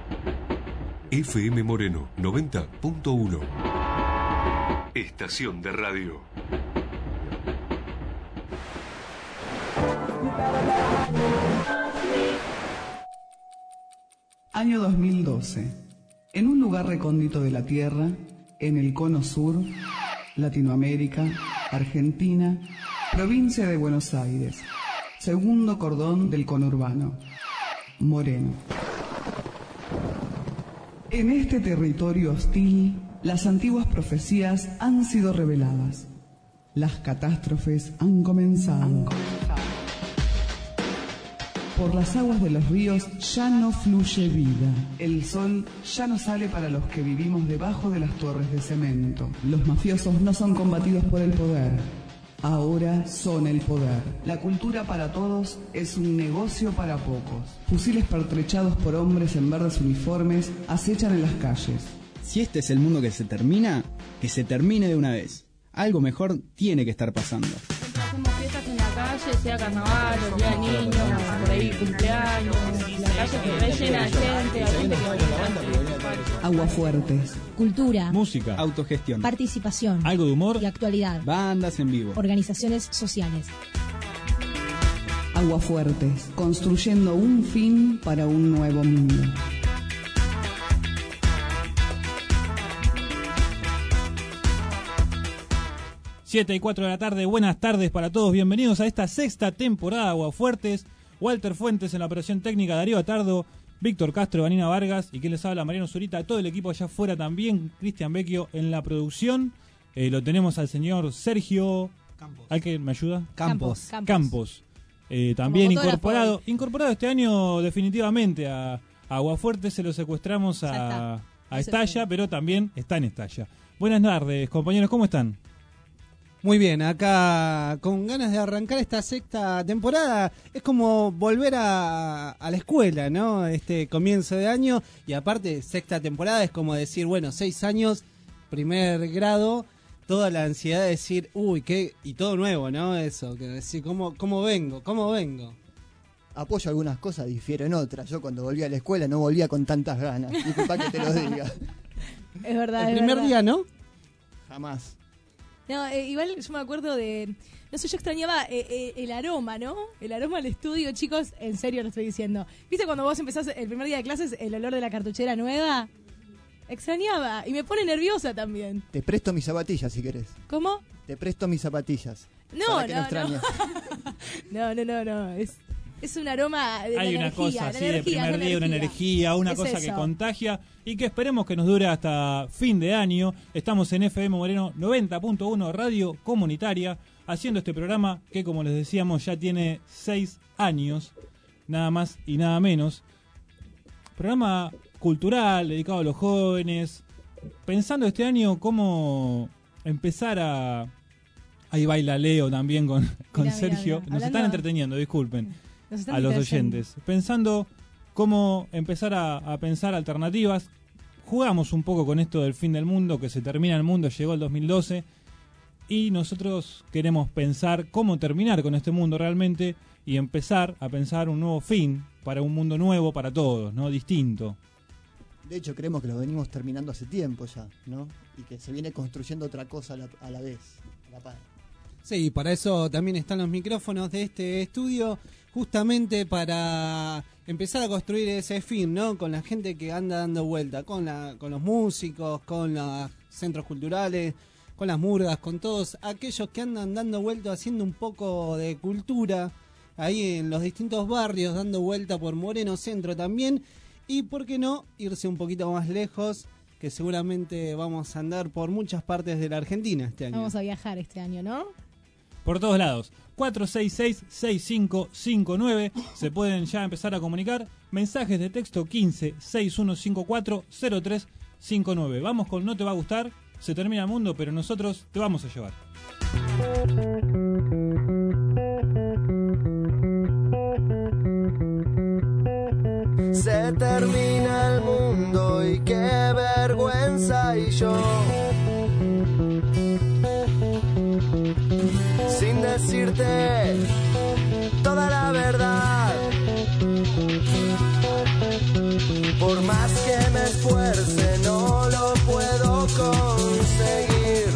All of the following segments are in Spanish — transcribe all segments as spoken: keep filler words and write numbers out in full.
F M Moreno noventa punto uno. Estación de radio. Año dos mil doce. En un lugar recóndito de la Tierra, en el Cono Sur, Latinoamérica, Argentina, provincia de Buenos Aires, segundo cordón del conurbano, Moreno. En este territorio hostil, las antiguas profecías han sido reveladas. Las catástrofes han comenzado. Por las aguas de los ríos ya no fluye vida. El sol ya no sale para los que vivimos debajo de las torres de cemento. Los mafiosos no son combatidos por el poder. Ahora son el poder. La cultura para todos es un negocio para pocos. Fusiles pertrechados por hombres en verdes uniformes acechan en las calles. Si este es el mundo que se termina, que se termine de una vez. Algo mejor tiene que estar pasando. Hacemos fiestas en la calle, sea carnaval, o día de niños, por ahí cumpleaños, la calle que ve llena de gente, hay gente que va a Aguafuertes. Cultura, Música, autogestión, participación, algo de humor y actualidad, bandas en vivo, organizaciones sociales. Aguafuertes, construyendo un fin para un nuevo mundo. siete y cuatro de la tarde, buenas tardes para todos, bienvenidos a esta sexta temporada de Aguafuertes. Walter Fuentes en la operación técnica, Darío Atardo, Víctor Castro, Vanina Vargas y quien les habla, Mariano Zurita, todo el equipo allá afuera también, Cristian Vecchio en la producción. Eh, lo tenemos al señor Sergio Campos. ¿Al que me ayuda? Campos. Campos. Campos. Eh, también incorporado, incorporado este año definitivamente a, a Aguafuertes, se lo secuestramos a, a Estalla, pero también está en Estalla. Buenas tardes, compañeros, ¿cómo están? Muy bien, acá con ganas de arrancar esta sexta temporada. Es como volver a, a la escuela, ¿no? Este comienzo de año. Y aparte, sexta temporada es como decir, bueno, seis años, primer grado. Toda la ansiedad de decir, uy, qué... Y todo nuevo, ¿no? Eso, que decir, ¿cómo, cómo vengo? ¿Cómo vengo? Apoyo algunas cosas, difiero en otras. Yo cuando volví a la escuela no volvía con tantas ganas. Disculpa que te lo diga. Es verdad, El es primer verdad. día, ¿no? Jamás. No, eh, igual yo me acuerdo de... No sé, yo extrañaba eh, eh, el aroma, ¿no? El aroma al estudio, chicos, en serio lo estoy diciendo. ¿Viste cuando vos empezás el primer día de clases, el olor de la cartuchera nueva? Extrañaba, y me pone nerviosa también. Te presto mis zapatillas si querés. ¿Cómo? Te presto mis zapatillas. No, para que no, no extrañes. no. no, no, no, es... Es un aroma de Hay la una energía, cosa la así energía, de primer la día, una energía, una Es cosa eso. que contagia y que esperemos que nos dure hasta fin de año. Estamos en F M Moreno noventa punto uno, radio comunitaria, haciendo este programa que, como les decíamos, ya tiene seis años, nada más y nada menos. Programa cultural, dedicado a los jóvenes, pensando este año cómo empezar a... Ahí baila Leo también con, con Mirá, mirá, Sergio. mirá. Nos Hablando- están entreteniendo, disculpen. Nos están A los distrayendo. oyentes, pensando cómo empezar a, a pensar alternativas. Jugamos un poco con esto del fin del mundo, que se termina el mundo, llegó el dos mil doce, y nosotros queremos pensar cómo terminar con este mundo realmente y empezar a pensar un nuevo fin para un mundo nuevo para todos, ¿no? Distinto. De hecho, creemos que lo venimos terminando hace tiempo ya, ¿no? Y que se viene construyendo otra cosa a la, a la vez, a la par. Sí, para eso también están los micrófonos de este estudio, justamente para empezar a construir ese fin, ¿no? Con la gente que anda dando vuelta, con la, con los músicos, con los centros culturales, con las murgas, con todos aquellos que andan dando vuelta haciendo un poco de cultura ahí en los distintos barrios, dando vuelta por Moreno Centro también, y por qué no irse un poquito más lejos, que seguramente vamos a andar por muchas partes de la Argentina este año. Vamos a viajar este año, ¿no? Por todos lados. cuatro seis seis, seis cinco cinco nueve. Se pueden ya empezar a comunicar. Mensajes de texto quince, sesenta y uno cincuenta y cuatro, cero tres cincuenta y nueve. Vamos con No Te Va a Gustar. Se termina el mundo, pero nosotros te vamos a llevar. Se termina el mundo y qué vergüenza, y yo sin decirte toda la verdad, Por más que me esfuerce no lo puedo conseguir.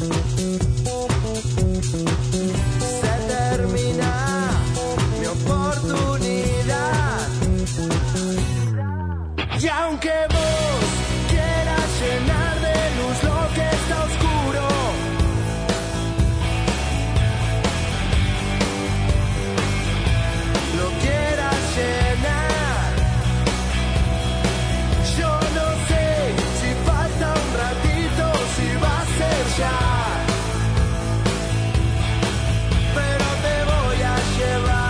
Se termina mi oportunidad. Y aunque vos quieras llenar de luz lo que está oscuro, lo quieras llenar, yo no sé si falta un ratito, si va a ser ya, pero te voy a llevar.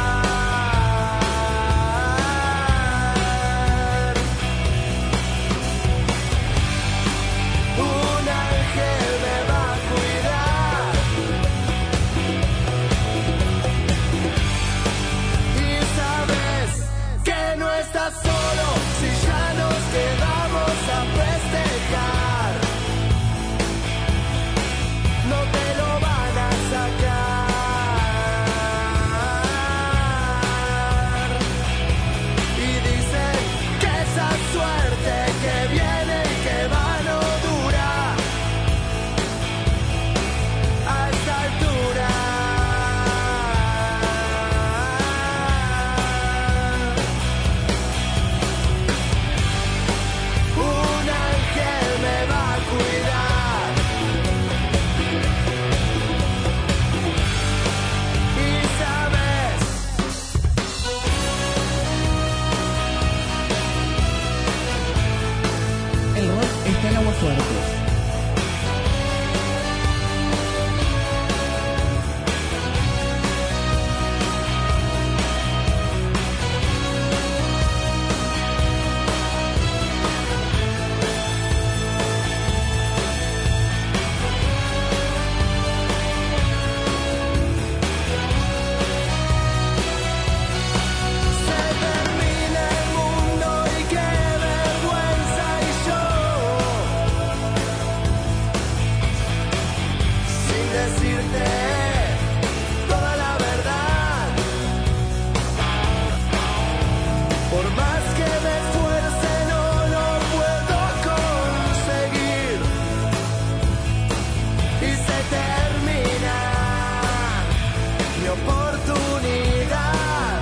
Un ángel me va a cuidar y sabes que no estás solo si ya nos quedamos a festejar. No te lo van a sacar. Y dicen que esa suerte que viene y que va no dura a esta altura. Un ángel me va a cuidar y sabes El rock está en Agua Fuerte. se termina el mundo y qué vergüenza y yo sin decirte toda la verdad. Por más que me esfuerce no lo puedo conseguir y se termina mi oportunidad.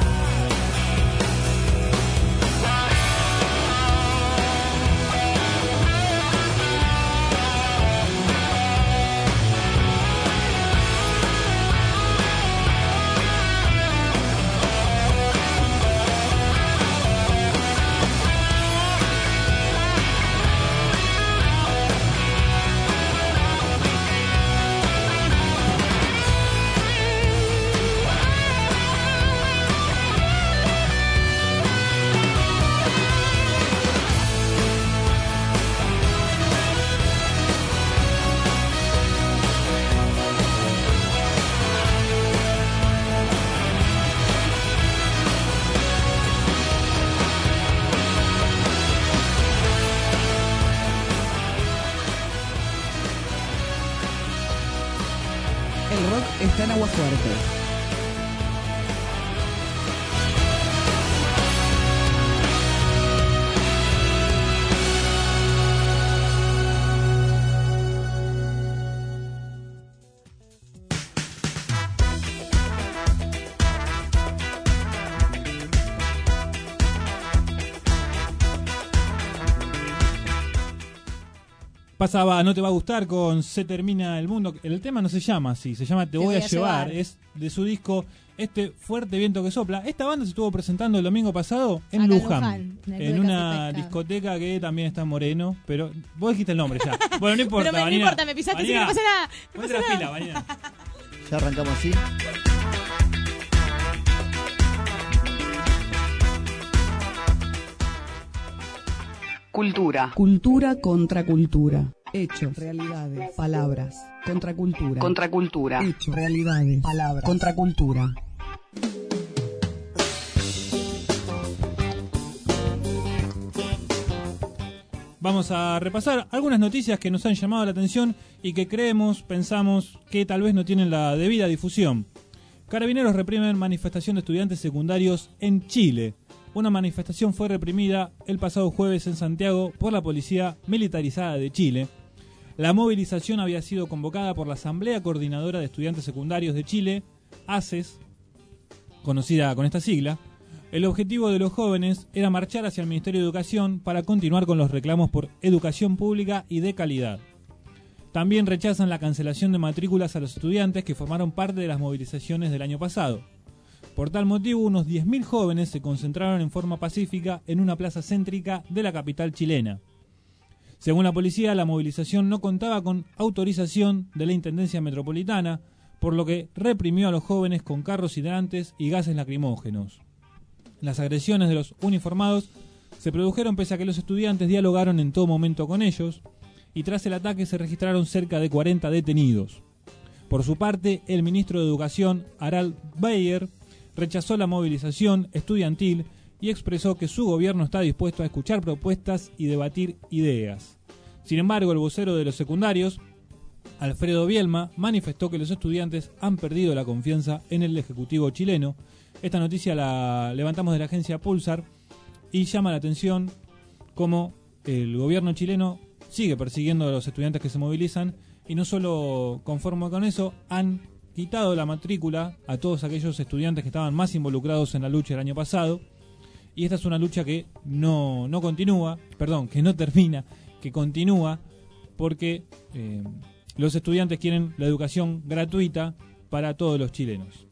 El rock está en Agua Fuerte. Pasaba No te va a gustar con Se termina el mundo. El tema no se llama así, se llama Te, voy, a, llevar. llevar. Es de su disco Este fuerte viento que sopla. Esta banda se estuvo presentando el domingo pasado en Acá en Luján, Luján, en, en una discoteca que también está en Moreno. Pero vos dijiste el nombre ya. Bueno, no importa. Pero me, no importa, me pisaste, así que no pasa nada. No pasa pasa la nada. pila, Vanina. Ya arrancamos así. Cultura. Cultura contra cultura. Hechos, realidades, palabras. Contracultura. Contracultura. Hechos, realidades, palabras. Contracultura. Vamos a repasar algunas noticias que nos han llamado la atención y que creemos, pensamos que tal vez no tienen la debida difusión. Carabineros reprimen manifestación de estudiantes secundarios en Chile. una manifestación fue reprimida el pasado jueves en Santiago por la Policía Militarizada de Chile. La movilización había sido convocada por la Asamblea Coordinadora de Estudiantes Secundarios de Chile, ACES, conocida con esta sigla. El objetivo de los jóvenes era marchar hacia el Ministerio de Educación para continuar con los reclamos por educación pública y de calidad. También rechazan la cancelación de matrículas a los estudiantes que formaron parte de las movilizaciones del año pasado. Por tal motivo, unos diez mil jóvenes se concentraron en forma pacífica en una plaza céntrica de la capital chilena. Según la policía, la movilización no contaba con autorización de la Intendencia Metropolitana, por lo que reprimió a los jóvenes con carros hidrantes y gases lacrimógenos. Las agresiones de los uniformados se produjeron pese a que los estudiantes dialogaron en todo momento con ellos, y tras el ataque se registraron cerca de cuarenta detenidos. Por su parte, el ministro de Educación, Harald Bayer, rechazó la movilización estudiantil y expresó que su gobierno está dispuesto a escuchar propuestas y debatir ideas. Sin embargo, el vocero de los secundarios, Alfredo Bielma, manifestó que los estudiantes han perdido la confianza en el Ejecutivo chileno. Esta noticia la levantamos de la agencia Pulsar y llama la atención cómo el gobierno chileno sigue persiguiendo a los estudiantes que se movilizan y no solo conforme con eso, han quitado la matrícula a todos aquellos estudiantes que estaban más involucrados en la lucha el año pasado. Y esta es una lucha que no, no continúa, perdón, que no termina, que continúa porque eh, los estudiantes quieren la educación gratuita para todos los chilenos.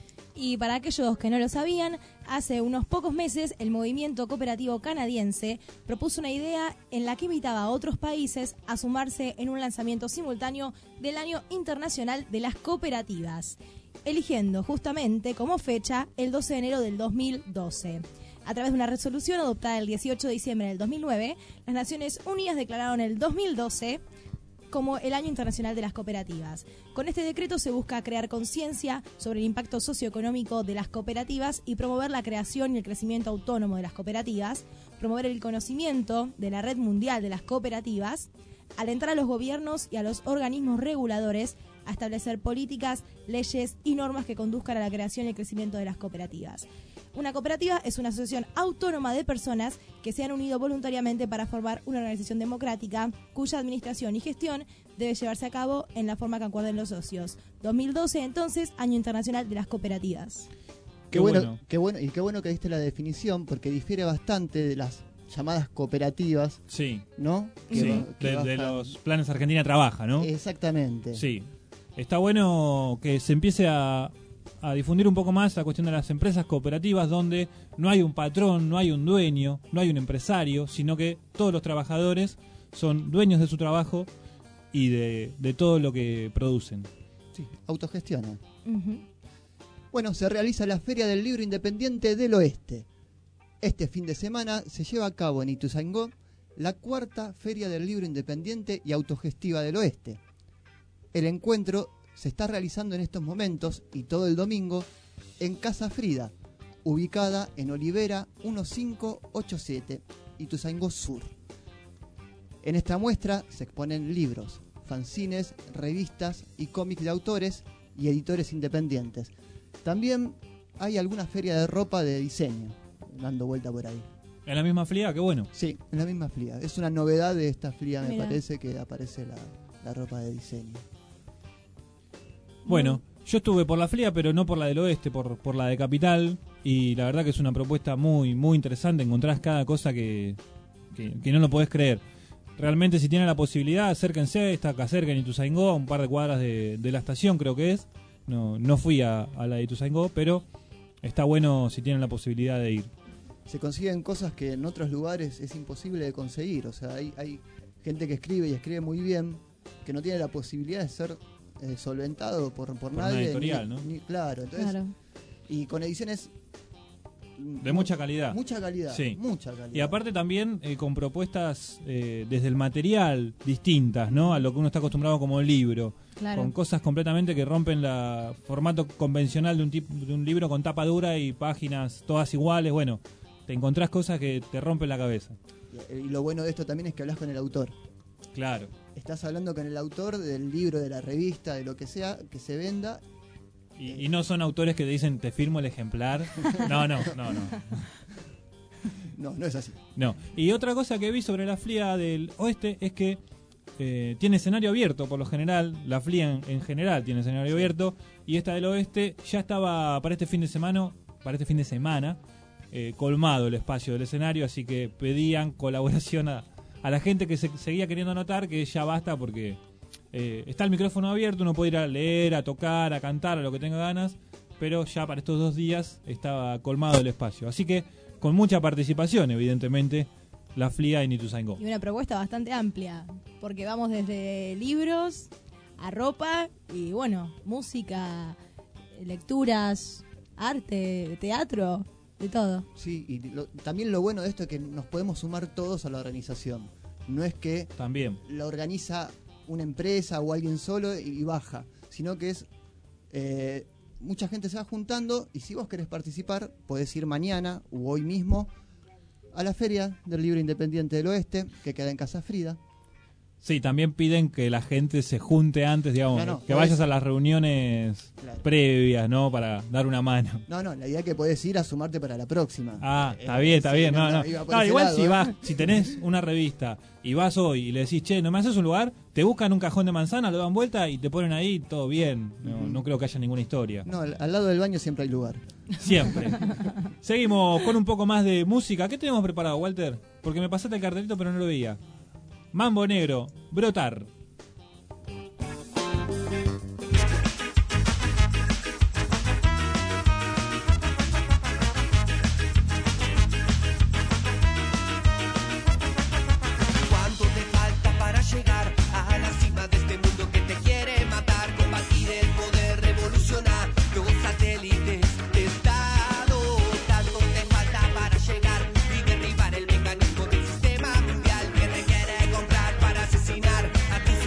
Y para aquellos que no lo sabían, hace unos pocos meses el movimiento cooperativo canadiense propuso una idea en la que invitaba a otros países a sumarse en un lanzamiento simultáneo del Año Internacional de las Cooperativas, eligiendo justamente como fecha el doce de enero del dos mil doce. A través de una resolución adoptada el dieciocho de diciembre del dos mil nueve, las Naciones Unidas declararon el dos mil doce como el Año Internacional de las Cooperativas. Con este decreto se busca crear conciencia sobre el impacto socioeconómico de las cooperativas y promover la creación y el crecimiento autónomo de las cooperativas, promover el conocimiento de la red mundial de las cooperativas, alentar a los gobiernos y a los organismos reguladores a establecer políticas, leyes y normas que conduzcan a la creación y el crecimiento de las cooperativas. Una cooperativa es una asociación autónoma de personas que se han unido voluntariamente para formar una organización democrática cuya administración y gestión debe llevarse a cabo en la forma que acuerden los socios. dos mil doce, entonces, Año Internacional de las Cooperativas. Qué bueno, qué bueno, y qué bueno que diste la definición, porque difiere bastante de las llamadas cooperativas. Sí. ¿No? Que sí, va, que de, de los planes Argentina Trabaja, ¿no? Exactamente. Sí. Está bueno que se empiece a, a difundir un poco más la cuestión de las empresas cooperativas, donde no hay un patrón, no hay un dueño, no hay un empresario, sino que todos los trabajadores son dueños de su trabajo y de, de todo lo que producen. Sí, autogestionan. Uh-huh. Bueno, se realiza la Feria del Libro Independiente del Oeste. Este fin de semana se lleva a cabo en Ituzaingó la cuarta Feria del Libro Independiente y Autogestiva del Oeste. El encuentro se está realizando en estos momentos y todo el domingo en Casa Frida, ubicada en Olivera quince ochenta y siete, Ituzaingó Sur. En esta muestra se exponen libros, fanzines, revistas y cómics de autores y editores independientes. También hay alguna feria de ropa de diseño dando vuelta por ahí. ¿En la misma flia? Qué bueno. Sí, en la misma flia. Es una novedad de esta flia, me Mirá. parece, que aparece la, la ropa de diseño. Bueno, yo estuve por la flia, pero no por la del oeste, por, por la de Capital, y la verdad que es una propuesta muy muy interesante. Encontrás cada cosa que, que, que no lo podés creer. Realmente, si tienen la posibilidad, acérquense, está acá cerca en Ituzaingó, a un par de cuadras de, de la estación, creo que es. No, no fui a, a la de Ituzaingó, pero está bueno si tienen la posibilidad de ir. Se consiguen cosas que en otros lugares es imposible de conseguir. O sea, hay, hay gente que escribe y escribe muy bien, que no tiene la posibilidad de ser eh, solventado por, por, Por nadie. una editorial, ni- ¿no? ni- claro, entonces, Claro. y con ediciones De mucha calidad. Mucha calidad, Sí. mucha calidad. Y aparte también eh, con propuestas eh, desde el material distintas, ¿no? A lo que uno está acostumbrado como libro. Claro. Con cosas completamente que rompen el formato convencional de un, tip, de un libro con tapa dura y páginas todas iguales. Bueno, te encontrás cosas que te rompen la cabeza. Y, y lo bueno de esto también es que hablas con el autor. Claro. Estás hablando con el autor del libro, de la revista, de lo que sea, que se venda. Y, y no son autores que te dicen, te firmo el ejemplar. No, no, no, no. No, no es así. No. Y otra cosa que vi sobre la F L I A del oeste es que eh, tiene escenario abierto por lo general. La F L I A en, en general tiene escenario sí. abierto. Y esta del oeste ya estaba para este fin de semana, para este fin de semana, eh, colmado el espacio del escenario. Así que pedían colaboración a, a la gente que se seguía queriendo anotar, que ya basta porque eh, está el micrófono abierto, uno puede ir a leer, a tocar, a cantar, a lo que tenga ganas. Pero ya para estos dos días estaba colmado el espacio. Así que con mucha participación, evidentemente, la F L I A y Need to Sign Go. Y una propuesta bastante amplia, porque vamos desde libros a ropa y, bueno, música, lecturas, arte, teatro, de todo. Sí, y lo, también lo bueno de esto es que nos podemos sumar todos a la organización. No es que también la organiza una empresa o alguien solo y, y baja, sino que es... Eh, mucha gente se va juntando y si vos querés participar, podés ir mañana u hoy mismo a la Feria del Libro Independiente del Oeste, que queda en Casa Frida. Sí, también piden que la gente se junte antes, digamos, no, no, que vayas a las reuniones claro. previas, ¿no? Para dar una mano. No, no, la idea es que podés ir a sumarte para la próxima. Ah, está bien, está bien. No, no. no. no igual lado, si ¿eh? vas, si tenés una revista y vas hoy y le decís, che, ¿no me haces un lugar? Te buscan un cajón de manzana, lo dan vuelta y te ponen ahí, todo bien. No, uh-huh. no creo que haya ninguna historia. No, al, al lado del baño siempre hay lugar. Siempre. Seguimos con un poco más de música. ¿Qué tenemos preparado, Walter? Porque me pasaste el cartelito pero no lo veía. Mambo Negro, Brotar. ¿Cuánto te falta para llegar a la cima de este mundo que te quiere matar? Combatir el poder, revolucionar los satélites de Estado. Tanto te falta para llegar y derribar el mecanismo del sistema mundial que requiere comprar para asesinar a tus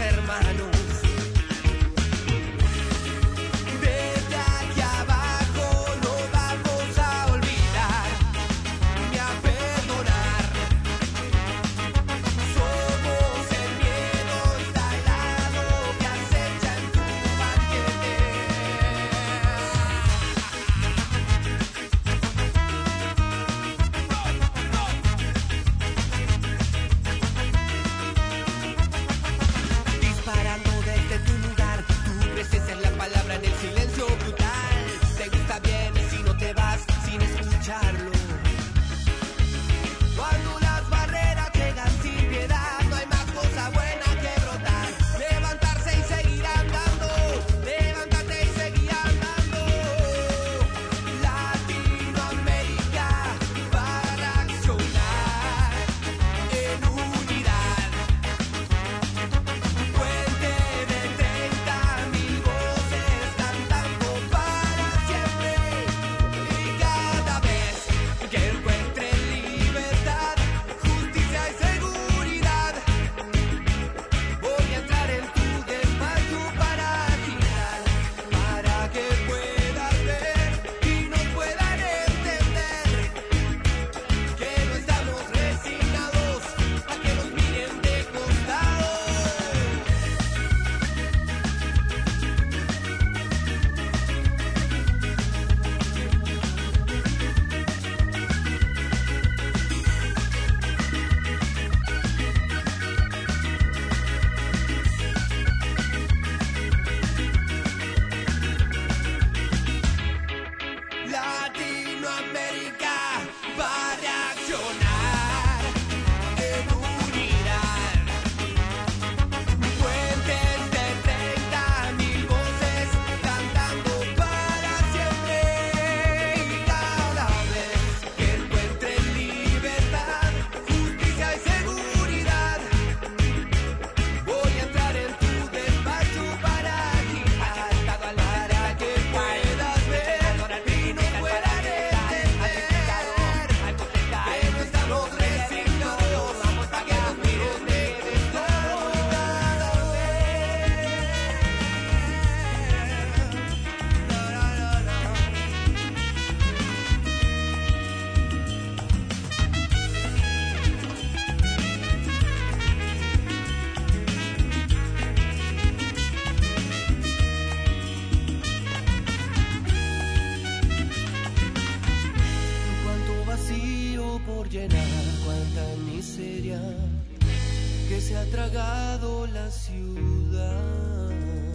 miseria que se ha tragado la ciudad.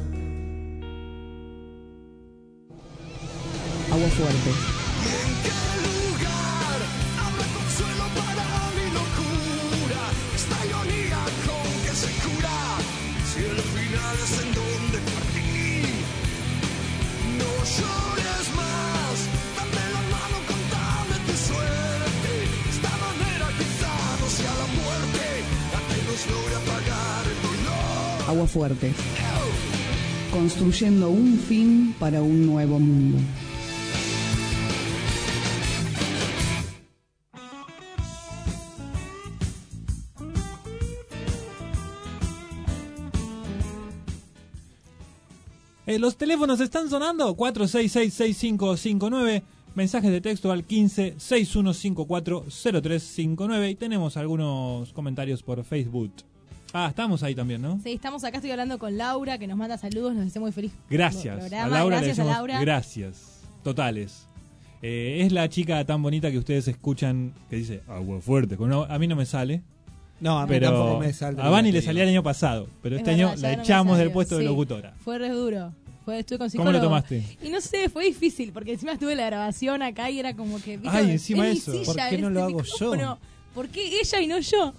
Agua fuerte. ¿En qué lugar habrá consuelo para mi locura? Esta ironía con que se cura, si el final es en donde partí. No llores más, dame la mano, contame tu suerte. De esta manera quizá no sea la muerte la que nos logre apagar el dolor. Agua fuerte. Construyendo un fin para un nuevo mundo. Eh, los teléfonos están sonando cuatro seis seis, seis cinco cinco nueve, mensajes de texto al quince, sesenta y uno cincuenta y cuatro, cero tres cincuenta y nueve y tenemos algunos comentarios por Facebook. Ah, estamos ahí también, ¿no? Sí, estamos acá, estoy hablando con Laura, que nos manda saludos, nos hace muy feliz. Gracias. Programa. A Laura Gracias le decimos a Laura. gracias. Totales. Eh, es la chica tan bonita que ustedes escuchan que dice agua fuerte. Con una- a mí no me sale. No, a mí Pero tampoco me sale. a Vani le salía el año pasado, pero Es este verdad, año ya la no me echamos del salió. puesto de Sí, locutora. Fue re duro. Fue, estuve con ¿Cómo psicólogo. lo tomaste? Y no sé, fue difícil, porque encima estuve en la grabación acá y era como que... ¿viste? Ay, encima Es mi eso. silla, ¿Por qué no es lo el hago yo? micrófono. ¿Por qué ella y no yo?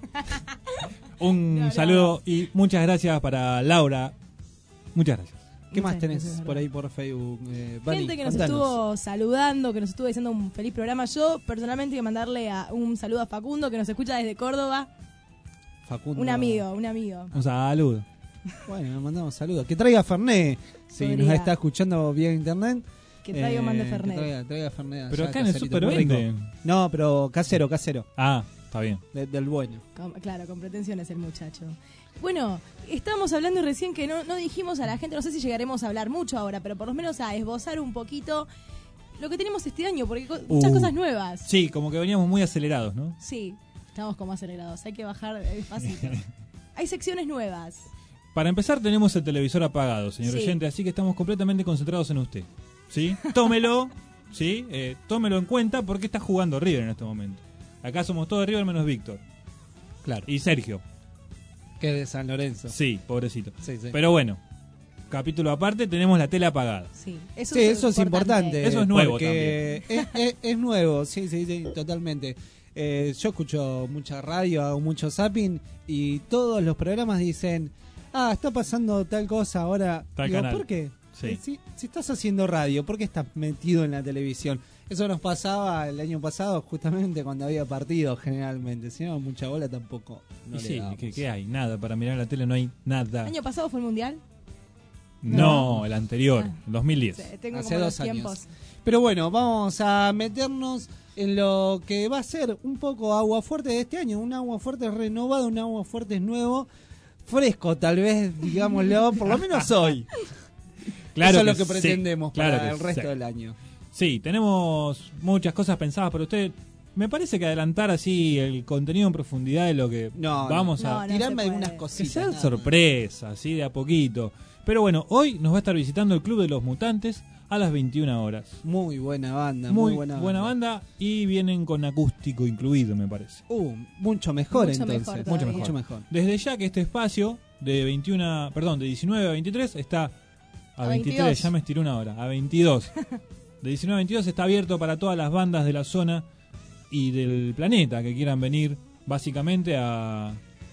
Un No, no. saludo y muchas gracias para Laura. Muchas gracias. ¿Qué más Muchas tenés gracias, por ahí por Facebook? Eh, Vani, Gente que nos contanos. estuvo saludando, que nos estuvo diciendo un feliz programa. Yo personalmente quiero mandarle a un saludo a Facundo, que nos escucha desde Córdoba. Facundo. Un amigo, un amigo. Un saludo. Bueno, le mandamos saludos. Que traiga Fernet. Si Podría. nos está escuchando vía internet. Que traiga mande eh, Fernet. Que traiga, traiga Fernet. Pero allá, acá en el caserito, súper muy rico. venden. No, pero casero, casero. Ah, está bien. de- del bueno. Com- claro, con pretensiones el muchacho. Bueno, estábamos hablando recién que no, no dijimos a la gente, no sé si llegaremos a hablar mucho ahora, pero por lo menos a esbozar un poquito lo que tenemos este año, porque co- muchas Uh. cosas nuevas. Sí, como que veníamos muy acelerados, ¿no? Sí, estamos como acelerados, hay que bajar despacito. Hay secciones nuevas. Para empezar tenemos el televisor apagado, señor Sí. oyente, así que estamos completamente concentrados en usted. ¿Sí? Tómelo, ¿sí? Eh, tómelo en cuenta porque está jugando River en este momento. Acá somos todos River menos Víctor. Claro. Y Sergio. Que es de San Lorenzo. Sí, pobrecito. Sí, sí. Pero bueno, capítulo aparte, tenemos la tele apagada. Sí, eso, Sí, eso es importante. Eso es nuevo porque es, es, es nuevo, sí, sí, sí, totalmente. Eh, yo escucho mucha radio, hago mucho zapping y todos los programas dicen, ah, está pasando tal cosa ahora. Tal Digo, canal. ¿por qué? Sí. Eh, Si, si estás haciendo radio, ¿por qué estás metido en la televisión? Eso nos pasaba el año pasado justamente cuando había partidos generalmente. Si no, mucha bola tampoco. No y le sí, dábamos. ¿qué, qué hay? Nada, para mirar la tele no hay nada. ¿El año pasado fue el mundial? No, el anterior, Ah. el dos mil diez. Sí, tengo Hace como dos los años. tiempos. Pero bueno, vamos a meternos en lo que va a ser un poco agua fuerte de este año. Un agua fuerte renovado, un agua fuerte nuevo, fresco tal vez, digámoslo, por lo menos hoy. Claro Eso es lo que que sí, pretendemos claro para que el resto sí. del año. Sí, tenemos muchas cosas pensadas para usted. Me parece que adelantar así el contenido en profundidad de lo que No, vamos no, a... no. Tirame se algunas puede. Que cositas. sean nada sorpresas, así de a poquito. Pero bueno, hoy nos va a estar visitando el Club de los Mutantes a las veintiuna horas. más. Muy buena banda, Muy, muy, buena, buena banda y vienen con acústico incluido, me parece. Uh, mucho mejor Mucho entonces. mejor Mucho todavía. mejor. Mucho mejor. Desde ya que este espacio de veintiuna, perdón, de diecinueve a veintitrés está a, A veintitrés, veintidós. ya me estiré una hora, a veintidós. De diecinueve a veintidós está abierto para todas las bandas de la zona y del planeta que quieran venir básicamente a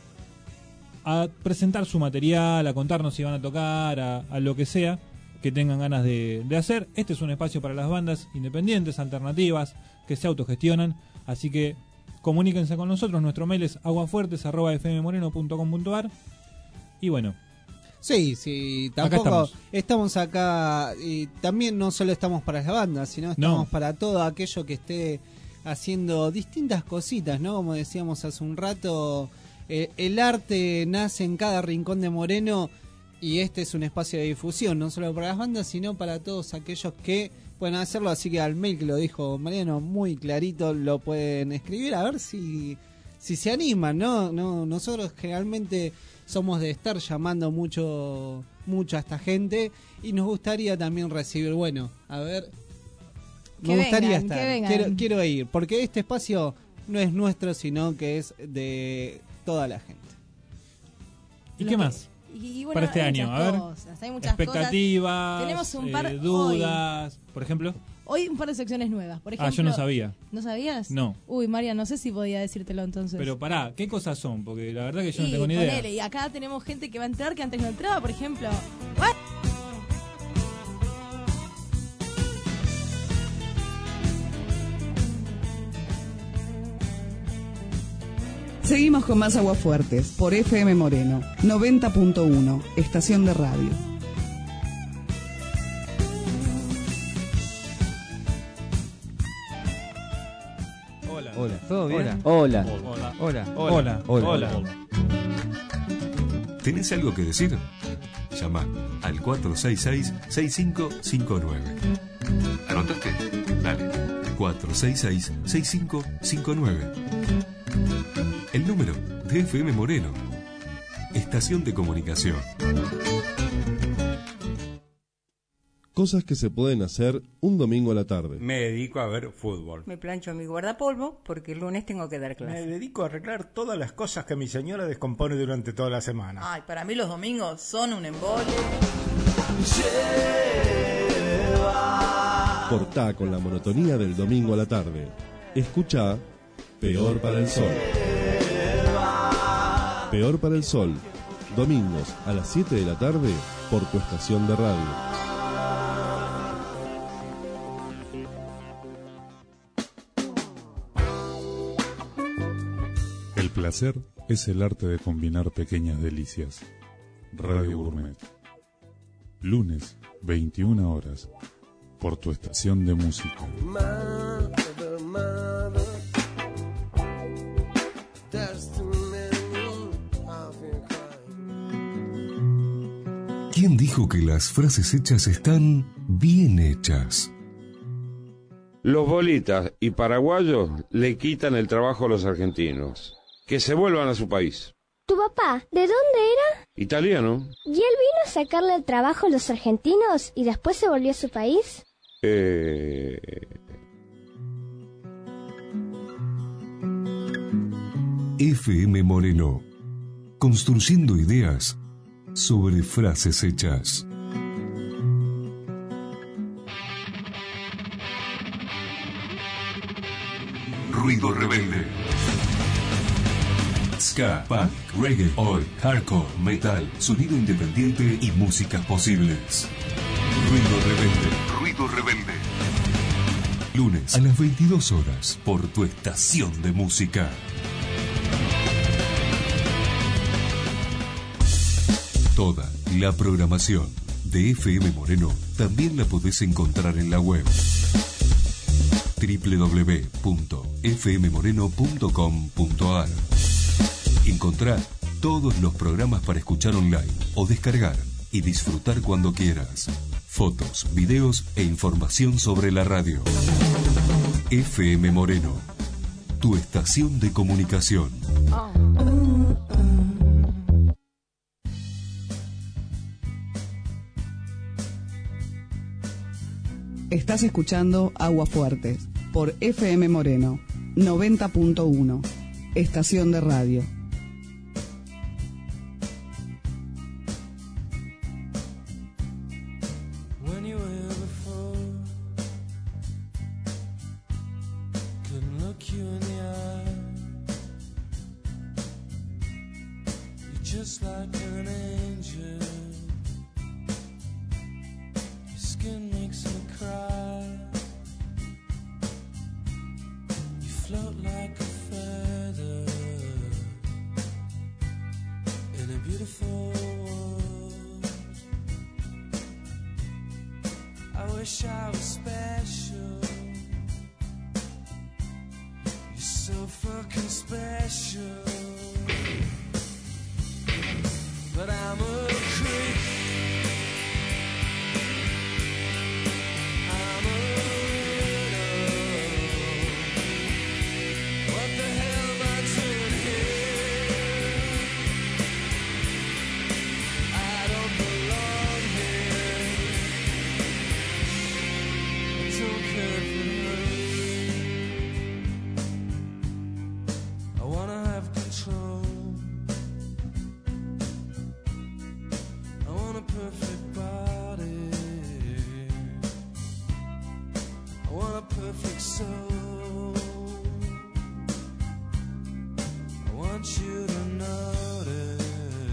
a presentar su material, a contarnos si van a tocar, a, a lo que sea que tengan ganas de, de hacer. Este es un espacio para las bandas independientes, alternativas, que se autogestionan, así que comuníquense con nosotros. Nuestro mail es aguafuertes arroba f m moreno punto com punto a r y bueno, Sí, sí, Acá tampoco estamos. estamos. acá y también no solo estamos para las bandas, sino estamos No. para todo aquello que esté haciendo distintas cositas, ¿no? Como decíamos hace un rato, eh, el arte nace en cada rincón de Moreno y este es un espacio de difusión, no solo para las bandas, sino para todos aquellos que pueden hacerlo, así que al mail que lo dijo Mariano muy clarito lo pueden escribir a ver si si se animan, ¿no? No, nosotros generalmente somos de estar llamando mucho mucho a esta gente y nos gustaría también recibir, bueno, a ver, Que me gustaría vengan, estar, que vengan. quiero, quiero ir, porque este espacio no es nuestro, sino que es de toda la gente. ¿Y Lo qué que- más? Y, y bueno, para este hay año? muchas A ver, cosas, hay muchas expectativas, cosas. Tenemos un par eh, hoy. dudas, por ejemplo. Hoy un par de secciones nuevas. Por ejemplo, Ah, yo no sabía. ¿No sabías? No. Uy, María, no sé si podía decírtelo entonces. Pero pará, ¿qué cosas son? Porque la verdad que yo no Y tengo ni idea. ponele, y acá tenemos gente que va a entrar que antes no entraba, por ejemplo. ¿What? Seguimos con más Aguafuertes por F M Moreno, noventa punto uno, estación de radio. Hola. Hola. ¿Todo bien? Hola. Hola. Hola. Hola. Hola. Hola. ¿Tenés algo que decir? Llama al cuatro seis seis, seis cinco cinco nueve. ¿Anotaste? Dale. cuatro seis seis, seis cinco cinco nueve. El número de F M Moreno. Estación de comunicación. Cosas que se pueden hacer un domingo a la tarde. Me dedico a ver fútbol. Me plancho mi guardapolvo porque el lunes tengo que dar clase. Me dedico a arreglar todas las cosas que mi señora descompone durante toda la semana. Ay, para mí los domingos son un embole. Cortá con la monotonía del domingo a la tarde. Escuchá Peor para el Sol. Peor para el Sol. Domingos a las siete de la tarde por tu estación de radio. El placer es el arte de combinar pequeñas delicias. Radio Gourmet. Lunes, veintiuna horas, por tu estación de música. Mother, mother, there's too many of you crying. ¿Quién dijo que las frases hechas están bien hechas? Los bolitas y paraguayos le quitan el trabajo a los argentinos. Que se vuelvan a su país. ¿Tu papá, de dónde era? Italiano. ¿Y él vino a sacarle el trabajo a los argentinos y después se volvió a su país? Eh... F M Moreno. Construyendo ideas sobre frases hechas. Ruido rebelde. Ska, punk, reggae, oi, hardcore, metal, sonido independiente y músicas posibles. Ruido rebelde. Ruido rebelde. Lunes a las veintidós horas por tu estación de música. Toda la programación de F M Moreno también la podés encontrar en la web doble u doble u doble u punto f m moreno punto com punto a r. Encontrá todos los programas para escuchar online o descargar y disfrutar cuando quieras. Fotos, videos e información sobre la radio. F M Moreno, tu estación de comunicación. Estás escuchando Aguafuertes por F M Moreno, noventa punto uno, estación de radio. When you were before, couldn't look you in the eye. You're just like an angel. Your skin makes me cry. You float like a feather in a beautiful world. I wish I was special. You're so fucking special. But I'm a creep. I'm a widow. What the hell am I doing here? I don't belong here. I don't care if it hurts. want you to notice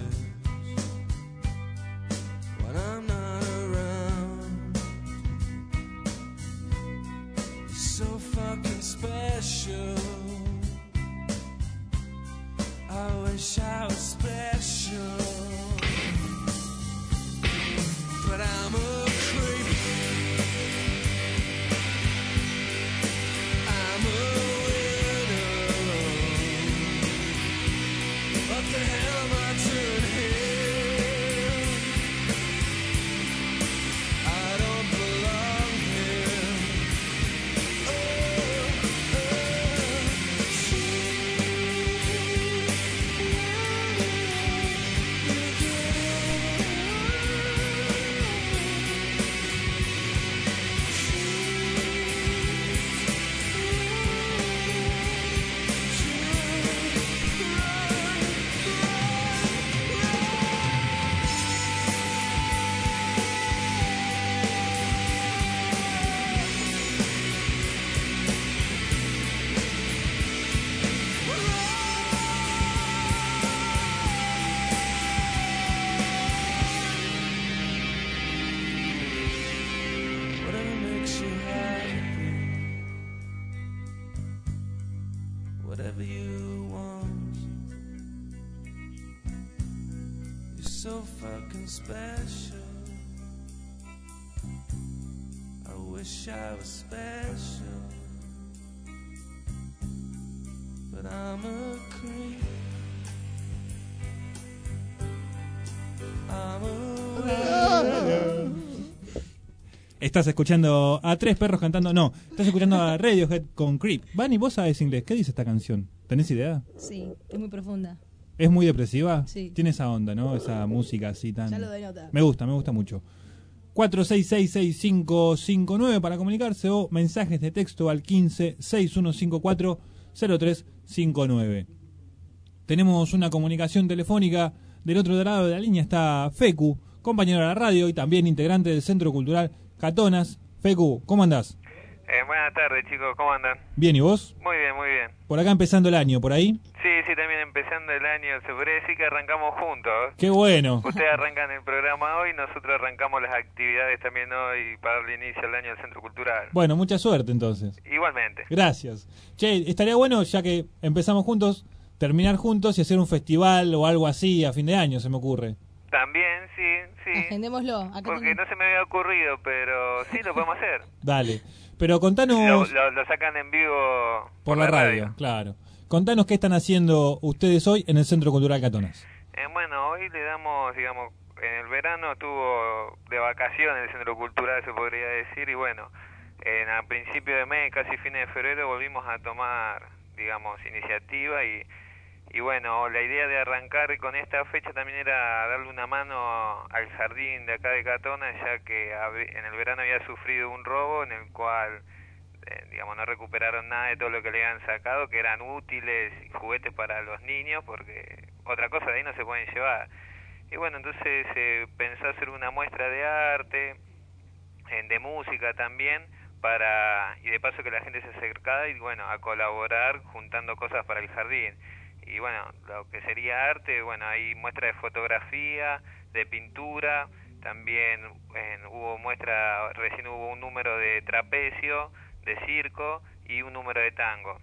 when I'm not around. You're so fucking special. I wish I was special, but I'm a creep. I'm a widow. What the hell am I doing here? I don't belong here. Oh, whatever makes you happy, whatever you want. You're so fucking special. I wish I was special, but I'm a creep. I'm a Estás escuchando a Tres Perros cantando. No, estás escuchando a Radiohead con Creep. Vani, vos sabés inglés. ¿Qué dice esta canción? ¿Tenés idea? Sí, es muy profunda. ¿Es muy depresiva? Sí. Tiene esa onda, ¿no? Esa música así tan... Ya lo denota. Me gusta, me gusta mucho. cuatro seis seis seis cinco cinco nueve para comunicarse o mensajes de texto al quince seis uno cinco cuatro cero tres cinco nueve. Tenemos una comunicación telefónica. Del otro lado de la línea está Fecu, compañero de la radio y también integrante del Centro Cultural Catonas. Fecu, ¿cómo andás? Eh, buenas tardes, chicos, ¿cómo andan? Bien, ¿y vos? Muy bien, muy bien. Por acá empezando el año, ¿por ahí? Sí, sí, también empezando el año, se podría decir que arrancamos juntos. ¡Qué bueno! Ustedes arrancan el programa hoy, nosotros arrancamos las actividades también hoy para darle inicio al año del Centro Cultural. Bueno, mucha suerte entonces. Igualmente. Gracias. Che, estaría bueno, ya que empezamos juntos, terminar juntos y hacer un festival o algo así a fin de año, se me ocurre. También, sí, sí. Agendémoslo. Acá Porque tengo- no se me había ocurrido, pero sí lo podemos hacer. Dale. Pero contanos... Lo, lo- lo sacan en vivo por la radio, claro. Contanos qué están haciendo ustedes hoy en el Centro Cultural Catonas. Eh, bueno, hoy le damos, digamos, en el verano estuvo de vacaciones el Centro Cultural, se podría decir, y bueno, en a principio de mes, casi fines de febrero, volvimos a tomar, digamos, iniciativa y, y bueno, la idea de arrancar con esta fecha también era darle una mano al jardín de acá de Catonas, ya que hab- en el verano había sufrido un robo en el cual... Eh, digamos, no recuperaron nada de todo lo que le habían sacado, que eran útiles y juguetes para los niños, porque otra cosa de ahí no se pueden llevar. Y bueno, entonces se eh, pensó hacer una muestra de arte, eh, de música también, para y de paso que la gente se acercara y bueno, a colaborar juntando cosas para el jardín. Y bueno, lo que sería arte, bueno, hay muestra de fotografía, de pintura, también eh, hubo muestra, recién hubo un número de trapecio, de circo y un número de tango.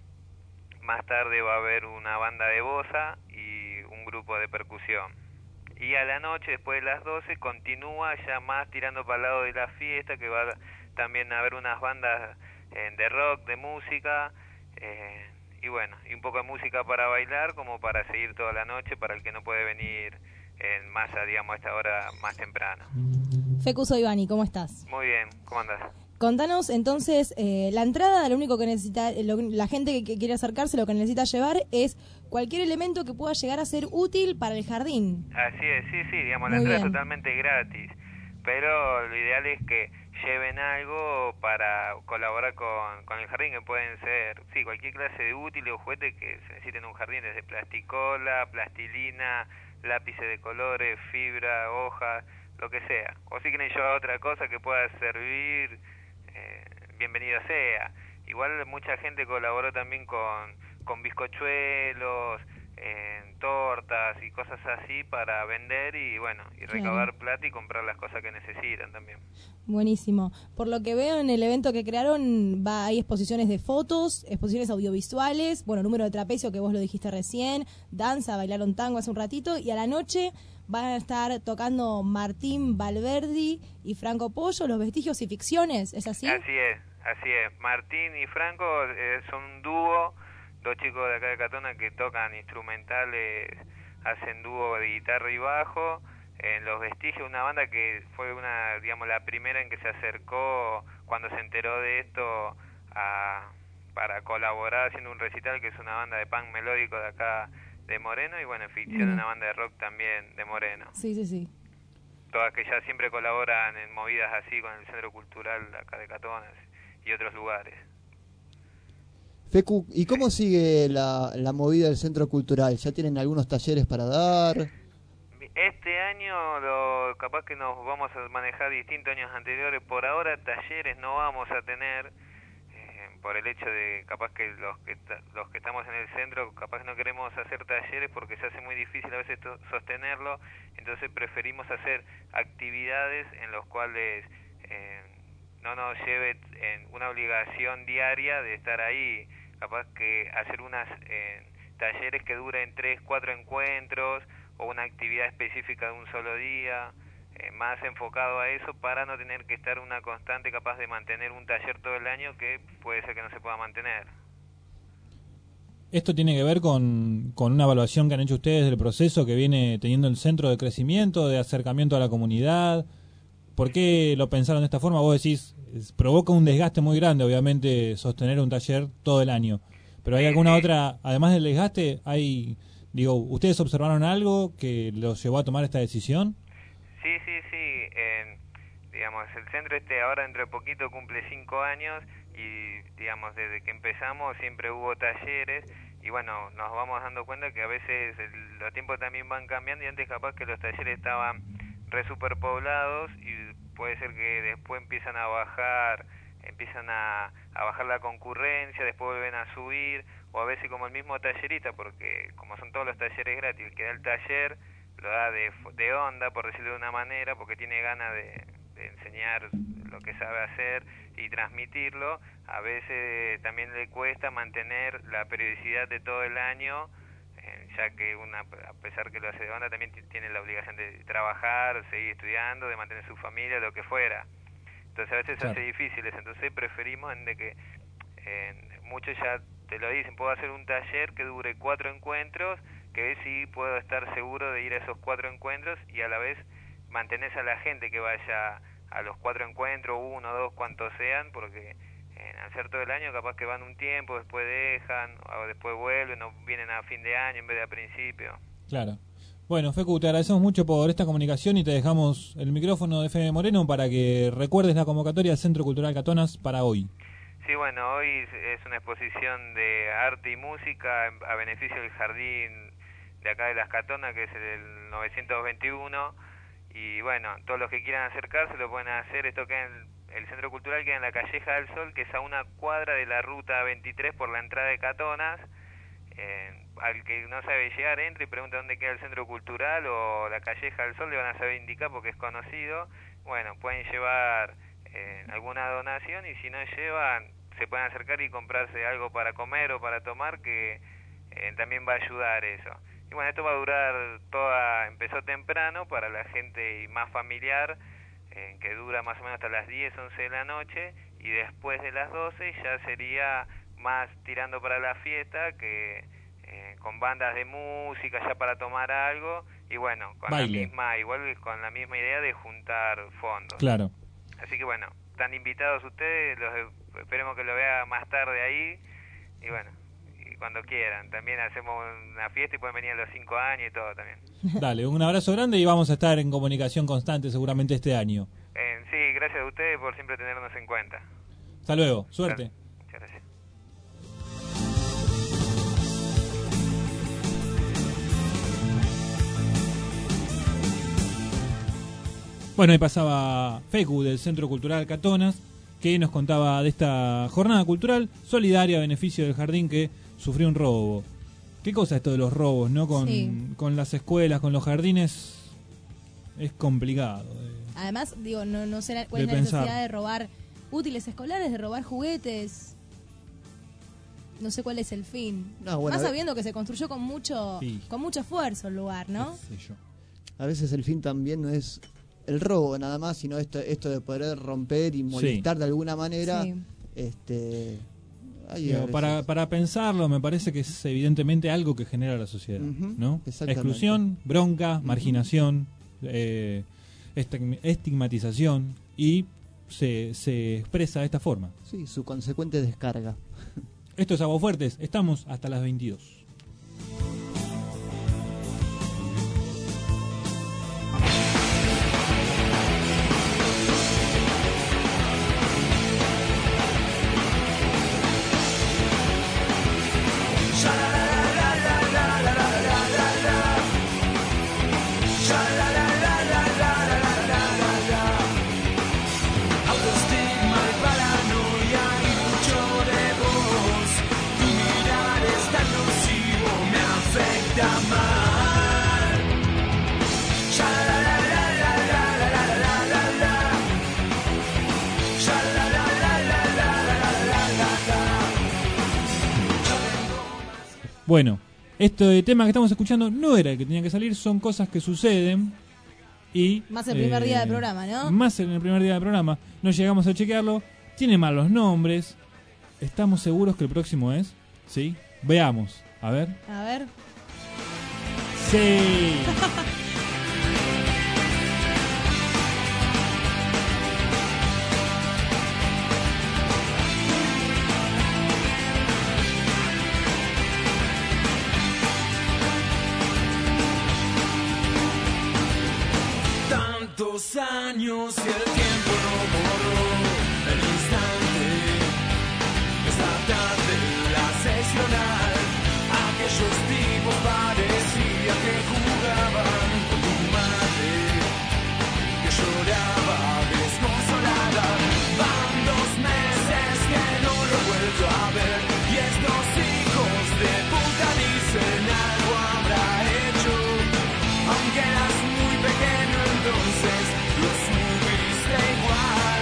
Más tarde va a haber una banda de bossa y un grupo de percusión. Y a la noche, después de las doce, continúa ya más tirando para el lado de la fiesta, que va también a haber unas bandas eh, de rock, de música, eh, y bueno, y un poco de música para bailar, como para seguir toda la noche, para el que no puede venir en masa, digamos, a esta hora más temprano. Fecu, soy Vani, ¿cómo estás? Muy bien, ¿cómo andás? Contanos entonces, eh, la entrada, lo único que necesita, lo- la gente que, que quiere acercarse, lo que necesita llevar es cualquier elemento que pueda llegar a ser útil para el jardín. Así es, sí, sí, digamos, la Muy entrada es bien. totalmente gratis, pero lo ideal es que lleven algo para colaborar con, con el jardín, que pueden ser, sí, cualquier clase de útil o juguete que se necesite en un jardín, desde plasticola, plastilina, lápices de colores, fibra, hojas, lo que sea. O si quieren llevar otra cosa que pueda servir, eh, bienvenido sea. Igual mucha gente colaboró también con, con bizcochuelos, eh, y cosas así para vender y bueno, y recaudar Claro. plata y comprar las cosas que necesitan también. Buenísimo. Por lo que veo en el evento que crearon, va hay exposiciones de fotos, exposiciones audiovisuales, bueno, número de trapecio que vos lo dijiste recién, danza, bailaron tango hace un ratito y a la noche van a estar tocando Martín Valverdi y Franco Pollo, Los Vestigios y Ficciones, ¿es así? Así es, así es. Martín y Franco eh, son un dúo, dos chicos de acá de Catona que tocan instrumentales, hacen dúo de guitarra y bajo. En Los Vestigios, una banda que fue una, digamos, la primera en que se acercó cuando se enteró de esto a, para colaborar haciendo un recital, que es una banda de punk melódico de acá de Moreno, y bueno, en Ficción, Mm. una banda de rock también de Moreno. Sí, sí, sí. Todas que ya siempre colaboran en movidas así con el Centro Cultural de acá de Catona y otros lugares. Fecu, ¿y cómo sigue la, la movida del Centro Cultural? ¿Ya tienen algunos talleres para dar? Este año lo, capaz que nos vamos a manejar distintos años anteriores. Por ahora talleres no vamos a tener, eh, por el hecho de capaz que los que ta- los que estamos en el centro capaz que no queremos hacer talleres porque se hace muy difícil a veces to- sostenerlo. Entonces preferimos hacer actividades en los cuales eh, no nos lleve en una obligación diaria de estar ahí. Capaz que hacer unas eh, talleres que duren tres, cuatro encuentros o una actividad específica de un solo día, eh, más enfocado a eso para no tener que estar una constante capaz de mantener un taller todo el año que puede ser que no se pueda mantener. Esto tiene que ver con, con una evaluación que han hecho ustedes del proceso que viene teniendo el centro de crecimiento, de acercamiento a la comunidad. ¿Por qué lo pensaron de esta forma? Vos decís, es- provoca un desgaste muy grande, obviamente, sostener un taller todo el año. Pero ¿hay alguna otra, además del desgaste, hay, digo, ustedes observaron algo que los llevó a tomar esta decisión? Sí, sí, sí. eh, digamos, el centro este ahora dentro de poquito cumple cinco años y, digamos, desde que empezamos siempre hubo talleres y, bueno, nos vamos dando cuenta que a veces el- los tiempos también van cambiando y antes capaz que los talleres estaban re superpoblados y puede ser que después empiezan a bajar, empiezan a, a bajar la concurrencia, después vuelven a subir, o a veces como el mismo tallerista, porque como son todos los talleres gratis, el que da el taller lo da de, de onda, por decirlo de una manera, porque tiene ganas de, de enseñar lo que sabe hacer y transmitirlo, a veces también le cuesta mantener la periodicidad de todo el año, eh, ya que una, a pesar que lo hace de onda, también t- tiene la obligación de trabajar, seguir estudiando, de mantener su familia, lo que fuera. Entonces a veces se Claro. hace difíciles, entonces preferimos en de que eh, muchos ya te lo dicen, puedo hacer un taller que dure cuatro encuentros, que sí puedo estar seguro de ir a esos cuatro encuentros y a la vez mantenés a la gente que vaya a los cuatro encuentros, uno, dos, cuantos sean, porque eh, al ser todo el año capaz que van un tiempo, después dejan, o después vuelven, o vienen a fin de año en vez de a principio. Claro. Bueno, Fecu, te agradecemos mucho por esta comunicación y te dejamos el micrófono de F M Moreno para que recuerdes la convocatoria del Centro Cultural Catonas para hoy. Sí, bueno, hoy es una exposición de arte y música a beneficio del jardín de acá de Las Catonas, que es el novecientos veintiuno, y bueno, todos los que quieran acercarse lo pueden hacer. Esto queda en el Centro Cultural, queda en la Calleja del Sol, que es a una cuadra de la ruta veintitrés por la entrada de Catonas. Eh, al que no sabe llegar, entra y pregunta dónde queda el Centro Cultural o la Calleja del Sol, le van a saber indicar porque es conocido. Bueno, pueden llevar eh, alguna donación y si no llevan, se pueden acercar y comprarse algo para comer o para tomar, que eh, también va a ayudar eso. Y bueno, esto va a durar toda, empezó temprano para la gente y más familiar, eh, que dura más o menos hasta las diez, once de la noche, y después de las doce ya sería más tirando para la fiesta, que eh, con bandas de música ya para tomar algo, y bueno, con Baile. la misma, igual con la misma idea de juntar fondos. Claro. Así que bueno, están invitados ustedes, los esperemos que lo vea más tarde ahí, y bueno, y cuando quieran. También hacemos una fiesta y pueden venir a los cinco años y todo también. Dale, un abrazo grande y vamos a estar en comunicación constante seguramente este año. Eh, sí, gracias a ustedes por siempre tenernos en cuenta. Hasta luego, suerte. Muchas gracias. Bueno, ahí pasaba Fecu del Centro Cultural Catonas, que nos contaba de esta jornada cultural solidaria a beneficio del jardín que sufrió un robo. ¿Qué cosa esto de los robos, no? Con, Sí. con las escuelas, con los jardines, es complicado. eh. Además, digo, no, no sé cuál De es la pensar. necesidad de robar útiles escolares, de robar juguetes. No sé cuál es el fin. No, bueno, Más a ver- sabiendo que se construyó con mucho Sí. con mucho esfuerzo el lugar, ¿no? A veces el fin también no es el robo nada más, sino esto, esto de poder romper y molestar de alguna manera. Sí. Este, hay a Digo, veces- para, para pensarlo, me parece que es evidentemente algo que genera la sociedad, Ujú, ¿no? exactamente. Exclusión, bronca, marginación, eh, estig- estigmatización y se, se expresa de esta forma. Sí, su consecuente descarga. Esto es Aguafuertes, estamos hasta las veintidós. Autoestigma y paranoia y mucho de vos. Tu mirar es tan nocivo, me afecta mal. Ya la la la la la la la la la la. Ya la la la la la la la la la. Bueno, este tema que estamos escuchando no era el que tenía que salir, son cosas que suceden y... Más el primer eh, día del programa, ¿no? Más en el primer día del programa. No llegamos a chequearlo. Tiene mal los nombres. ¿Estamos seguros que el próximo es? ¿Sí? Veamos. A ver. A ver. Sí. Tantos años y el tiempo no borró el instante. Esta tarde la seccional, aquellos tipos parecía que jugaban con tu madre, que lloraba desconsolada. Van dos meses que no lo he vuelto a ver y estos hijos de puta dicen algo habrá hecho, aunque eras muy pequeño entonces lo subiste igual.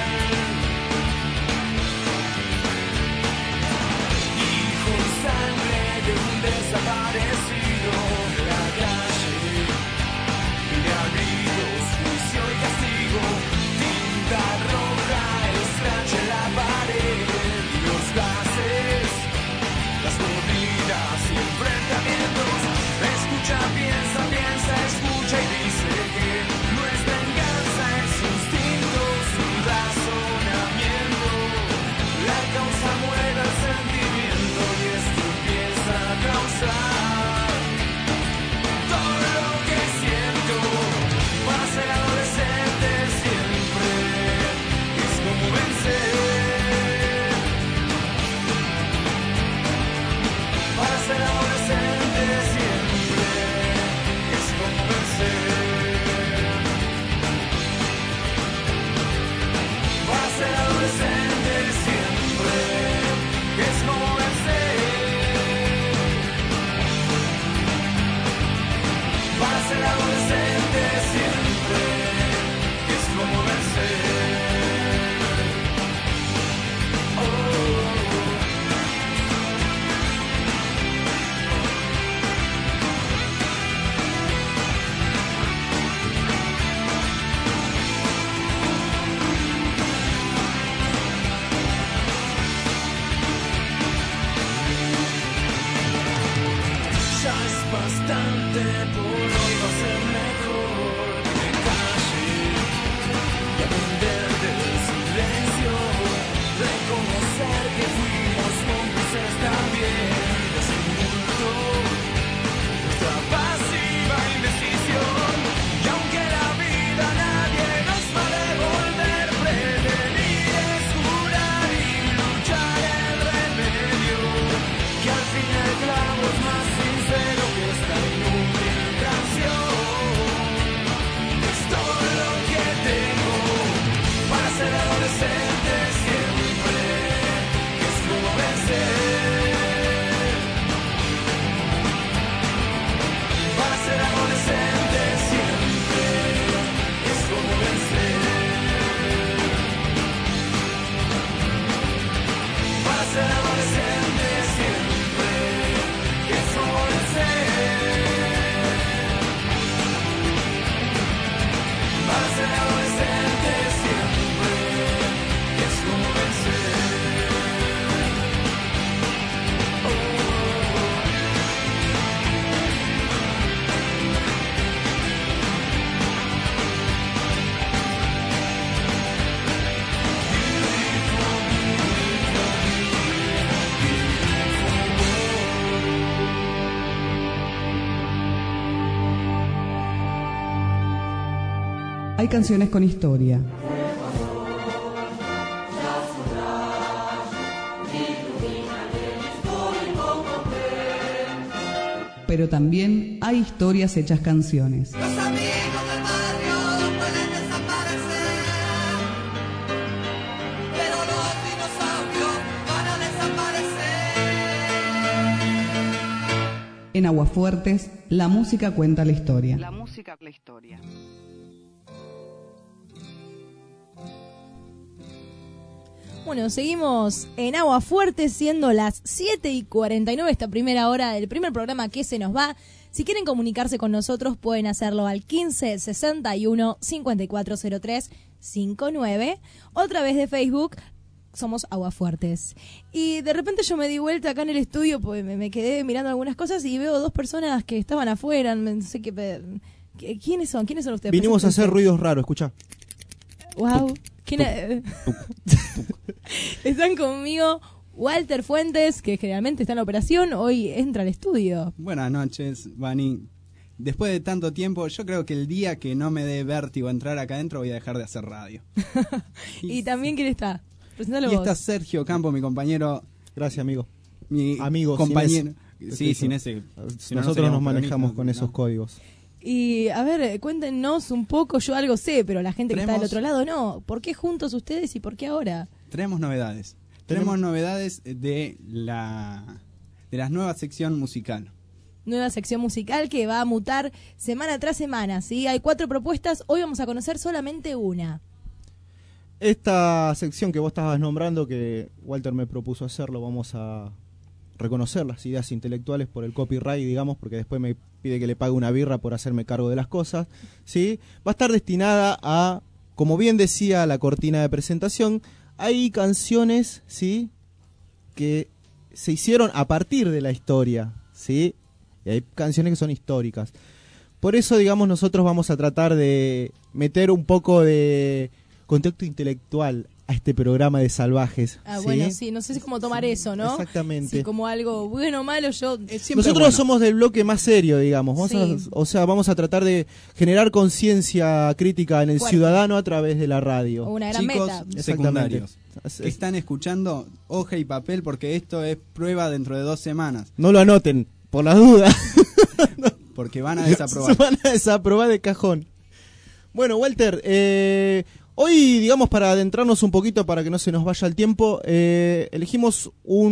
Hijo y sangre de un desaparecido de la calle, y de gritos, juicio y castigo, tinta roja, el scratch en la pared y los gases, las mordidas y enfrentamientos. Escucha, piensa, piensa, escucha y dice que no es venganza, es instinto, su razonamiento. La causa muere el sentimiento y esto empieza a causar todo lo que siento. Para ser adolescente siempre es como vencer. Para ser adolescente siempre es como vencer. Para ser adolescente siempre es como vencer. Para ser adolescente siempre es como vencer. Ya es bastante, por hoy va a ser mejor que me calle y aprender del silencio, reconocer que fuimos cómplices también de ese tumulto, nuestra pasiva indecisión. Y aunque la vida a nadie nos va a devolver, prevenir es curar y luchar el remedio, que al fin el clavo es más sincero que esta inútil canción. Hay canciones con historia. Pero también hay historias hechas canciones. Los amigos del barrio pueden desaparecer, pero los dinosaurios van a desaparecer. En Aguafuertes, la música cuenta la historia. La música, la historia. Bueno, seguimos en Agua Fuerte, siendo las siete y cuarenta y nueve, esta primera hora del primer programa que se nos va. Si quieren comunicarse con nosotros, pueden hacerlo al quince sesenta y uno cincuenta y cuatro cero tres cincuenta y nueve, o a través de Facebook, somos Aguafuertes. Y de repente yo me di vuelta acá en el estudio, pues me, me quedé mirando algunas cosas y veo dos personas que estaban afuera, no sé qué... ¿Quiénes son? ¿Quiénes son ustedes? Vinimos a hacer ruidos raros, escucha. Wow. ¿Quién es? Están conmigo Walter Fuentes, que generalmente está en la operación, hoy entra al estudio. Buenas noches, Vani. Después de tanto tiempo, yo creo que el día que no me dé vértigo entrar acá adentro voy a dejar de hacer radio. Y también, ¿quién está? Presentalo Y vos. está Sergio Campo, mi compañero. Gracias, amigo. Mi amigo, compañero. sin ese. Sí, sin ese. Si no, Nosotros no nos manejamos peronistas, con ¿no? esos códigos. Y a ver, cuéntenos un poco, yo algo sé, pero la gente que está Tenemos- del otro lado no. ¿Por qué juntos ustedes y por qué ahora? Tenemos novedades. Tenemos novedades de la de la nueva sección musical. Nueva sección musical que va a mutar semana tras semana, ¿sí? Hay cuatro propuestas, hoy vamos a conocer solamente una. Esta sección que vos estabas nombrando, que Walter me propuso hacerlo, vamos a reconocer las ideas intelectuales por el copyright, digamos, porque después me pide que le pague una birra por hacerme cargo de las cosas, ¿sí? Va a estar destinada a, como bien decía la cortina de presentación, hay canciones, ¿sí?, que se hicieron a partir de la historia, ¿sí? Y hay canciones que son históricas. Por eso, digamos, nosotros vamos a tratar de meter un poco de contexto intelectual a este programa de salvajes. Ah, ¿sí? bueno, sí, no sé si cómo tomar eso, ¿no? Exactamente. Si como algo bueno o malo, yo... Nosotros bueno. somos del bloque más serio, digamos. Vamos Sí. a, o sea, vamos a tratar de generar conciencia crítica en el Fuerte. ciudadano a través de la radio. Una gran Chicos meta. secundarios que están escuchando, hoja y papel, porque esto es prueba dentro de dos semanas. No lo anoten, por la duda. Porque van a desaprobar. Se van a desaprobar de cajón. Bueno, Walter, eh, hoy, digamos, para adentrarnos un poquito, para que no se nos vaya el tiempo, eh, elegimos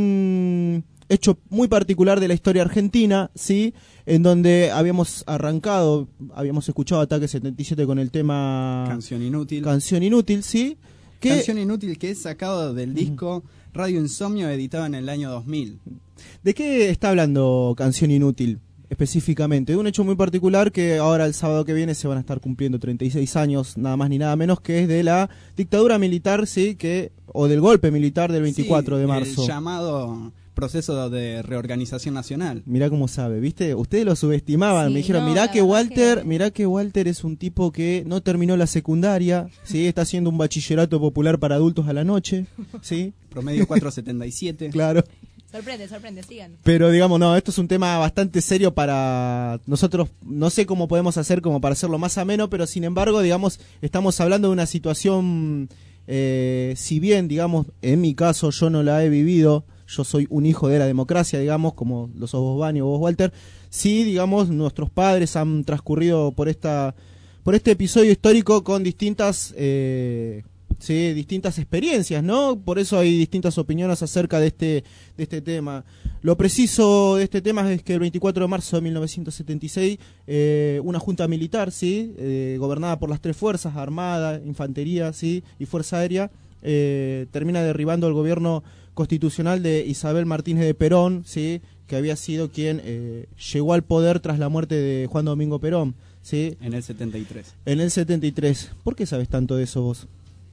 un hecho muy particular de la historia argentina, ¿sí? En donde habíamos arrancado, habíamos escuchado Ataque setenta y siete con el tema... Canción Inútil. Canción Inútil, ¿sí? Que... Canción Inútil, que es sacado del disco Radio Insomnio, editado en el año dos mil. ¿De qué está hablando Canción Inútil específicamente? De un hecho muy particular que ahora el sábado que viene se van a estar cumpliendo treinta y seis años, nada más ni nada menos, que es de la dictadura militar, sí, que o del golpe militar del veinticuatro Sí, de marzo. El llamado proceso de reorganización nacional. Mirá cómo sabe, ¿viste? Ustedes lo subestimaban, Sí, me dijeron, no, mirá la que verdad Walter, que- mirá que Walter es un tipo que no terminó la secundaria, ¿sí? Está haciendo un bachillerato popular para adultos a la noche, ¿sí? Promedio cuatro setenta y siete. Claro. Sorprende, sorprende, sigan. Pero digamos, no, esto es un tema bastante serio para nosotros, no sé cómo podemos hacer como para hacerlo más ameno, pero sin embargo, digamos, estamos hablando de una situación, eh, si bien, digamos, en mi caso yo no la he vivido, yo soy un hijo de la democracia, digamos, como lo sos vos, Vani, o vos, Walter, sí, digamos, nuestros padres han transcurrido por esta por este episodio histórico con distintas... Eh, Sí, distintas experiencias, ¿no? Por eso hay distintas opiniones acerca de este de este tema. Lo preciso de este tema es que el veinticuatro de marzo de mil novecientos setenta y seis, eh, una junta militar, sí, eh, gobernada por las tres fuerzas, Armada, Infantería, sí, y Fuerza Aérea, eh, termina derribando el gobierno constitucional de Isabel Martínez de Perón, sí, que había sido quien eh, llegó al poder tras la muerte de Juan Domingo Perón, sí. En el setenta y tres. En el setenta y tres. ¿Por qué sabes tanto de eso vos?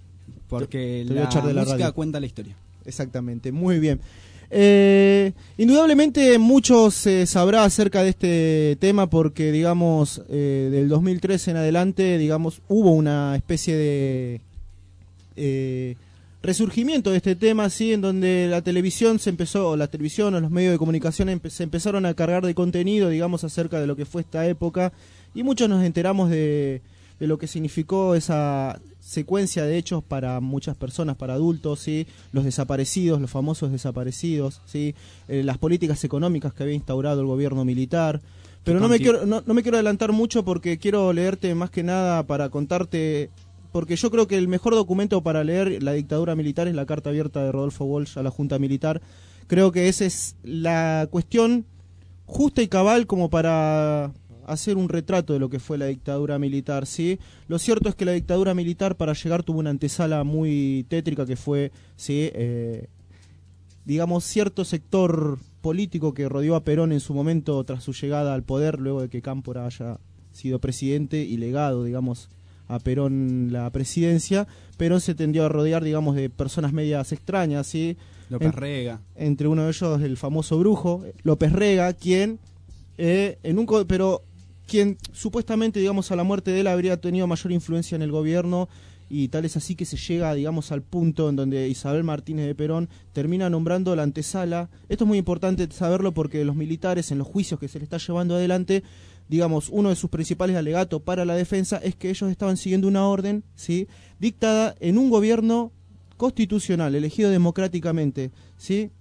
Porque Te voy a la, echar de la música radio. cuenta la historia. Exactamente, muy bien. Eh, indudablemente mucho se sabrá acerca de este tema porque, digamos, eh, del dos mil trece en adelante, digamos, hubo una especie de eh, resurgimiento de este tema, sí, en donde la televisión se empezó, la televisión o los medios de comunicación empe- se empezaron a cargar de contenido, digamos, acerca de lo que fue esta época y muchos nos enteramos de de lo que significó esa secuencia de hechos para muchas personas, para adultos, ¿sí? Los desaparecidos, los famosos desaparecidos, ¿sí? Eh, las políticas económicas que había instaurado el gobierno militar. Pero no me, quiero, no, no me quiero adelantar mucho porque quiero leerte más que nada para contarte, porque yo creo que el mejor documento para leer la dictadura militar es la carta abierta de Rodolfo Walsh a la Junta Militar. Creo que esa es la cuestión justa y cabal como para hacer un retrato de lo que fue la dictadura militar, ¿sí? Lo cierto es que la dictadura militar para llegar tuvo una antesala muy tétrica que fue, ¿sí? Eh, digamos, cierto sector político que rodeó a Perón en su momento tras su llegada al poder, luego de que Cámpora haya sido presidente y legado, digamos, a Perón la presidencia. Perón se tendió a rodear, digamos, de personas medias extrañas, ¿sí? López en, Rega. Entre uno de ellos el famoso brujo, López Rega, quien, eh, en un pero quien supuestamente, digamos, a la muerte de él habría tenido mayor influencia en el gobierno, y tal es así que se llega, digamos, al punto en donde Isabel Martínez de Perón termina nombrando la antesala. Esto es muy importante saberlo porque los militares, en los juicios que se le está llevando adelante, digamos, uno de sus principales alegatos para la defensa es que ellos estaban siguiendo una orden, ¿sí?, dictada en un gobierno constitucional, elegido democráticamente, ¿sí?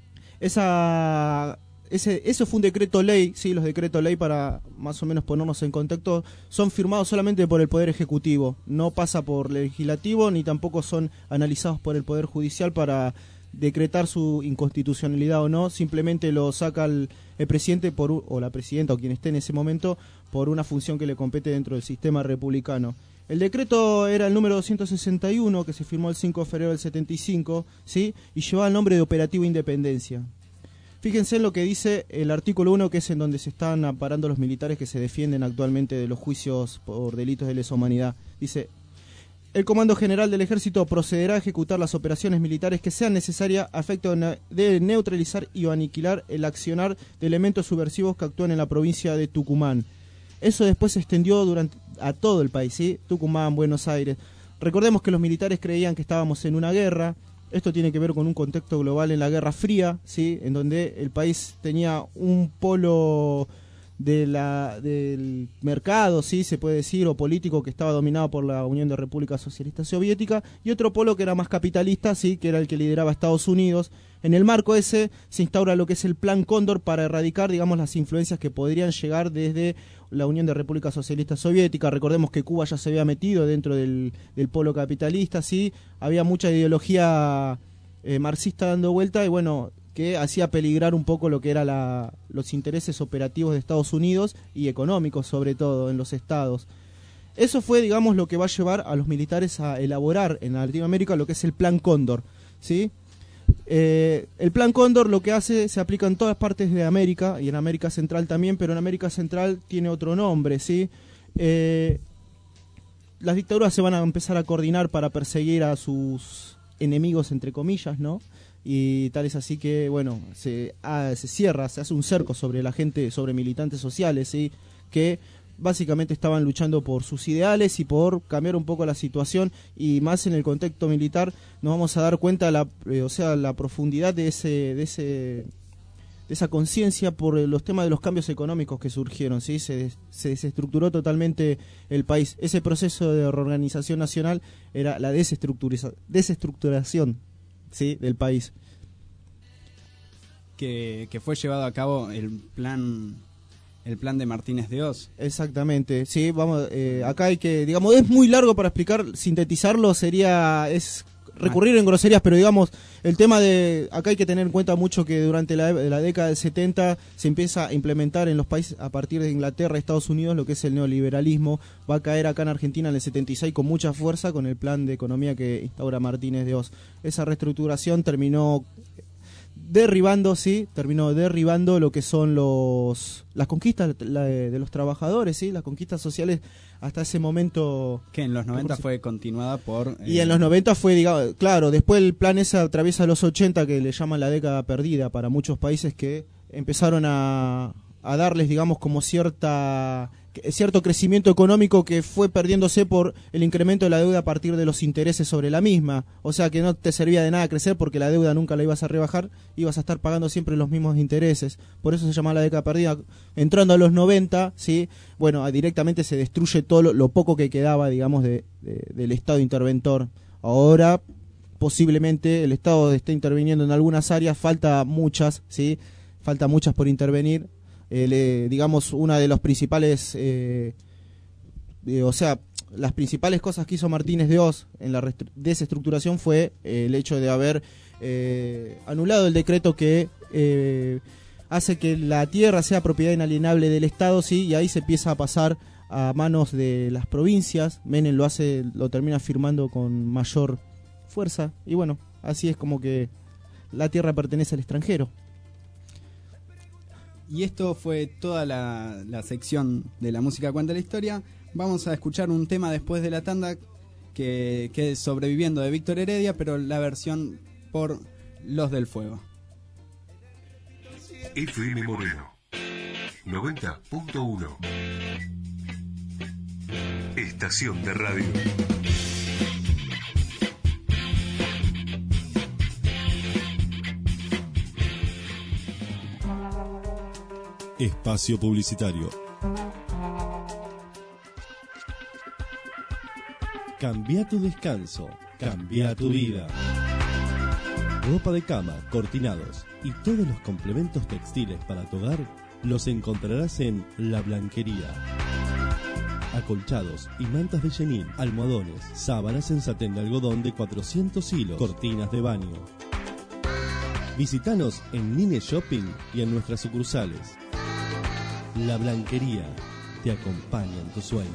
Esa... Ese, eso fue un decreto ley, sí, los decretos ley, para más o menos ponernos en contexto, son firmados solamente por el Poder Ejecutivo, no pasa por legislativo ni tampoco son analizados por el Poder Judicial para decretar su inconstitucionalidad o no, simplemente lo saca el, el presidente por o la presidenta o quien esté en ese momento por una función que le compete dentro del sistema republicano. El decreto era el número doscientos sesenta y uno, que se firmó el cinco de febrero del setenta y cinco, ¿sí? Y llevaba el nombre de Operativo Independencia. Fíjense en lo que dice el artículo uno, que es en donde se están amparando los militares que se defienden actualmente de los juicios por delitos de lesa humanidad. Dice: el Comando General del Ejército procederá a ejecutar las operaciones militares que sean necesarias a efecto de neutralizar y o aniquilar el accionar de elementos subversivos que actúan en la provincia de Tucumán. Eso después se extendió durante a todo el país, ¿sí? Tucumán, Buenos Aires. Recordemos que los militares creían que estábamos en una guerra. Esto tiene que ver con un contexto global en la Guerra Fría, ¿sí?, en donde el país tenía un polo de la, del mercado, ¿sí?, se puede decir, o político, que estaba dominado por la Unión de Repúblicas Socialistas Soviéticas, y otro polo que era más capitalista, ¿sí?, que era el que lideraba Estados Unidos. En el marco ese se instaura lo que es el Plan Cóndor para erradicar, digamos, las influencias que podrían llegar desde la Unión de Repúblicas Socialistas Soviéticas. Recordemos que Cuba ya se había metido dentro del, del polo capitalista, ¿sí? Había mucha ideología eh, marxista dando vuelta y, bueno, que hacía peligrar un poco lo que eran la, los intereses operativos de Estados Unidos y económicos, sobre todo, en los estados. Eso fue, digamos, lo que va a llevar a los militares a elaborar en Latinoamérica lo que es el Plan Cóndor, ¿sí? Eh, el Plan Cóndor lo que hace, se aplica en todas partes de América y en América Central también, pero en América Central tiene otro nombre, ¿sí? Eh, las dictaduras se van a empezar a coordinar para perseguir a sus enemigos, entre comillas, ¿no? Y tal es así que, bueno, se, ah, se cierra, se hace un cerco sobre la gente, sobre militantes sociales, ¿sí?, que básicamente estaban luchando por sus ideales y por cambiar un poco la situación, y más en el contexto militar nos vamos a dar cuenta la, eh, o sea, la profundidad de ese de ese de esa conciencia por los temas de los cambios económicos que surgieron, ¿sí? Se, se desestructuró totalmente el país. Ese proceso de reorganización nacional era la desestructuriza, desestructuración, ¿sí?, del país. Que, que fue llevado a cabo el plan el plan de Martínez de Hoz. Exactamente, sí, vamos, eh, acá hay que, digamos, es muy largo para explicar, sintetizarlo sería, es recurrir en groserías, pero digamos, el tema de, acá hay que tener en cuenta mucho que durante la, la década del setenta se empieza a implementar en los países, a partir de Inglaterra y Estados Unidos, lo que es el neoliberalismo. Va a caer acá en Argentina en el setenta y seis con mucha fuerza con el plan de economía que instaura Martínez de Hoz. Esa reestructuración terminó derribando, sí, terminó derribando lo que son los las conquistas la de, de los trabajadores, sí, las conquistas sociales hasta ese momento. Que en los noventa fue continuada por... Eh... Y en los noventa fue, digamos, claro, después el plan ese atraviesa los ochenta, que le llaman la década perdida para muchos países, que empezaron a, a darles, digamos, como cierta cierto crecimiento económico que fue perdiéndose por el incremento de la deuda a partir de los intereses sobre la misma. O sea que no te servía de nada crecer porque la deuda nunca la ibas a rebajar, ibas a estar pagando siempre los mismos intereses. Por eso se llama la década perdida. Entrando a los noventa, ¿sí? Bueno, directamente se destruye todo lo, lo poco que quedaba, digamos, de, de, del Estado interventor. Ahora, posiblemente, el Estado esté interviniendo en algunas áreas, falta muchas, ¿sí? Falta muchas por intervenir. Eh, le, digamos, una de los principales, eh, eh, o sea, las principales cosas que hizo Martínez de Oz en la desestructuración fue eh, el hecho de haber eh, anulado el decreto que eh, hace que la tierra sea propiedad inalienable del Estado, sí, y ahí se empieza a pasar a manos de las provincias. Menem lo hace, lo termina firmando con mayor fuerza, y bueno, así es como que la tierra pertenece al extranjero. Y esto fue toda la, la sección de la música cuenta la historia. Vamos a escuchar un tema después de la tanda que, que es Sobreviviendo de Víctor Heredia, pero la versión por Los del Fuego. F M Moreno noventa punto uno. Estación de radio. Espacio publicitario. Cambia tu descanso, cambia tu vida. Ropa de cama, cortinados y todos los complementos textiles para tu hogar los encontrarás en La Blanquería. Acolchados y mantas de chenil, almohadones, sábanas en satén de algodón de cuatrocientos hilos, cortinas de baño. Visítanos en Nine Shopping y en nuestras sucursales. La Blanquería te acompaña en tus sueños.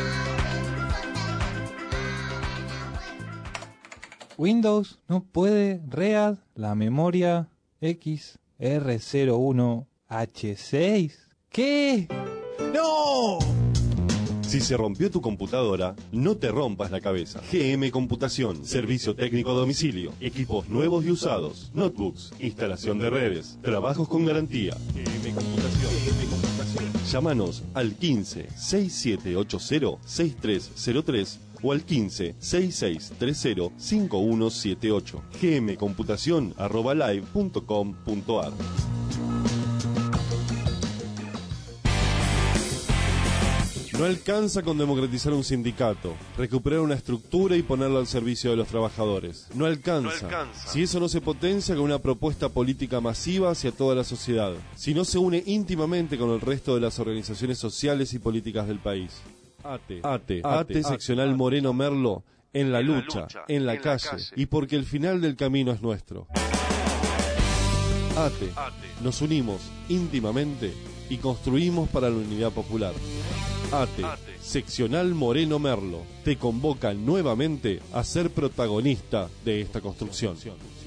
Windows no puede read la memoria X R cero uno H seis. ¿Qué? ¡No! Si se rompió tu computadora, no te rompas la cabeza. G M Computación, servicio técnico a domicilio, equipos nuevos y usados, notebooks, instalación de redes, trabajos con garantía. G M Computación. G M Computación. Llámanos al quince, sesenta y siete ochenta, sesenta y tres cero tres o al quince, sesenta y seis treinta, cincuenta y uno setenta y ocho. gmcomputación arroba live punto com punto ar. No alcanza con democratizar un sindicato, recuperar una estructura y ponerla al servicio de los trabajadores. No alcanza. No alcanza. Si eso no se potencia con una propuesta política masiva hacia toda la sociedad. Si no se une íntimamente con el resto de las organizaciones sociales y políticas del país. ATE, ATE, ATE, seccional Moreno Merlo, en la lucha, en la calle, y porque el final del camino es nuestro. ATE, nos unimos íntimamente y construimos para la unidad popular. ATE, seccional Moreno Merlo, te convoca nuevamente a ser protagonista de esta construcción.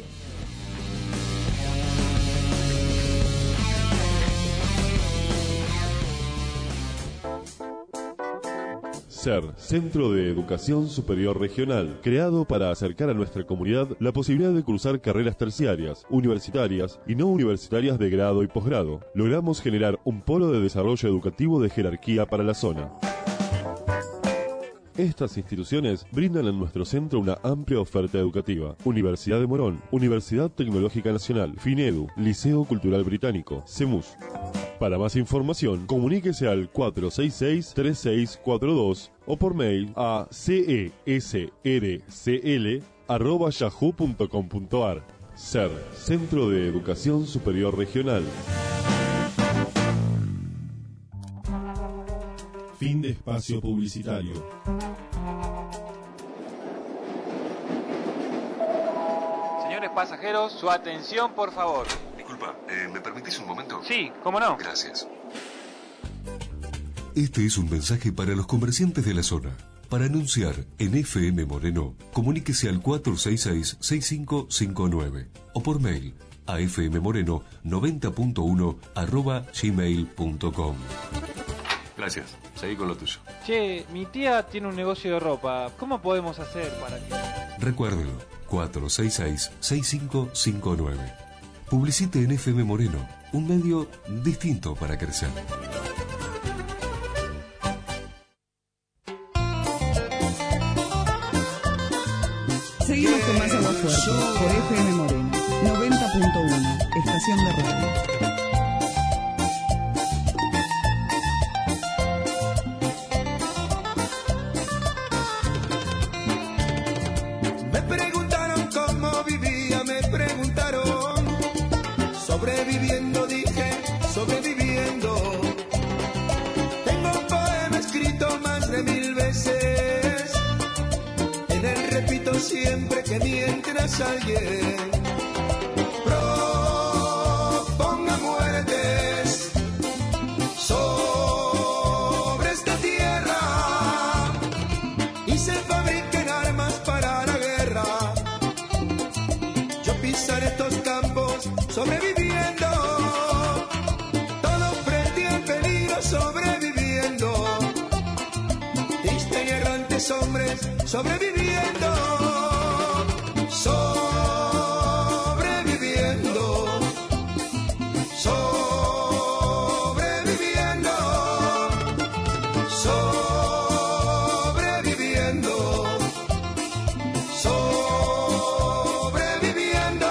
SER, Centro de Educación Superior Regional, creado para acercar a nuestra comunidad la posibilidad de cursar carreras terciarias, universitarias y no universitarias de grado y posgrado. Logramos generar un polo de desarrollo educativo de jerarquía para la zona. Estas instituciones brindan en nuestro centro una amplia oferta educativa. Universidad de Morón, Universidad Tecnológica Nacional, FINEDU, Liceo Cultural Británico, CEMUS. Para más información, comuníquese al cuatro seis seis, tres seis cuatro dos o por mail a cesrcl arroba yahoo punto com punto ar. SER, Centro de Educación Superior Regional. Fin de espacio publicitario. Señores pasajeros, su atención, por favor. Disculpa, eh, ¿me permitís un momento? Sí, ¿cómo no? Gracias. Este es un mensaje para los comerciantes de la zona. Para anunciar en F M Moreno, comuníquese al cuatro seis seis, seis cinco cinco nueve o por mail a fmmoreno noventa punto uno arroba gmail punto com. Gracias, seguí con lo tuyo. Che, mi tía tiene un negocio de ropa. ¿Cómo podemos hacer para que...? Recuérdelo, cuatro seis seis, seis cinco cinco nueve. Publicite en F M Moreno, un medio distinto para crecer. Conoce más Agua Fuerte por F M Moreno noventa punto uno, estación de radio. Me preguntaron cómo vivía, me preguntaron. Sobreviviendo, dije, sobreviviendo. Tengo un poema escrito más de mil veces. En él repito siempre que mientras alguien proponga muertes sobre esta tierra y se fabriquen armas para la guerra, yo pisaré estos campos sobreviviendo, todo frente al peligro sobreviviendo, tristes y errantes hombres sobreviviendo, sobreviviendo, sobreviviendo, sobreviviendo, sobreviviendo.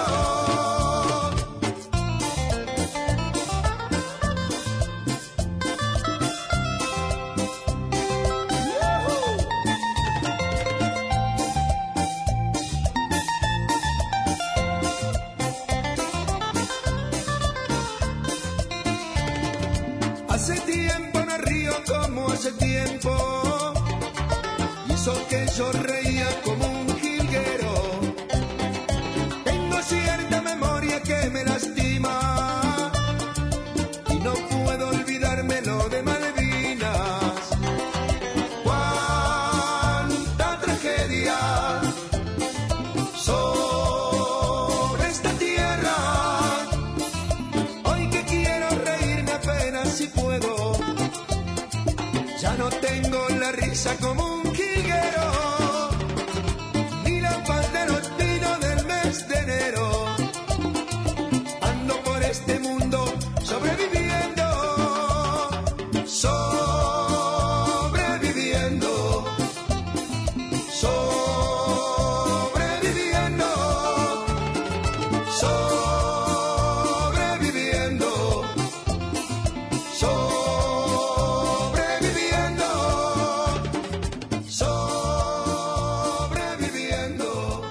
Hace tiempo no río como hace tiempo, hizo que yo reía como un jilguero. Tengo cierta memoria que me lastima y no puedo olvidarme lo de Malvinas. Cuánta tragedia sobre esta tierra. Hoy que quiero reírme apenas si puedo, ya no tengo la risa como un jilguero, ni la paz de los vinos del mes de enero. Ando por este mundo sobreviviendo, sobreviviendo, sobreviviendo, sobreviviendo, sobreviviendo, sobreviviendo,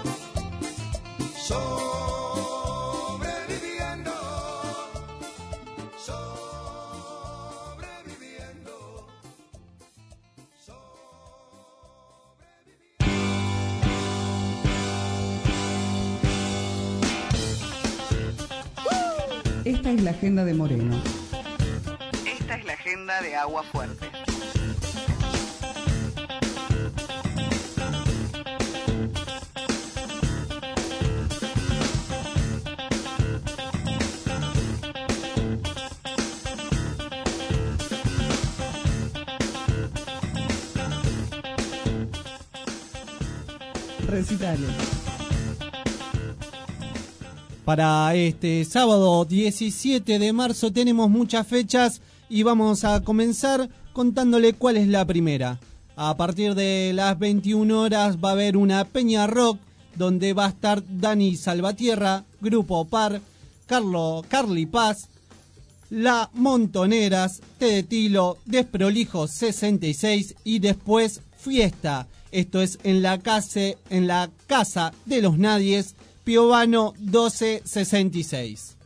sobreviviendo, Esta es la agenda de Moreno. Esta es la agenda de Agua Fuerte. Recitales. Para este sábado diecisiete de marzo tenemos muchas fechas y vamos a comenzar contándole cuál es la primera. A partir de las veintiuna horas va a haber una peña rock donde va a estar Dani Salvatierra, Grupo Par, Carlo, Carly Paz, La Montoneras, Te de Tilo, Desprolijo sesenta y seis y después Fiesta. Esto es en la casa, en la casa de los Nadies, Piovano doce sesenta y seis.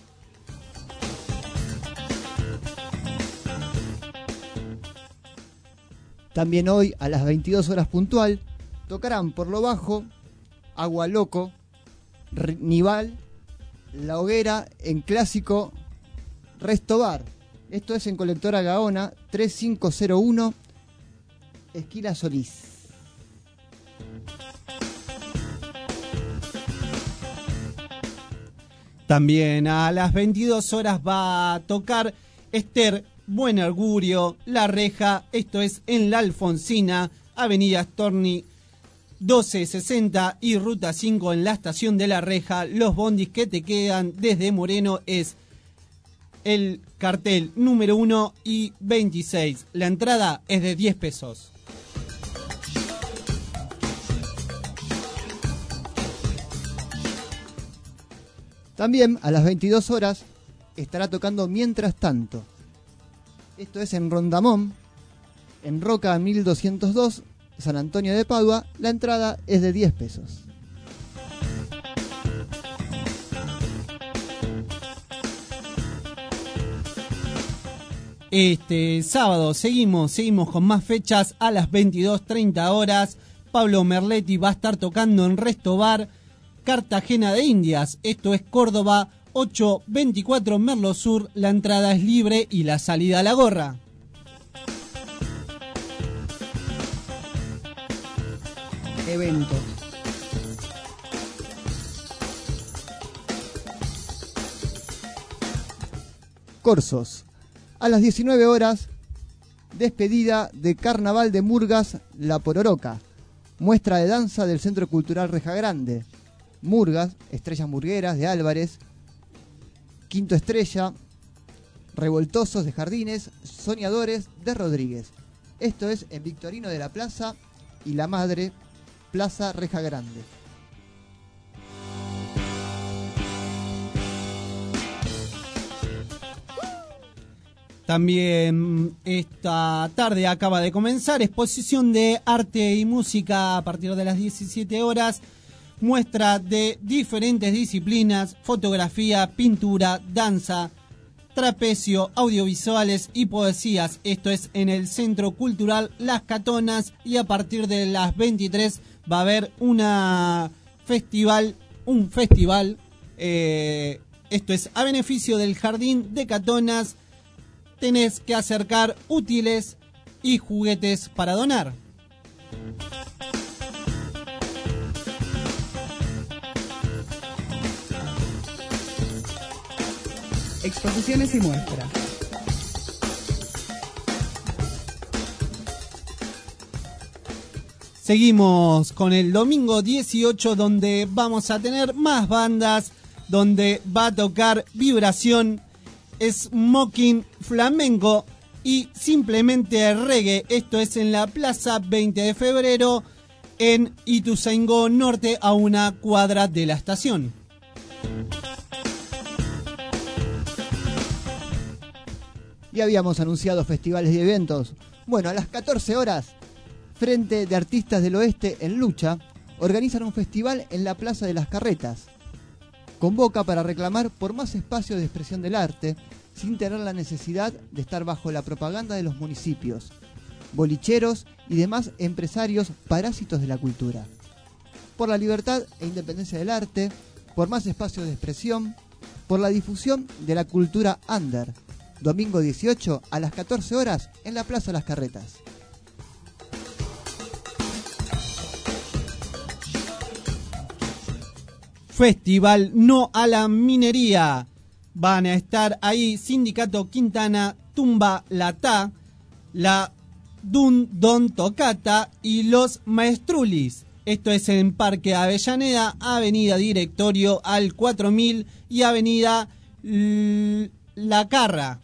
También hoy a las veintidós horas puntual tocarán por lo bajo Agua Loco, Nival, La Hoguera en clásico Resto Bar. Esto es en Colectora Gaona tres cinco cero uno, Esquina Solís. También a las veintidós horas va a tocar Esther, Buen Augurio, La Reja. Esto es en La Alfonsina, Avenida Storni doce sesenta y Ruta cinco en la estación de La Reja. Los bondis que te quedan desde Moreno es el cartel número uno y veintiséis. La entrada es de diez pesos. También a las veintidós horas estará tocando Mientras Tanto. Esto es en Rondamón, en Roca mil doscientos dos, San Antonio de Padua. La entrada es de diez pesos. Este sábado seguimos, seguimos con más fechas a las veintidós treinta horas. Pablo Merletti va a estar tocando en Resto Bar, Cartagena de Indias. Esto es Córdoba, ochocientos veinticuatro Merlo Sur. La entrada es libre y la salida a la gorra. Eventos. Corsos. A las diecinueve horas, despedida de Carnaval de Murgas La Pororoca. Muestra de danza del Centro Cultural Reja Grande. Murgas, Estrellas Murgueras de Álvarez, Quinto Estrella, Revoltosos de Jardines, Soñadores de Rodríguez. Esto es en Victorino de la Plaza y La Madre, Plaza Reja Grande. También esta tarde acaba de comenzar exposición de arte y música a partir de las diecisiete horas. Muestra de diferentes disciplinas: fotografía, pintura, danza, trapecio, audiovisuales y poesías. Esto es en el Centro Cultural Las Catonas, y a partir de las veintitrés va a haber una festival, un festival, eh, esto es a beneficio del Jardín de Catonas. Tenés que acercar útiles y juguetes para donar. Exposiciones y muestras. Seguimos con el domingo dieciocho, donde vamos a tener más bandas, donde va a tocar Vibración, Smoking, Flamenco y Simplemente Reggae. Esto es en la Plaza veinte de febrero en Ituzaingó Norte, a una cuadra de la estación. Ya habíamos anunciado festivales y eventos. Bueno, a las catorce horas, Frente de Artistas del Oeste en Lucha organizan un festival en la Plaza de las Carretas. Convoca para reclamar por más espacio de expresión del arte, sin tener la necesidad de estar bajo la propaganda de los municipios, bolicheros y demás empresarios parásitos de la cultura. Por la libertad e independencia del arte, por más espacio de expresión, por la difusión de la cultura under. Domingo dieciocho a las catorce horas en la Plaza de las Carretas. Festival No a la Minería. Van a estar ahí Sindicato Quintana, Tumba Latá, la Dun Don Tocata y los Maestrulis. Esto es en Parque Avellaneda, Avenida Directorio al cuatro mil y Avenida L- La Carra.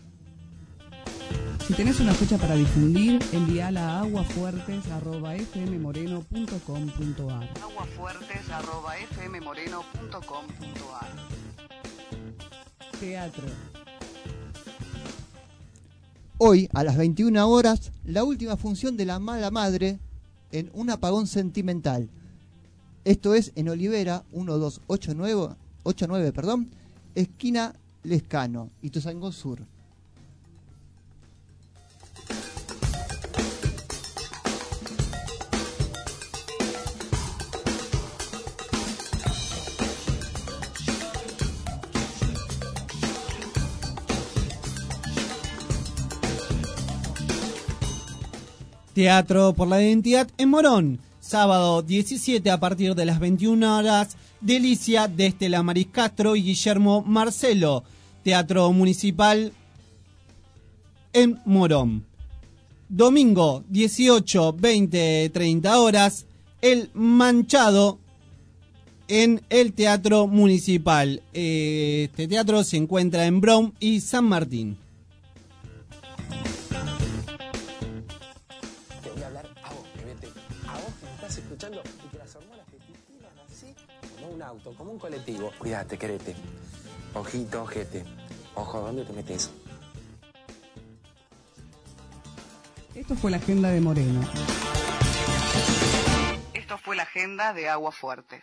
Si tenés una fecha para difundir, envíala a aguafuertes arroba f m moreno punto com punto a r. aguafuertes arroba f m moreno punto com punto a r. Teatro. Hoy, a las veintiuna horas, la última función de La Mala Madre en Un Apagón Sentimental. Esto es en Olivera, uno dos ocho nueve, perdón, esquina Lescano, Ituzaingó Sur. Teatro por la Identidad en Morón. Sábado diecisiete a partir de las veintiuna horas. Delicia de Estela Maris Castro y Guillermo Marcelo. Teatro Municipal en Morón. Domingo dieciocho, veinte, treinta horas. El Manchado en el Teatro Municipal. Este teatro se encuentra en Brown y San Martín. Escuchando y que las hormonas te tiran así como un auto, como un colectivo. Cuídate, querete. Ojito, ojete. Ojo, ¿dónde te metes? Esto fue la agenda de Moreno. Esto fue la agenda de Aguafuertes.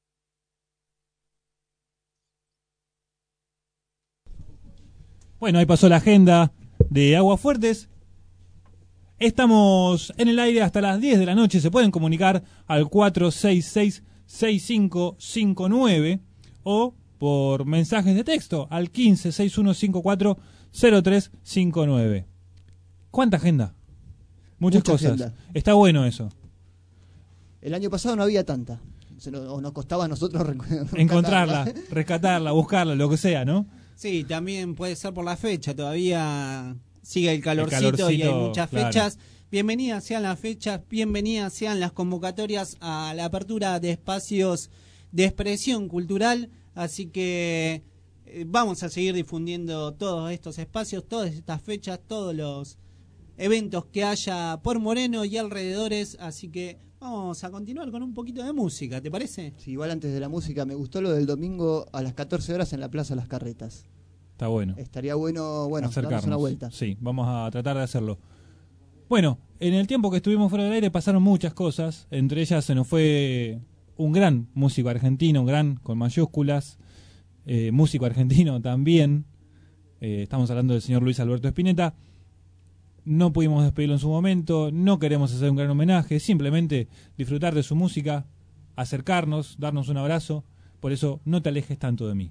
Bueno, ahí pasó la agenda de Aguafuertes. Estamos en el aire hasta las diez de la noche. Se pueden comunicar al cuatro seis seis, seis cinco cinco nueve o por mensajes de texto al quince, sesenta y uno cincuenta y cuatro, cero tres cincuenta y nueve. ¿Cuánta agenda? Muchas Mucha cosas. agenda. Está bueno eso. El año pasado no había tanta. Se nos, o nos costaba a nosotros rec- Encontrarla, rescatarla. rescatarla, buscarla, lo que sea, ¿no? Sí, también puede ser por la fecha. Todavía sigue el calorcito, El calorcito, y hay muchas claro. fechas. Bienvenidas sean las fechas, bienvenidas sean las convocatorias a la apertura de espacios de expresión cultural. Así que eh, vamos a seguir difundiendo todos estos espacios, todas estas fechas, todos los eventos que haya por Moreno y alrededores. Así que vamos a continuar con un poquito de música, ¿te parece? Sí, igual antes de la música, me gustó lo del domingo a las catorce horas en la Plaza Las Carretas. Está bueno. Estaría bueno, bueno, darnos Acercarnos. una vuelta. Sí, vamos a tratar de hacerlo. Bueno, en el tiempo que estuvimos fuera del aire pasaron muchas cosas. Entre ellas se nos fue un gran músico argentino, un gran con mayúsculas, eh, músico argentino también. Eh, estamos hablando del señor Luis Alberto Spinetta. No pudimos despedirlo en su momento, no queremos hacer un gran homenaje, simplemente disfrutar de su música, acercarnos, darnos un abrazo. Por eso no te alejes tanto de mí.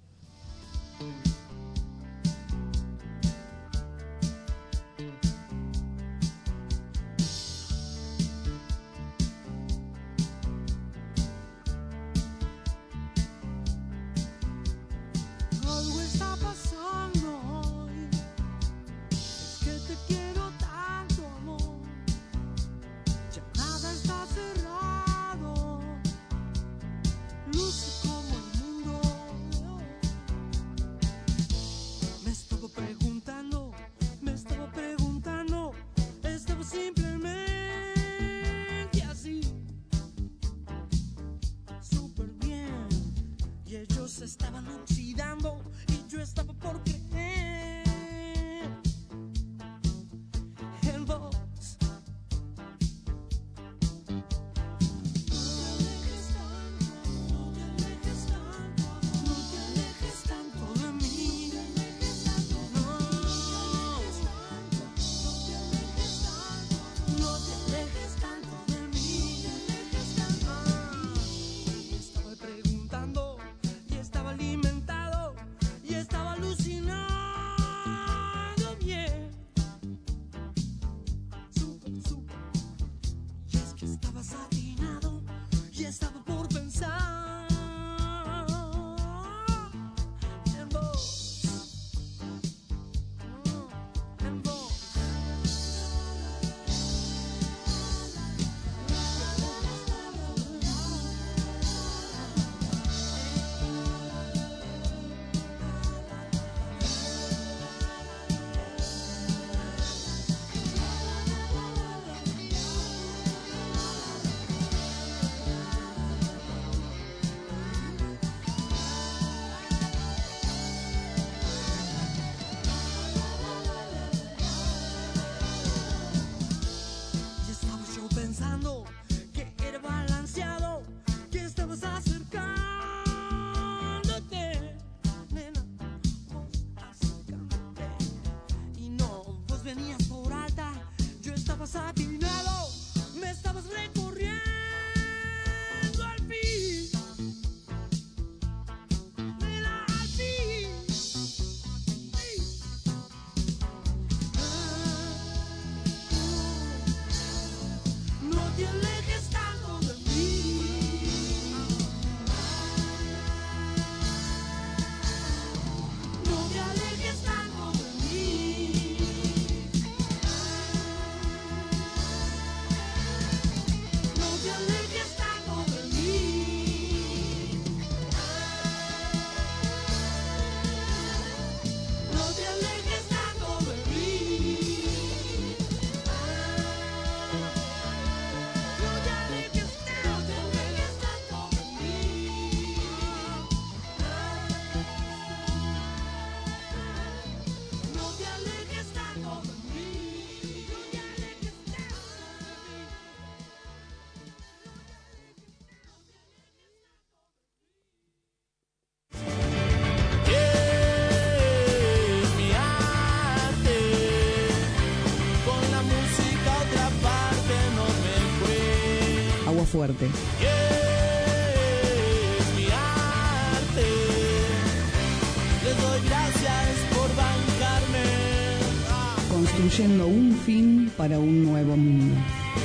Algo está pasando hoy, es que te quiero tanto, amor. Ya nada está cerrado, luce como el mundo. Me estaba preguntando, me estaba preguntando, estaba simplemente así, súper bien. Y ellos estaban oxidando y yo estaba por creer en vos. No te alejes tanto, no te alejes tanto de mí. No, no te alejes tanto de mí. Ah, estaba preguntando y estaba alimentado y estaba alucinando bien. Súper, súper. Y es que estaba satinado y estaba por pensar en vos. Mm, en vos. Y estaba yo pensando que era balanceado, que estabas acercándote, nena, vos acercándote. Y no, vos venías por alta, yo estaba satinado, me estabas recorriendo al fin. Nena, al fin. Sí. No te alejes tanto de mí. No te alejes tanto de mí. No te Fuerte. Mi arte, les doy gracias por bancarme. Construyendo un fin para un nuevo mundo.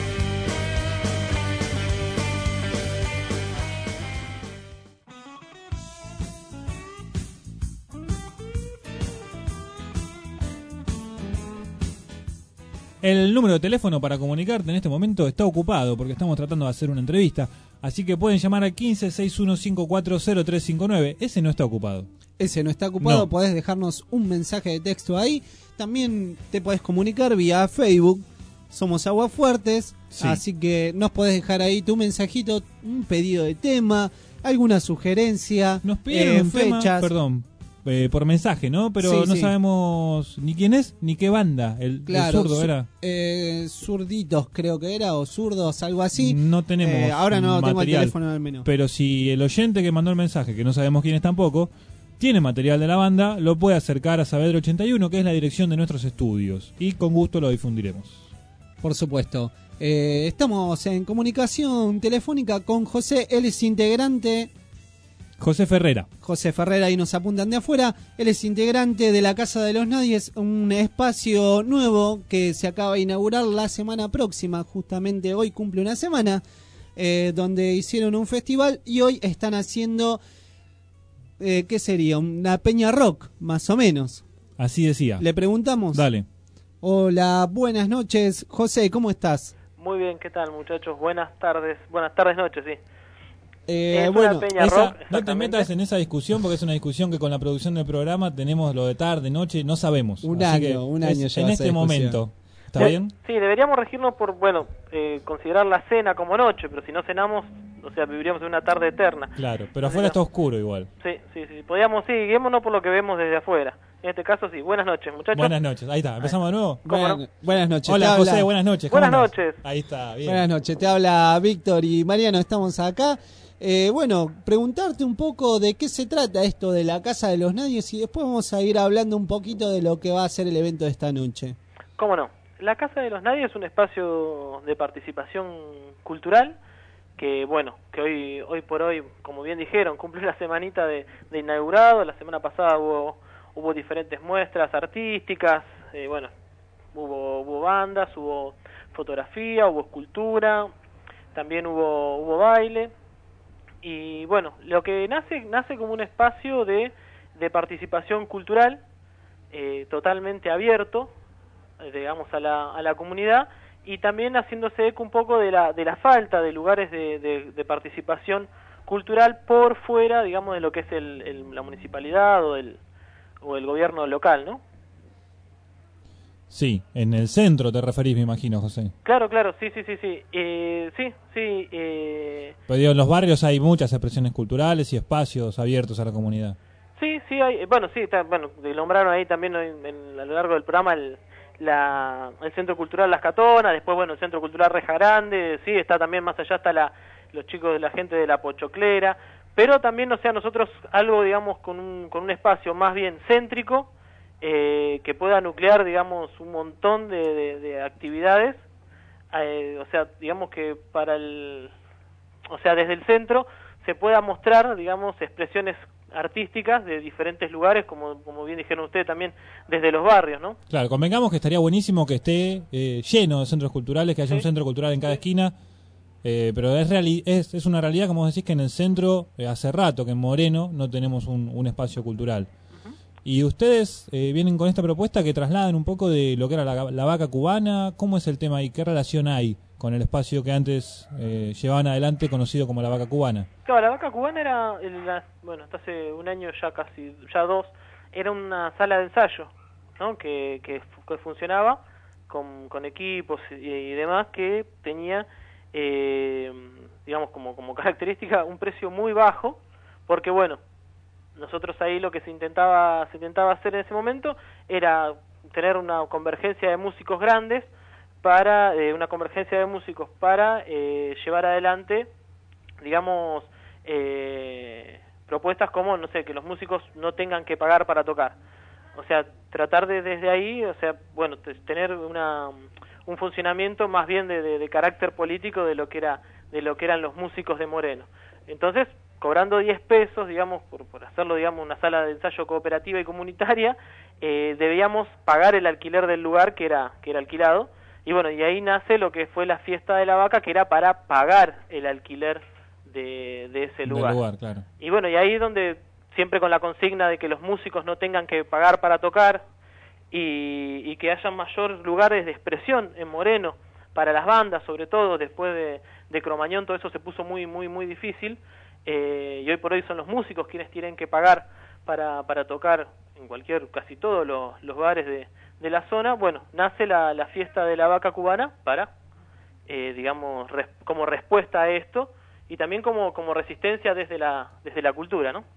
El número de teléfono para comunicarte en este momento está ocupado porque estamos tratando de hacer una entrevista. Así que pueden llamar al quince, sesenta y uno cincuenta y cuatro, cero tres cincuenta y nueve. Ese no está ocupado. Ese no está ocupado, No. podés dejarnos un mensaje de texto ahí. También te podés comunicar vía Facebook. Somos Aguafuertes, Sí. así que nos podés dejar ahí tu mensajito, un pedido de tema, alguna sugerencia, Nos pidieron eh, un tema, fechas. perdón, eh, por mensaje, ¿no? Pero Sí, no sí. sabemos ni quién es ni qué banda. El, el Claro, zurdo su- era. eh, zurditos creo que era, o zurdos, algo así. No tenemos Eh, ahora no tengo el material, teléfono al menos. Pero si el oyente que mandó el mensaje, que no sabemos quién es tampoco, tiene material de la banda, lo puede acercar a Saavedra ochenta y uno, que es la dirección de nuestros estudios. Y con gusto lo difundiremos. Por supuesto. Eh, estamos en comunicación telefónica con José, él es integrante... José Ferrera. José Ferrera, ahí nos apuntan de afuera. Él es integrante de la Casa de los Nadies, un espacio nuevo que se acaba de inaugurar la semana próxima, justamente hoy cumple una semana, eh, donde hicieron un festival y hoy están haciendo, eh, ¿qué sería? Una peña rock, más o menos. Así decía. Le preguntamos. Dale. Hola, buenas noches. José, ¿cómo estás? Muy bien, ¿qué tal, muchachos? Buenas tardes. Buenas tardes, noches, sí. Eh, es bueno, una peña Esa- rock, no te exactamente. metas en esa discusión porque es una discusión que con la producción del programa tenemos lo de tarde, noche, no sabemos. Un Así año, que un es año lleva en esa este discusión. momento. ¿Está De- bien? Sí, deberíamos regirnos por, bueno, eh, considerar la cena como noche, pero si no cenamos, o sea, viviríamos en una tarde eterna. Claro, pero afuera está oscuro igual. Sí, sí, sí. Podríamos, sí, guiémonos por lo que vemos desde afuera. En este caso, sí. Buenas noches, muchachos. Buenas noches, ahí está, empezamos de nuevo. ¿Cómo no? Buenas, buenas noches. Hola te habla- José, buenas noches. ¿cómo Buenas andás? noches. Ahí está, bien. Buenas noches, te habla Víctor y Mariano, estamos acá. Eh, bueno, preguntarte un poco de qué se trata esto de la Casa de los Nadies y después vamos a ir hablando un poquito de lo que va a ser el evento de esta noche. ¿Cómo no? La Casa de los Nadie es un espacio de participación cultural que, bueno, que hoy hoy por hoy, como bien dijeron, cumple una semanita de, de inaugurado. La semana pasada hubo hubo diferentes muestras artísticas, eh, bueno, hubo, hubo bandas, hubo fotografía, hubo escultura, también hubo hubo baile. Y bueno, lo que nace nace como un espacio de, de participación cultural eh, totalmente abierto, eh, digamos, a la, a la comunidad, y también haciéndose eco un poco de la, de la falta de lugares de, de, de participación cultural por fuera, digamos, de lo que es el, el- la municipalidad o el, o el gobierno local, ¿no? Sí, en el centro te referís, me imagino, José. Claro, claro, sí, sí, sí, sí, eh, sí, sí, eh, Pero digo, en los barrios hay muchas expresiones culturales y espacios abiertos a la comunidad. sí, sí, hay, bueno, sí, está, bueno, nombraron ahí también en- en- a lo largo del programa el, la, el Centro Cultural Las Catonas, después, bueno, el Centro Cultural Reja Grande, sí, está también más allá, está la, los chicos de la gente de la Pochoclera, pero también, o sea, nosotros algo, digamos, con un, con un espacio más bien céntrico, eh, que pueda nuclear, digamos, un montón de, de, de actividades, eh, o sea, digamos que para el, o sea, desde el centro se pueda mostrar, digamos, expresiones artísticas de diferentes lugares, como, como bien dijeron ustedes también, desde los barrios, ¿no? Claro, convengamos que estaría buenísimo que esté eh, lleno de centros culturales, que haya un centro cultural en cada esquina, eh, pero es, reali es es una realidad, como decís, que en el centro, eh, hace rato que en Moreno no tenemos un, un espacio cultural. Y ustedes eh, vienen con esta propuesta que trasladan un poco de lo que era la, la vaca cubana. ¿Cómo es el tema y qué relación hay con el espacio que antes eh, llevaban adelante, conocido como la vaca cubana? Claro, la vaca cubana era, el- la- bueno, hasta hace un año ya casi, ya dos, era una sala de ensayo, ¿no? Que, que, fu- que funcionaba con, con equipos y, y demás, que tenía, eh, digamos, como, como característica un precio muy bajo, porque bueno, nosotros ahí lo que se intentaba se intentaba hacer en ese momento era tener una convergencia de músicos grandes para eh, una convergencia de músicos para eh, llevar adelante, digamos, eh, propuestas como, no sé, que los músicos no tengan que pagar para tocar. O sea, tratar de desde ahí, o sea, bueno, t- tener una un funcionamiento más bien de, de, de carácter político de lo que era de lo que eran los músicos de Moreno. Entonces, cobrando diez pesos, digamos, por, por hacerlo, digamos, una sala de ensayo cooperativa y comunitaria, eh, debíamos pagar el alquiler del lugar que era, que era alquilado, y bueno, y ahí nace lo que fue la fiesta de la vaca, que era para pagar el alquiler de, de ese lugar. Del lugar, claro. Y bueno, y ahí es donde, siempre con la consigna de que los músicos no tengan que pagar para tocar, y, y que haya mayor lugares de expresión en Moreno, para las bandas, sobre todo, después de, de Cromañón, todo eso se puso muy, muy, muy difícil, eh, y hoy por hoy son los músicos quienes tienen que pagar para, para tocar en cualquier, casi todos los, los bares de, de la zona. Bueno, nace la, la fiesta de la vaca cubana para, eh, digamos, res, como respuesta a esto, y también como, como resistencia desde la, desde la cultura, ¿no?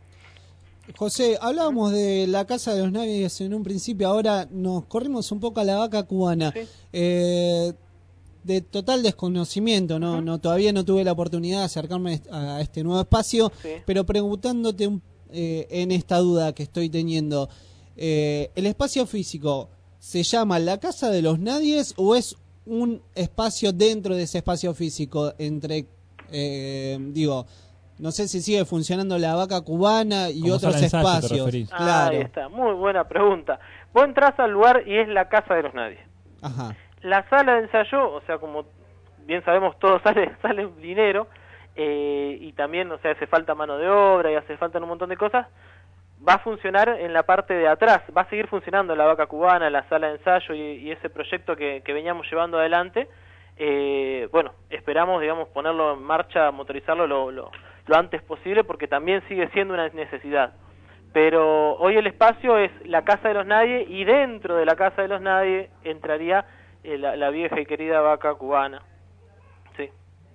José, hablábamos de la Casa de los Nadies en un principio, ahora nos corrimos un poco a la vaca cubana. Sí. Eh, de total desconocimiento, no, uh-huh. no todavía no tuve la oportunidad de acercarme a este nuevo espacio, sí. pero preguntándote un, eh, en esta duda que estoy teniendo, eh, ¿el espacio físico se llama la Casa de los Nadies o es un espacio dentro de ese espacio físico entre, eh, digo, no sé si sigue funcionando la vaca cubana y Como otros ensayo, espacios? Claro. Ah, ahí está, muy buena pregunta. Vos entrás al lugar y es la Casa de los Nadies. Ajá. La sala de ensayo, o sea, como bien sabemos, todo sale sale dinero, eh, y también, o sea, hace falta mano de obra y hace falta un montón de cosas, va a funcionar en la parte de atrás, va a seguir funcionando la vaca cubana, la sala de ensayo y, y ese proyecto que, que veníamos llevando adelante. Eh, bueno, esperamos, digamos, ponerlo en marcha, motorizarlo lo, lo, lo antes posible, porque también sigue siendo una necesidad. Pero hoy el espacio es la Casa de los Nadie, y dentro de la Casa de los Nadie entraría La, la vieja y querida vaca cubana. Sí.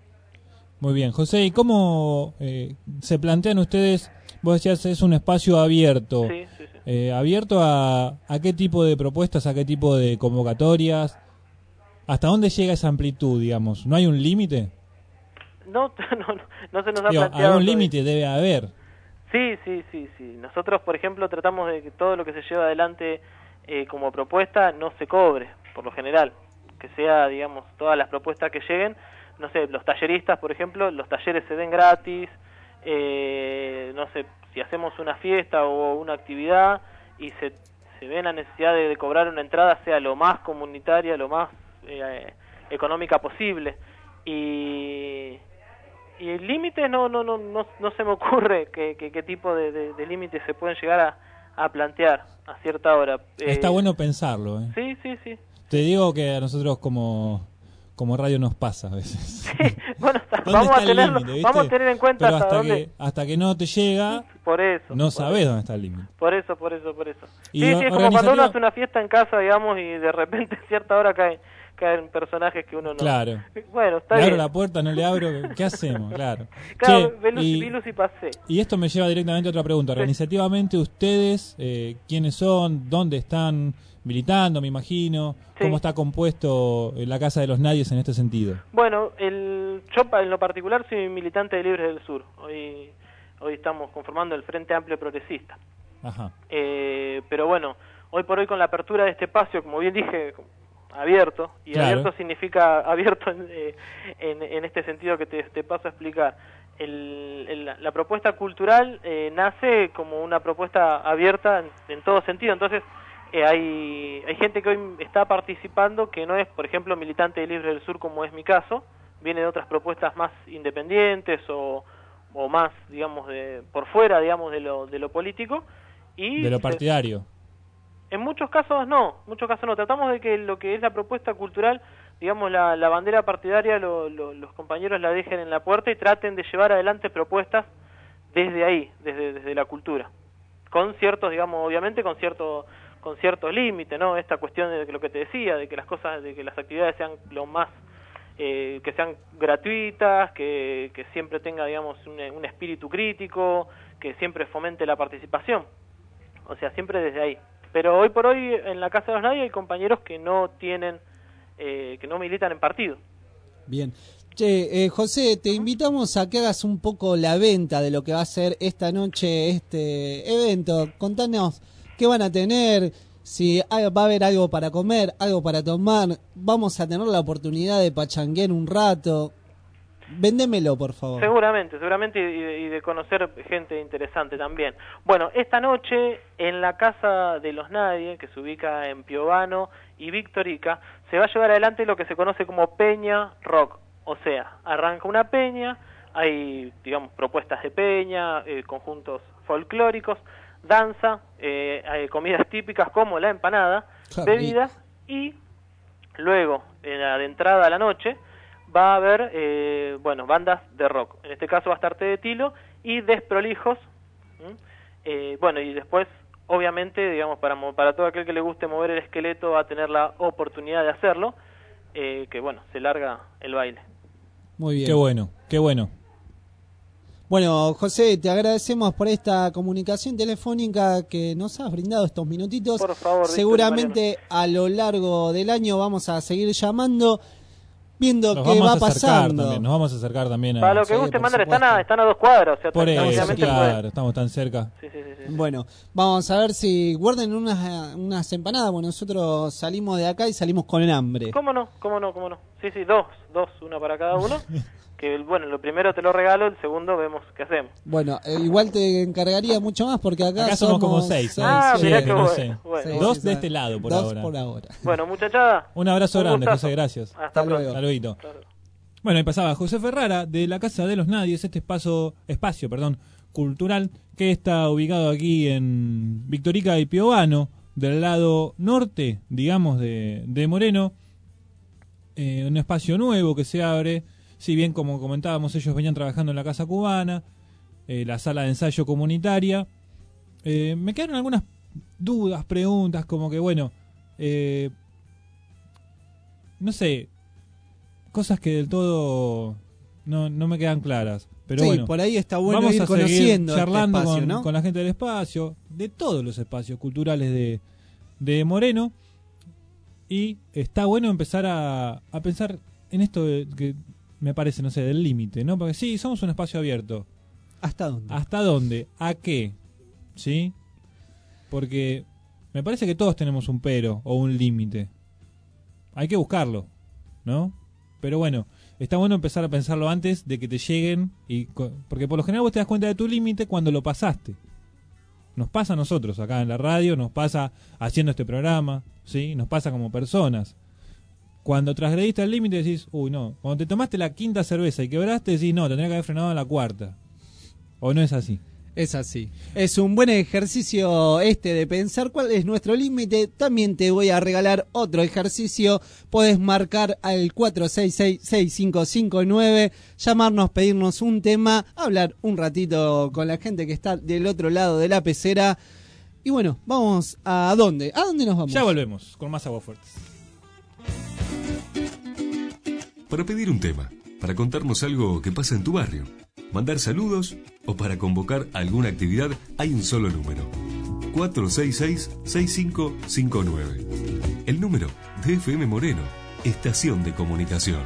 Muy bien, José, ¿y cómo eh, se plantean ustedes? Vos decías, es un espacio abierto. Sí, sí, sí. Eh, ¿Abierto a, a qué tipo de propuestas, a qué tipo de convocatorias? ¿Hasta dónde llega esa amplitud, digamos? ¿No hay un límite? No, no, no, no se nos ha Digo, planteado. algún límite debe haber. Sí, sí, sí, sí. Nosotros, por ejemplo, tratamos de que todo lo que se lleva adelante eh, como propuesta no se cobre, por lo general, que sea, digamos, todas las propuestas que lleguen, no sé, los talleristas, por ejemplo, los talleres se den gratis, eh, no sé, si hacemos una fiesta o una actividad y se, se ve la necesidad de, de cobrar una entrada, sea lo más comunitaria, lo más eh, económica posible, y, y el límite no, no, no, no, no se me ocurre qué que, que tipo de, de, de límites se pueden llegar a, a plantear a cierta hora. Está eh, bueno pensarlo, ¿eh? Sí, sí, sí. Te digo que a nosotros como como radio nos pasa a veces. Sí, bueno, está, vamos a tenerlo, límite, vamos a tener en cuenta. Pero hasta, hasta dónde... que hasta que no te llega, por eso, no por sabés eso. dónde está el límite. Por eso, por eso, por eso. Y sí, sí, es como cuando uno organizativa- hace una fiesta en casa, digamos, y de repente a cierta hora caen caen personajes que uno no. Claro. Bueno, está le bien. abro la puerta, no le abro, ¿qué hacemos? Claro. Claro, Che, ve luz, y, vi luz y pasé. y esto me lleva directamente a otra pregunta. Organizativamente, ustedes, eh, ¿quiénes son? ¿Dónde están militando, me imagino? Sí. ¿Cómo está compuesto eh, la Casa de los Nadies en este sentido? Bueno, el, yo pa- en lo particular soy militante de Libres del Sur. Hoy hoy estamos conformando el Frente Amplio Progresista. Ajá. Eh, pero bueno, hoy por hoy con la apertura de este espacio, como bien dije, abierto, y Claro. abierto significa abierto en, eh, en, en este sentido que te, te paso a explicar. El, el- la, la propuesta cultural eh, nace como una propuesta abierta en, en todo sentido, entonces eh, hay, hay gente que hoy está participando que no es, por ejemplo, militante de Libre del Sur, como es mi caso, viene de otras propuestas más independientes o, o más, digamos, de por fuera, digamos, de lo, de lo político. Y De lo se- partidario. en muchos casos no, en muchos casos no. Tratamos de que lo que es la propuesta cultural, digamos, la, la bandera partidaria, lo, lo, los compañeros la dejen en la puerta y traten de llevar adelante propuestas desde ahí, desde, desde la cultura. Con ciertos, digamos, obviamente con cierto con ciertos límites, ¿no? Esta cuestión de lo que te decía, de que las cosas, de que las actividades sean lo más, eh, que sean gratuitas, que, que siempre tenga, digamos, un, un espíritu crítico, que siempre fomente la participación. O sea, siempre desde ahí. Pero hoy por hoy en la Casa de los Nadie hay compañeros que no tienen, eh, que no militan en partido. Bien. Che, eh, José, te invitamos a que hagas un poco la venta de lo que va a ser esta noche este evento. Contanos qué van a tener, si hay- va a haber algo para comer, algo para tomar, vamos a tener la oportunidad de pachanguear un rato. Vendémelo, por favor. Seguramente, seguramente, y de, y de conocer gente interesante también. Bueno, esta noche en la Casa de los Nadie, que se ubica en Piovano y Victorica, se va a llevar adelante lo que se conoce como Peña Rock. O sea, arranca una peña, hay, digamos, propuestas de peña, eh, conjuntos folclóricos, danza, eh, hay comidas típicas como la empanada, Qué bebidas, y luego, en la de entrada a la noche, va a haber, eh, bueno, bandas de rock. En este caso va a estar Te de Tilo y Desprolijos. ¿Mm? Eh, bueno, y después, obviamente, digamos, para, mo- para todo aquel que le guste mover el esqueleto, va a tener la oportunidad de hacerlo, eh, que bueno, se larga el baile. Muy bien. Qué bueno, qué bueno. Bueno, José, te agradecemos por esta comunicación telefónica que nos has brindado estos minutitos. Por favor, Víctor, seguramente a lo largo del año vamos a seguir llamando, viendo Nos qué vamos va a acercar pasando. también, nos vamos a acercar también a... Para lo que Sí, guste por mandar, están supuesto. a, están a dos cuadras, o sea, Por eso, tranquilamente claro, pueden. estamos tan cerca. Sí, sí, sí, sí. Bueno, vamos a ver si guarden unas, unas empanadas. Bueno, nosotros salimos de acá y salimos con hambre. ¿Cómo no? ¿Cómo no? ¿Cómo no? Sí, sí, dos, dos, una para cada uno. Que bueno, lo primero te lo regalo, el segundo vemos qué hacemos. Bueno, eh, igual te encargaría mucho más porque acá, Acá somos como seis, ¿eh? Ah, Sí, mirá sí, qué no bueno. sé. Bueno. Dos Sí, de sí, este lado por dos ahora. por ahora. Bueno, muchachada. Un abrazo un grande, gustazo. José, gracias. Hasta pronto. Hasta luego. Bueno, ahí pasaba José Ferrara de la Casa de los Nadies, este espacio, espacio perdón, cultural que está ubicado aquí en Victorica y Piovano, del lado norte, digamos, de, de Moreno. Eh, un espacio nuevo que se abre, si bien como comentábamos ellos venían trabajando en la Casa Cubana, eh, la sala de ensayo comunitaria. Eh, me quedaron algunas dudas, preguntas, como que bueno, eh, no sé, cosas que del todo no, no me quedan claras. Pero Sí, bueno, por ahí está bueno vamos ir a seguir conociendo este charlando espacio, con, ¿no? con la gente del espacio, de todos los espacios culturales de, de Moreno. Y está bueno empezar a, a pensar en esto de, que me parece, no sé, del límite, ¿no? Porque sí, somos un espacio abierto. ¿Hasta dónde? ¿Hasta dónde? ¿A qué? ¿Sí? Porque me parece que todos tenemos un pero o un límite. Hay que buscarlo, ¿no? Pero bueno, está bueno empezar a pensarlo antes de que te lleguen, y co- porque por lo general vos te das cuenta de tu límite cuando lo pasaste. Nos pasa a nosotros acá en la radio, nos pasa haciendo este programa, ¿sí? Nos pasa como personas. Cuando transgrediste el límite decís, uy, no. Cuando te tomaste la quinta cerveza y quebraste, decís, no, tendría que haber frenado en la cuarta. ¿O no es así? Es así. Es un buen ejercicio este de pensar cuál es nuestro límite. También te voy a regalar otro ejercicio. Podés marcar al cuatro seis seis, seis cinco cinco nueve, llamarnos, pedirnos un tema, hablar un ratito con la gente que está del otro lado de la pecera. Y bueno, vamos a dónde. ¿A dónde nos vamos? Ya volvemos con más Aguafuertes. Para pedir un tema, para contarnos algo que pasa en tu barrio, mandar saludos o para convocar alguna actividad, hay un solo número: cuatro seis seis, seis cinco cinco nueve. El número de F M Moreno, estación de comunicación.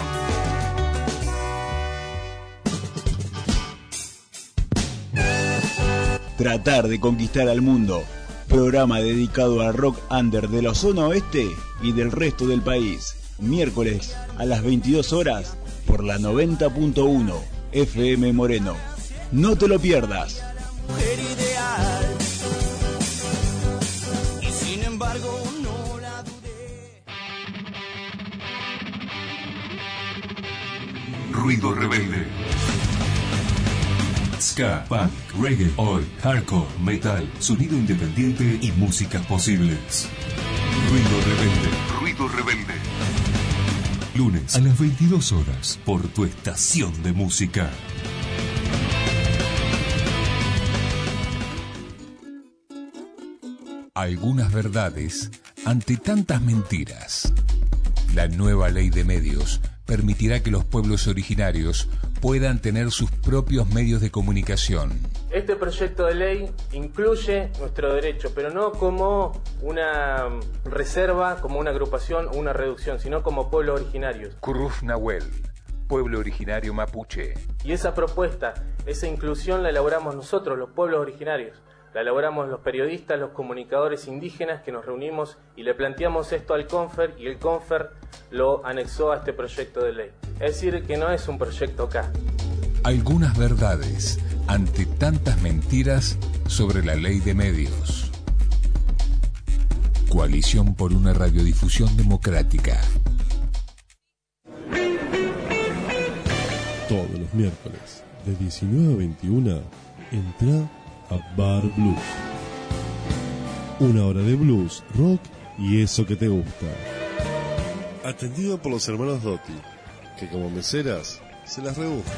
Tratar de conquistar al mundo. Programa dedicado al rock under de la zona oeste y del resto del país. Miércoles a las veintidós horas por la noventa punto uno F M Moreno. No te lo pierdas. Mujer ideal. Y sin embargo no la dudé. Ruido rebelde. Ska, punk, reggae, oi, hardcore, metal, sonido independiente y músicas posibles. Ruido rebelde. Ruido rebelde. Lunes a las veintidós horas por tu estación de música. Algunas verdades ante tantas mentiras. La nueva ley de medios permitirá que los pueblos originarios puedan tener sus propios medios de comunicación. Este proyecto de ley incluye nuestro derecho, pero no como una reserva, como una agrupación o una reducción, sino como pueblos originarios. Curruf Nahuel, pueblo originario mapuche. Y esa propuesta, esa inclusión la elaboramos nosotros, los pueblos originarios. La elaboramos los periodistas, los comunicadores indígenas que nos reunimos y le planteamos esto al CONFER y el CONFER lo anexó a este proyecto de ley. Es decir, que no es un proyecto K. Algunas verdades ante tantas mentiras sobre la ley de medios. Coalición por una radiodifusión democrática. Todos los miércoles, de diecinueve a veintiuna, entra a Bar Blues. Una hora de blues, rock y eso que te gusta. Atendido por los hermanos Dotti, que como meseras se las rebuscan.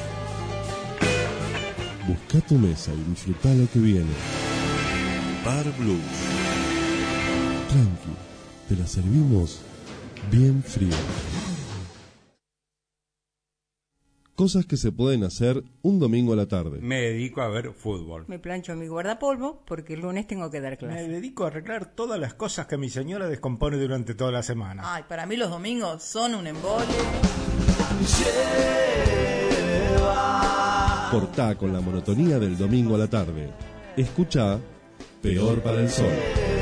Busca tu mesa y disfruta lo que viene. Bar Blues. Tranqui, te la servimos bien fría. Cosas que se pueden hacer un domingo a la tarde. Me dedico a ver fútbol. Me plancho mi guardapolvo porque el lunes tengo que dar clase. Me dedico a arreglar todas las cosas que mi señora descompone durante toda la semana. Ay, para mí los domingos son un embole. Cortá con la monotonía del domingo a la tarde. Escuchá Peor para el Sol.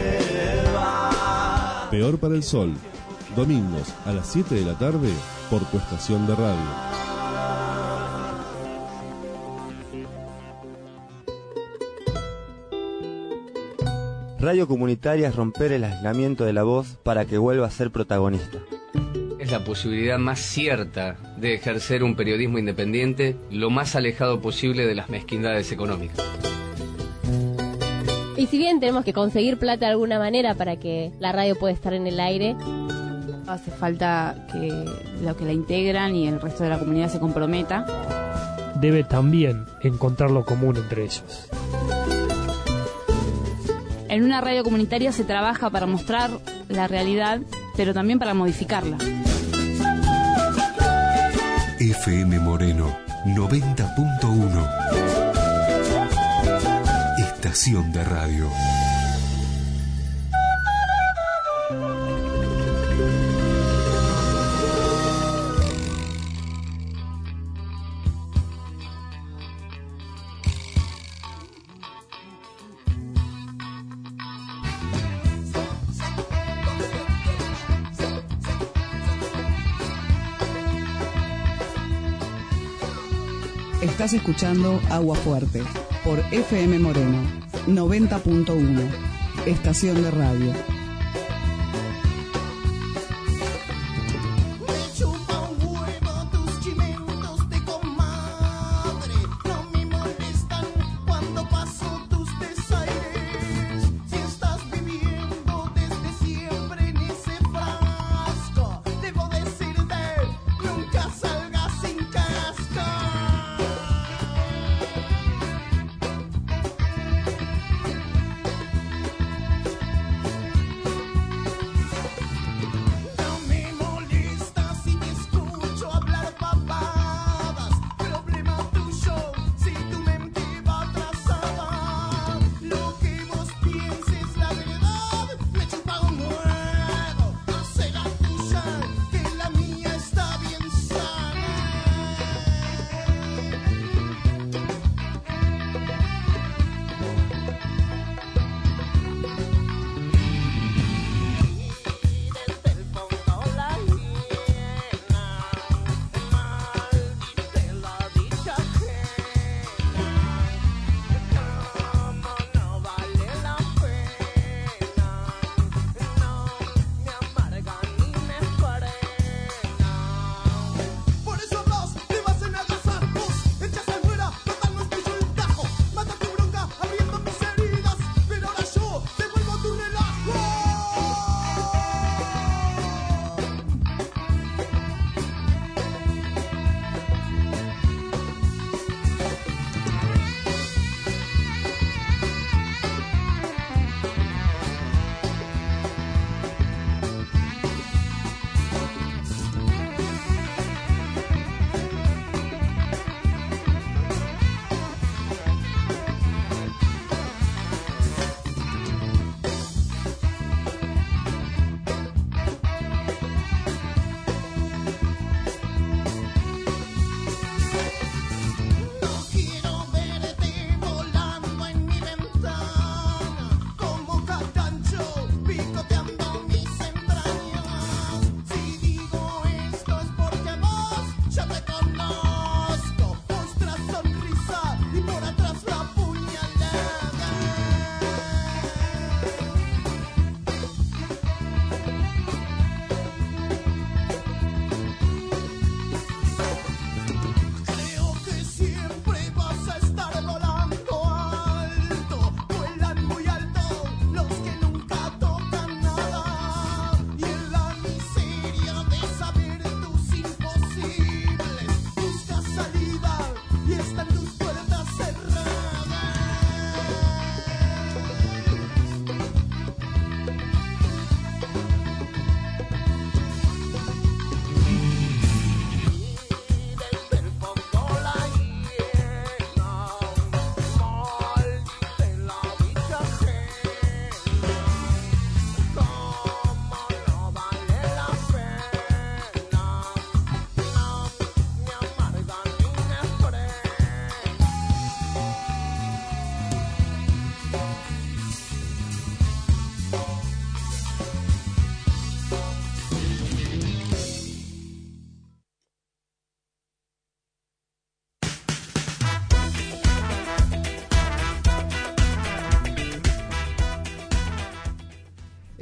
Peor para el Sol. Domingos a las siete de la tarde por tu estación de radio. Radio comunitaria es romper el aislamiento de la voz para que vuelva a ser protagonista. Es la posibilidad más cierta de ejercer un periodismo independiente lo más alejado posible de las mezquindades económicas. Y si bien tenemos que conseguir plata de alguna manera para que la radio pueda estar en el aire, hace falta que los que la integran y el resto de la comunidad se comprometa. Debe también encontrar lo común entre ellos. En una radio comunitaria se trabaja para mostrar la realidad, pero también para modificarla. F M Moreno noventa punto uno. Estación de radio. Estás escuchando Agua Fuerte por F M Moreno noventa punto uno, estación de radio.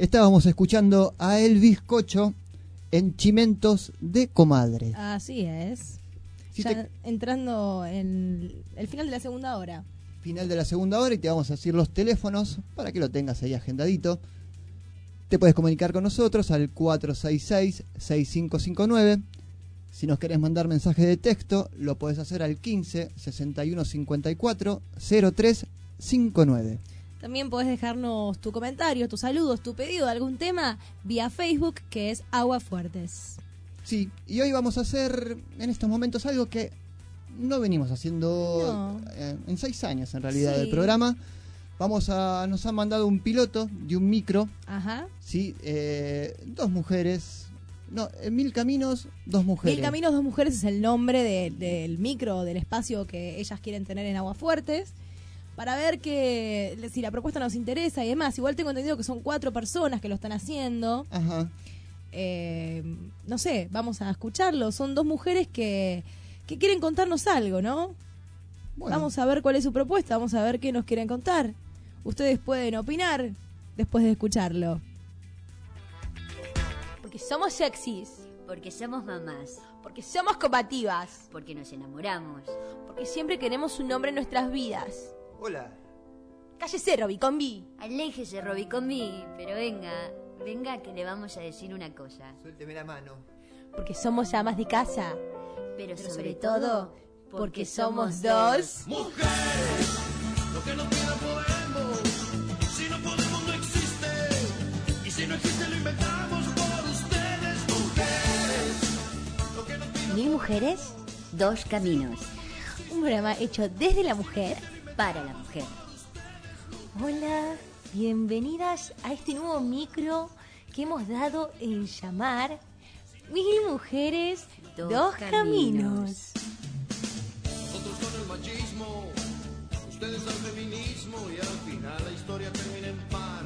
Estábamos escuchando a El Bizcocho en Chimentos de Comadre. Así es. Si ya te- entrando en el final de la segunda hora. Final de la segunda hora y te vamos a decir los teléfonos para que lo tengas ahí agendadito. Te puedes comunicar con nosotros al cuatro seis seis, seis cinco cinco nueve. Si nos querés mandar mensaje de texto, lo podés hacer al quince, sesenta y uno, cincuenta y cuatro, cero tres cinco nueve. También podés dejarnos tu comentario, tus saludos, tu pedido de algún tema vía Facebook, que es Aguafuertes. Sí, y hoy vamos a hacer en estos momentos algo que no venimos haciendo No. eh, en seis años en realidad Sí. del programa. Vamos a, nos han mandado un piloto de un micro, Ajá. sí, eh, dos mujeres, no, en Mil Caminos, dos mujeres. Mil Caminos, dos mujeres es el nombre de- del micro, del espacio que ellas quieren tener en Aguafuertes. Para ver que si la propuesta nos interesa y demás. Igual tengo entendido que son cuatro personas que lo están haciendo. Ajá. Eh, no sé, vamos a escucharlo. Son dos mujeres que, que quieren contarnos algo, ¿no? Bueno. Vamos a ver cuál es su propuesta, vamos a ver qué nos quieren contar. Ustedes pueden opinar después de escucharlo. Porque somos sexys. Porque somos mamás. Porque somos combativas. Porque nos enamoramos. Porque siempre queremos un hombre en nuestras vidas. Hola. Cállese, Robicombi. Aléjese, Robicombi, pero venga, venga que le vamos a decir una cosa. Suélteme la mano. Porque somos amas de casa. Pero, Pero sobre, sobre todo, todo, porque, porque somos somos dos. dos. Mujeres, lo que no quiera podemos. Si no podemos no existe. Y si no existe lo inventamos por ustedes. Mujeres, lo que no quiera. Mil mujeres, dos caminos. Un programa hecho desde la mujer. Para la mujer. Hola, bienvenidas a este nuevo micro que hemos dado en llamar Mil Mujeres, Dos Dos, Caminos. Caminos. Nosotros con el machismo, ustedes al feminismo y al final la historia termina en par.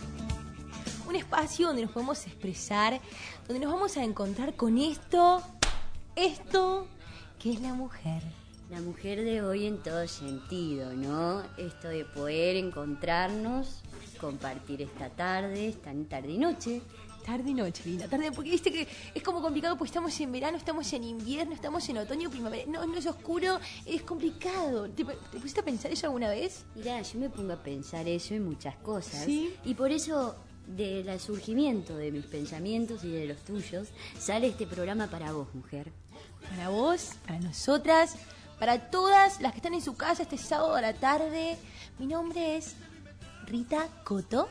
Un espacio donde nos podemos expresar, donde nos vamos a encontrar con esto, esto que es la mujer. La mujer de hoy en todo sentido, ¿no? Esto de poder encontrarnos, compartir esta tarde, esta tarde y noche. Tarde y noche, linda, tarde, porque viste que es como complicado porque estamos en verano, estamos en invierno, estamos en otoño, primavera, no, no es oscuro, es complicado. ¿Te, te pusiste a pensar eso alguna vez? Mirá, yo me pongo a pensar eso en muchas cosas. ¿Sí? Y por eso, del surgimiento de mis pensamientos y de los tuyos, sale este programa para vos, mujer. Para vos, para nosotras, para todas las que están en su casa este sábado a la tarde. Mi nombre es Rita Coto.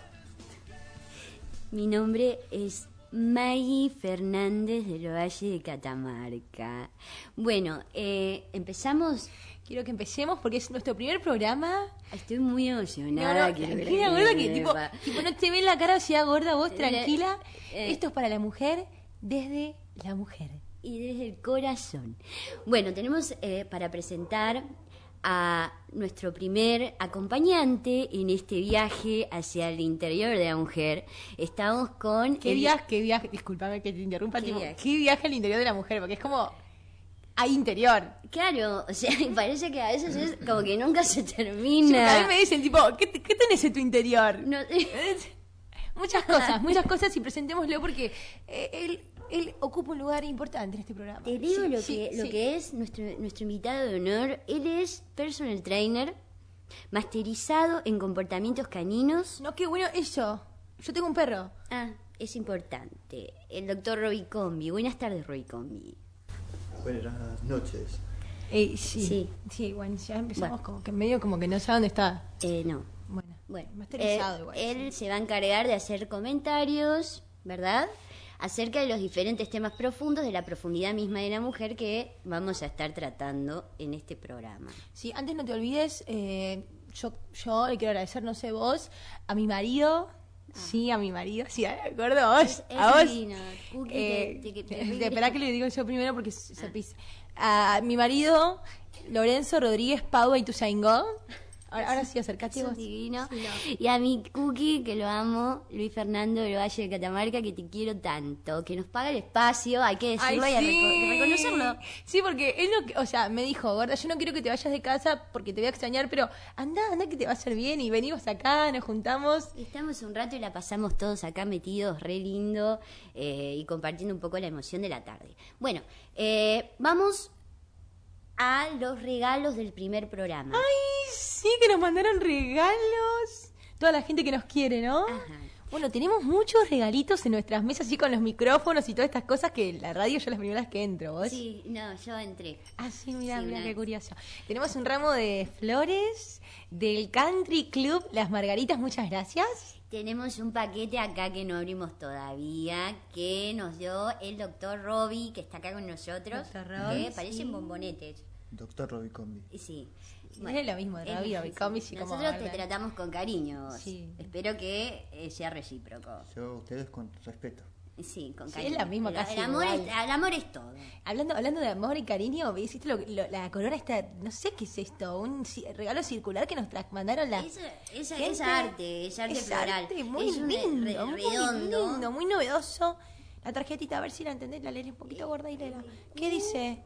Mi nombre es Maggie Fernández del Valle de Catamarca. Bueno, eh, ¿empezamos? Quiero que empecemos porque es nuestro primer programa. Estoy muy emocionada. No, no, quiero que tranquila, la gorda, gente que tipo, sepa. tipo no te ven la cara así gorda, vos Eh, tranquila. eh. Esto es para la mujer desde la mujer. Y desde el corazón. Bueno, tenemos eh, para presentar a nuestro primer acompañante en este viaje hacia el interior de la mujer. Estamos con... ¿Qué el- viaje, qué viaje? Discúlpame que te interrumpa. ¿Qué tipo, viaje? ¿Qué viaje al interior de la mujer? Porque es como... Hay interior. Claro, o sea, parece que a veces es como que nunca se Sí, termina. porque a mí me dicen, tipo, ¿qué, te- qué tenés en tu interior? No, Muchas cosas, muchas cosas y presentémoslo porque eh, él, él ocupa un lugar importante en este programa. Te digo Sí, lo, sí, que, lo sí. que es nuestro, nuestro invitado de honor. Él es personal trainer, masterizado en comportamientos caninos. No, qué bueno eso. Yo tengo un perro. Ah, es importante. El doctor Robicombi. Buenas tardes, Robicombi. Buenas noches. Eh, sí, Sí. sí. bueno, ya empezamos Bueno. como que medio como que no sé dónde está. Eh, no. Bueno, Bueno, masterizado eh, igual. él se va a encargar de hacer comentarios, ¿verdad? Acerca de los diferentes temas profundos de la profundidad misma de la mujer que vamos a estar tratando en este programa. Sí, antes no te olvides, eh, yo, yo le quiero agradecer, no sé vos, a mi marido. Sí, a mi marido, sí, ¿de acuerdo? A vos, Es a vos. divino. Cookie, Eh, te- te- te- de- Esperá que le digo yo primero porque se se pisa. A mi marido, Lorenzo Rodríguez Pau Ituzaingó. Ahora, ahora sí, acercate Sos vos. divino. Sí, no. Y a mi Cookie, que lo amo, Luis Fernando del Valle de Catamarca, que te quiero tanto, que nos paga el espacio, hay que decirlo Ay, y a sí. reco- reconocerlo. Sí, porque él no, o sea, me dijo, gorda, yo no quiero que te vayas de casa porque te voy a extrañar, pero anda, anda que te va a hacer bien y venimos acá, nos juntamos. Estamos un rato y la pasamos todos acá metidos, re lindo, eh, y compartiendo un poco la emoción de la tarde. Bueno, eh, vamos a los regalos del primer programa. Ay, sí, que nos mandaron regalos. Toda la gente que nos quiere, ¿no? Ajá. Bueno, tenemos muchos regalitos en nuestras mesas, así con los micrófonos y todas estas cosas que la radio yo las primeras que entro, ¿vos? Sí, no, yo entré. Ah, sí, mira, Sí, mira una- qué curioso. Tenemos un ramo de flores del Country Club Las Margaritas, muchas gracias. Tenemos un paquete acá que no abrimos todavía, que nos dio el doctor Robbie, que está acá con nosotros, Doctor Robbie, que parecen sí. bombonetes. Doctor Robicombi. Y Sí. Es lo mismo, es- Robbie, Robicombi, sí, como Nosotros te hablan. tratamos con cariño. vos. Sí. Espero que eh, sea recíproco. Yo, ustedes con respeto. Sí, con Sí, cariño. es la misma el, casi el amor igual. es, el amor es todo. Hablando, hablando de amor y cariño, ¿viste lo, lo- la corona esta, no sé qué es esto, un ci- regalo circular que nos tra- mandaron la Esa, esa, gente? es arte, es arte Es floral. arte muy es un lindo, re- muy redondo. lindo, muy novedoso. La tarjetita, a ver si la entendés, la lees un poquito gorda y léela. ¿Qué dice?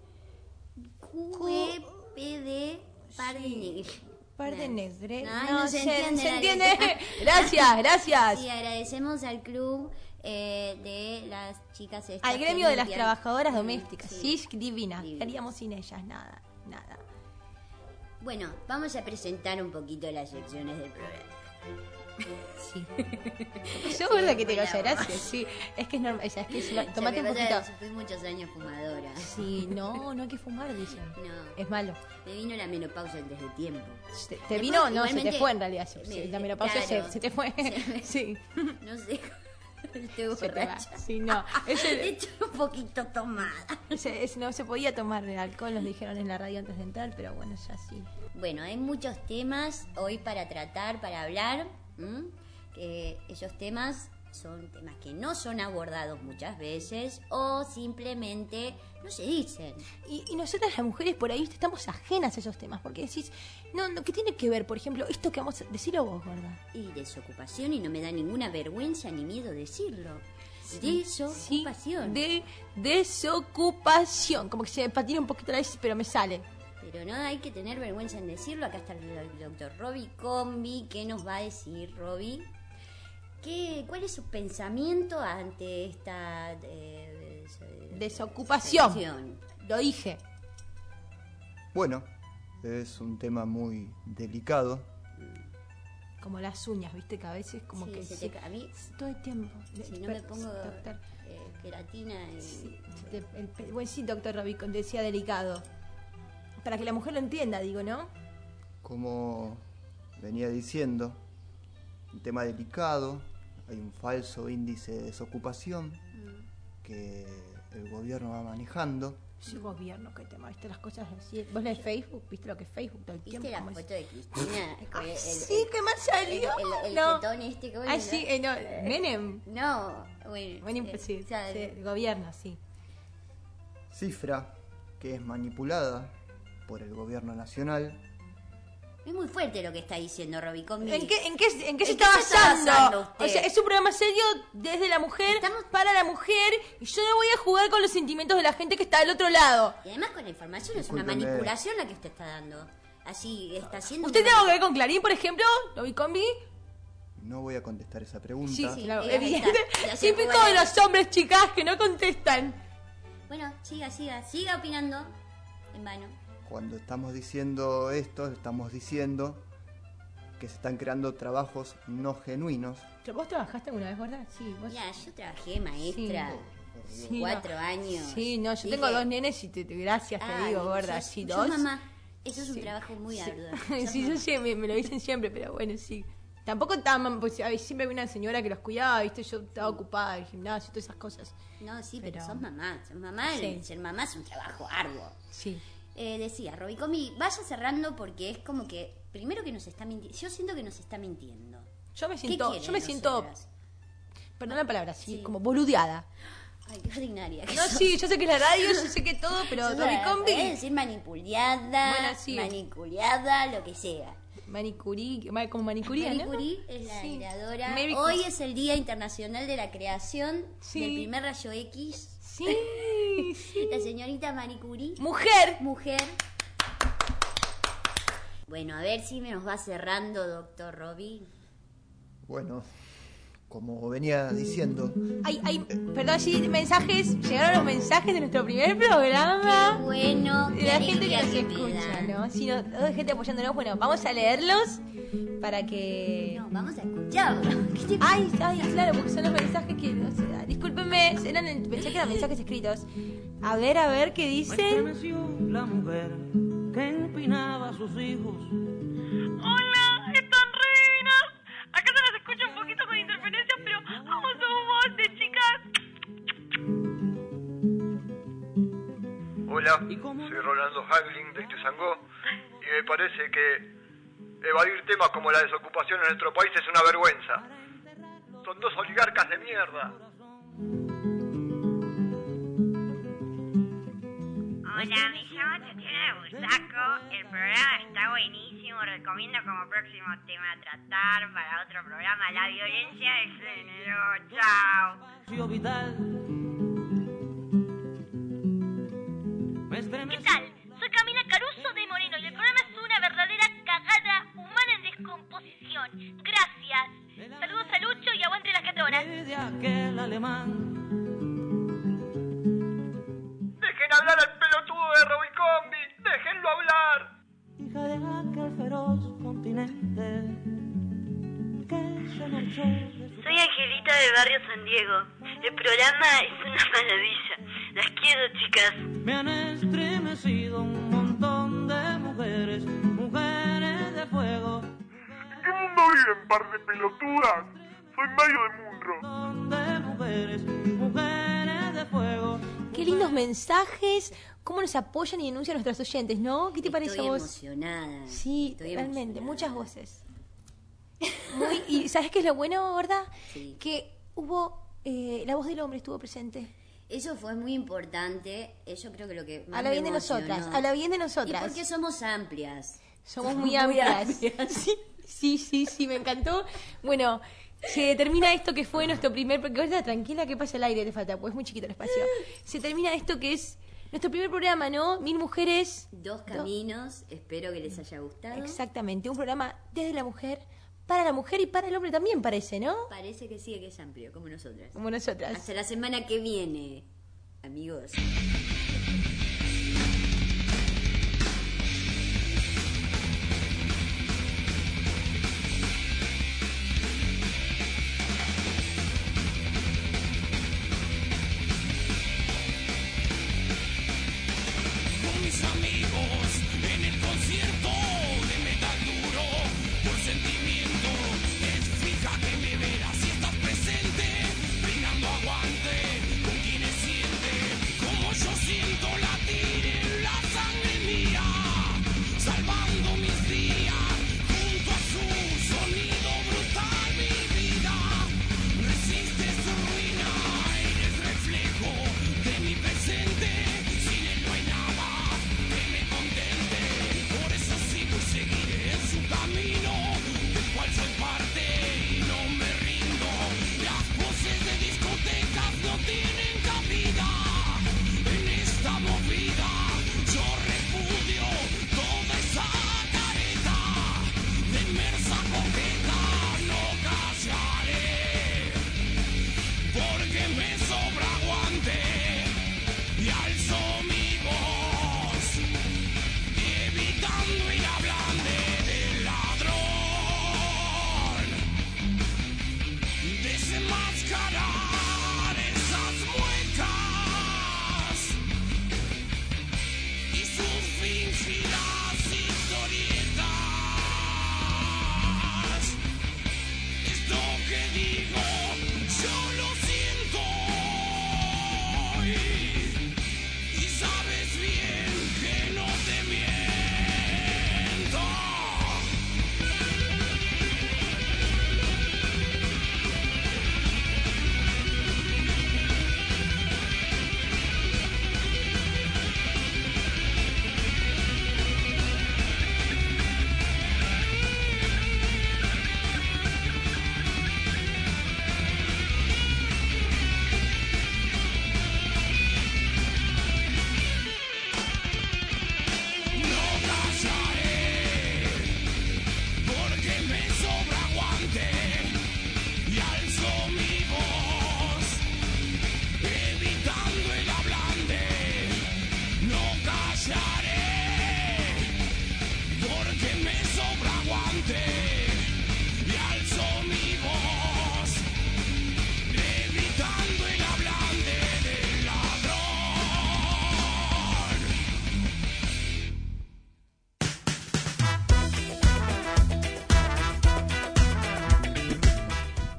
Q E P D par de negro. Par de negre. No, no se entiende ¿Se la entiende? letra. Gracias, gracias. Sí, agradecemos al club eh, de las chicas estas Al que gremio de las limpian. trabajadoras Mm, domésticas. sí. Sí, divina. Divina. ¿Qué haríamos sin ellas? Nada, nada. Bueno, vamos a presentar un poquito las secciones del programa. Sí. Yo es la que te causa gracia, sí. Es que es normal, o sea, es que es lo- tomate Ya un me poquito. pasa, Fui muchos años fumadora. Sí, no, no hay que fumar, dicen. No. Es malo. Me vino la menopausia antes de tiempo. ¿Te, te Después, vino? No, se igualmente, te fue en realidad. Se- me- se- la menopausia claro, se, se te fue. se- Sí. No sé. Estoy Se te va. borracha. Sí, no. Ese- De hecho, un poquito tomada. ese- ese no se podía tomar el alcohol, nos dijeron en la radio antes de entrar, pero bueno, ya sí. Bueno, hay muchos temas hoy para tratar, para hablar. ¿m? Que esos temas son temas que no son abordados muchas veces o simplemente no se dicen. Y, y nosotras las mujeres por ahí estamos ajenas a esos temas, porque decís, no, no, ¿qué tiene que ver? Por ejemplo, esto que vamos a decirlo vos, gorda. Y desocupación, y no me da ninguna vergüenza ni miedo decirlo. Desocupación. De desocupación. Como que se me patina un poquito la vez, pero me sale. Pero no hay que tener vergüenza en decirlo. Acá está el doctor Robbie Combi. ¿Qué nos va a decir, Robbie? ¿Qué, ¿Cuál es su pensamiento ante esta eh, des- Desocupación. situación? Lo dije. Bueno, es un tema muy delicado. Como las uñas, viste, que a veces como Sí, que se se- te ca- a mí, todo el tiempo. si no me Doctor, pongo doctor. eh, queratina y... Sí, se te- el pe- bueno, sí, doctor Robicon, decía delicado. Para que la mujer lo entienda, digo, ¿no? Como venía diciendo, un tema delicado, hay un falso índice de desocupación que el gobierno va manejando. Sí, gobierno, qué tema, viste las cosas así. Vos lees Facebook, viste lo que es Facebook todo el ¿Viste tiempo. la cómo es? foto de Cristina? Con el- el- Sí, ¿qué más salió? El, el, el No. jetón este, ¿cómo Ah, era? sí, eh, no, Menem. No, bueno. Menem, eh, sí, o sea, sí, el gobierno, sí. Cifra que es manipulada por el gobierno nacional. Es muy fuerte lo que está diciendo Robbie Combi. ¿En qué, en qué, en qué se ¿En está qué se está basando? basando usted? O sea, es un programa serio desde la mujer, para la mujer, y yo no voy a jugar con los sentimientos de la gente que está del otro lado. Y además con la información es una Discúlpeme. manipulación la que usted está dando. Así está haciendo... ¿Usted una- tiene algo que ver con Clarín, por ejemplo? ¿Lo vi con mí? No voy a contestar esa pregunta. Sí, sí, claro, eh, ahí evidente. está, ya se Típico fue. de los hombres, chicas, que no contestan. Bueno, siga, siga, siga opinando en vano. Cuando estamos diciendo esto, estamos diciendo que se están creando trabajos no genuinos. ¿Vos trabajaste alguna vez, verdad? Sí, vos. Mira, yo trabajé maestra Sí, cuatro no. años. Sí, no, yo Dije, tengo dos nenes y te, te- gracias, te "Ay, digo, gorda. sos- Sí, sos dos. mamá. Eso es un Sí. trabajo muy Sí. arduo. Sí, yo sé, me, me lo dicen siempre, pero bueno, sí. Tampoco tan, pues a ver, siempre había una señora que los cuidaba, viste, yo estaba ocupada del gimnasio, todas esas cosas. No, sí, pero, Pero- sos mamá. Sos mamá, Sí. el ser mamá es un trabajo arduo. Sí. Eh, decía, Robicomi, vaya cerrando porque es como que, primero que nos está mintiendo, yo siento que nos está mintiendo. Yo me ¿Qué siento, quiere yo me de siento, nosotras? perdón la palabra, sí, Sí. como boludeada. Ay, qué ordinaria. que No, sos. sí, yo sé que es la radio, yo sé que todo, pero Sos Robbie la- Combi. podés decir manipulada, Bueno, sí. maniculeada, lo que sea. Marie Curie, ma- como manicuría, Marie ¿no? Curie es la Sí. creadora. Mary Hoy Curie. es el Día Internacional de la Creación Sí. del primer rayo X. Sí, sí. La señorita Marie Curie. Mujer. Mujer. Bueno, a ver si me nos va cerrando, doctor Robbie. Bueno, como venía diciendo, Ay, ay, perdón, sí, mensajes, llegaron los mensajes de nuestro primer programa. Qué bueno, De qué la gente que alegría nos que me escucha, da. ¿no? Si no, toda la gente apoyándonos, bueno, vamos a leerlos para que... No, vamos a escucharlos. ¿Qué te Ay, ay, claro, porque son los mensajes que... O sea, discúlpenme, eran, el- pensé que eran mensajes escritos. A ver, a ver, ¿qué dicen? Estremeció la mujer que empinaba a sus hijos. Hola, están re divinas. Acá se las escucha un poquito con interferencias, pero vamos, somos voces, chicas. Hola, soy Rolando Hagling de Ituzaingó y me parece que evadir temas como la desocupación en nuestro país es una vergüenza. Son dos oligarcas de mierda. Hola, me llamo Tatiana Busaco. El programa está buenísimo. Recomiendo como próximo tema a tratar para otro programa la violencia de género. Chao. Vital. ¿Qué tal? Soy Camila Caruso de Moreno y el programa es una verdadera cagada humana en descomposición. Gracias. Saludos a Lucho y aguante las catoras. De aquel alemán. ¡Dejen hablar al pelotudo de Robicombi! ¡Déjenlo hablar! Hija de aquel feroz continente que se marchó de su... Soy Angelita del barrio San Diego. El programa es una maravilla. Las quiero, chicas. Me han estremecido un montón de mujeres, mujeres de fuego. ¿En qué mundo viven, par de pelotudas? Soy Mario de Munro. De mujeres, mujeres de fuego. Qué lindos mensajes, cómo nos apoyan y denuncian nuestros oyentes, ¿no? ¿Qué te parece Estoy a vos? emocionada. Sí, Estoy realmente, emocionada. muchas voces. Muy, y ¿sabes qué es lo bueno, gorda? Sí. Que hubo, eh, la voz del hombre estuvo presente. Eso fue muy importante. Eh, Yo creo que lo que más A la me bien de emocionó- nosotras, a la bien de nosotras. Y porque somos amplias. Somos muy amplias. Sí, sí, sí, sí, me encantó. Bueno, se termina esto que fue nuestro primer... Porque ahorita tranquila que pasa el aire, te falta, pues es muy chiquito el espacio. Se termina esto que es nuestro primer programa, ¿no? Mil mujeres... Dos caminos. Espero que les haya gustado. Exactamente, un programa desde la mujer, para la mujer y para el hombre también parece, ¿no? Parece que sí, que es amplio, como nosotras. Como nosotras. Hasta la semana que viene, amigos. Con mis amigos en el concierto de metal duro por sentimiento es fija que me verás si estás presente brindando aguante con quienes siente como yo siento latir en la sangre mía salvando mis días junto a su sonido brutal mi vida resiste su ruina eres reflejo de mi presente sin él no hay nada que me contente